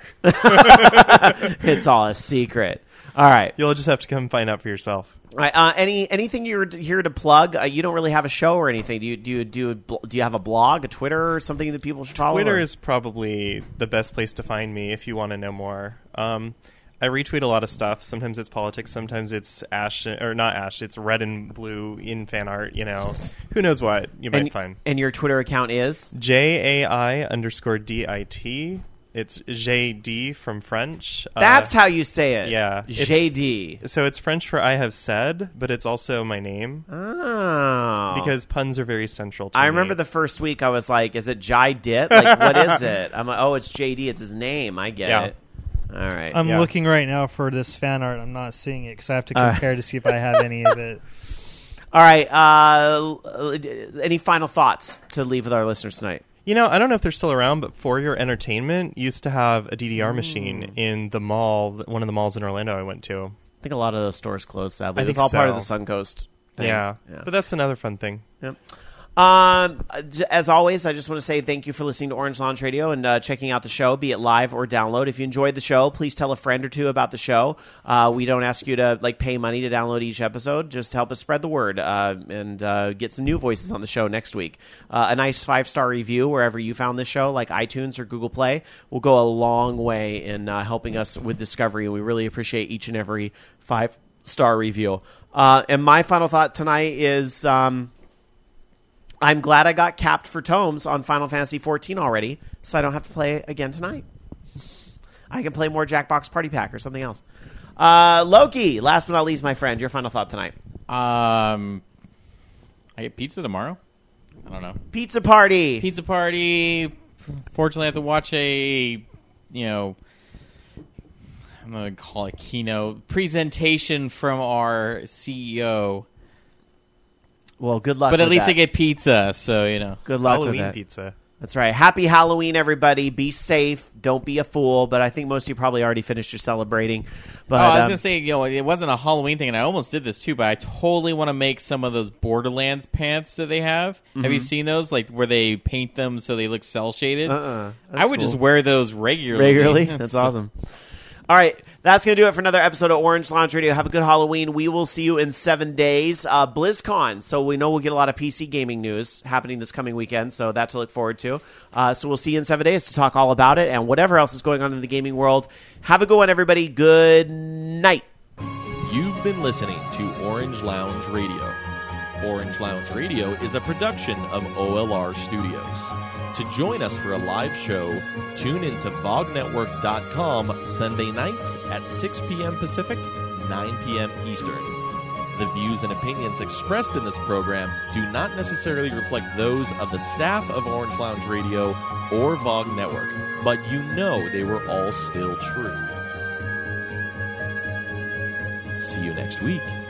It's all a secret. All right. You'll just have to come find out for yourself. All right. Uh, any anything you're here to plug? Uh, you don't really have a show or anything. Do you do you, do you, do you have a blog, a Twitter, or something that people should follow? Twitter or? is probably the best place to find me if you want to know more. Um, I retweet a lot of stuff. Sometimes it's politics. Sometimes it's Ash, or not Ash. It's red and blue in fan art. You know, who knows what you might and, find. And your Twitter account is J A I underscore D I T. It's J D from French. That's uh, how you say it. yeah, it's- J D. So it's French for I have said, but it's also my name Oh. because puns are very central to I me. remember the first week I was like, is it Jai Dit? Like, what is it? I'm like, oh, it's J D. It's his name. I get Yeah. it. All right. I'm Yeah. looking right now for this fan art. I'm not seeing it because I have to Uh, compare to see if I have any of it. All right. Uh, any final thoughts to leave with our listeners tonight? You know, I don't know if they're still around, but For Your Entertainment used to have a D D R machine in the mall, one of the malls in Orlando I went to. I think a lot of those stores closed, sadly. I It's think all part of so. the Suncoast thing. Yeah. Yeah. But that's another fun thing. Yep. Um, as always, I just want to say thank you for listening to Orange Lounge Radio and uh, checking out the show, be it live or download. If you enjoyed the show, please tell a friend or two about the show. Uh, we don't ask you to like pay money to download each episode. Just help us spread the word uh, and uh, get some new voices on the show next week. Uh, a nice five-star review wherever you found this show, like iTunes or Google Play, will go a long way in uh, helping us with discovery. We really appreciate each and every five-star review. Uh, and my final thought tonight is... Um, I'm glad I got capped for tomes on Final Fantasy fourteen already, so I don't have to play again tonight. I can play more Jackbox Party Pack or something else. Uh, Loki, last but not least, my friend, your final thought tonight. Um, I get pizza tomorrow. I don't know. Pizza Party. Pizza party. Fortunately, I have to watch a, you know, I'm going to call it keynote presentation from our C E O. Well, good luck But at with least that. I get pizza, so, you know. Good luck with Halloween that. pizza. That's right. Happy Halloween, everybody. Be safe. Don't be a fool. But I think most of you probably already finished your celebrating. But oh, I was um, going to say, you know, it wasn't a Halloween thing, and I almost did this too, but I totally want to make some of those Borderlands pants that they have. Have you seen those? Like, where they paint them so they look cel-shaded? Uh-uh. I would That's just cool. wear those regularly. Regularly? That's awesome. All right. That's going to do it for another episode of Orange Lounge Radio. Have a good Halloween. We will see you in seven days. Uh, BlizzCon. So we know we'll get a lot of P C gaming news happening this coming weekend. So that to look forward to. Uh, so we'll see you in seven days to talk all about it and whatever else is going on in the gaming world. Have a good one, everybody. Good night. You've been listening to Orange Lounge Radio. Orange Lounge Radio is a production of O L R Studios. To join us for a live show, tune into vog network dot com Sunday nights at six p.m. Pacific, nine p.m. Eastern. The views and opinions expressed in this program do not necessarily reflect those of the staff of Orange Lounge Radio or VOG Network, but you know they were all still true. See you next week.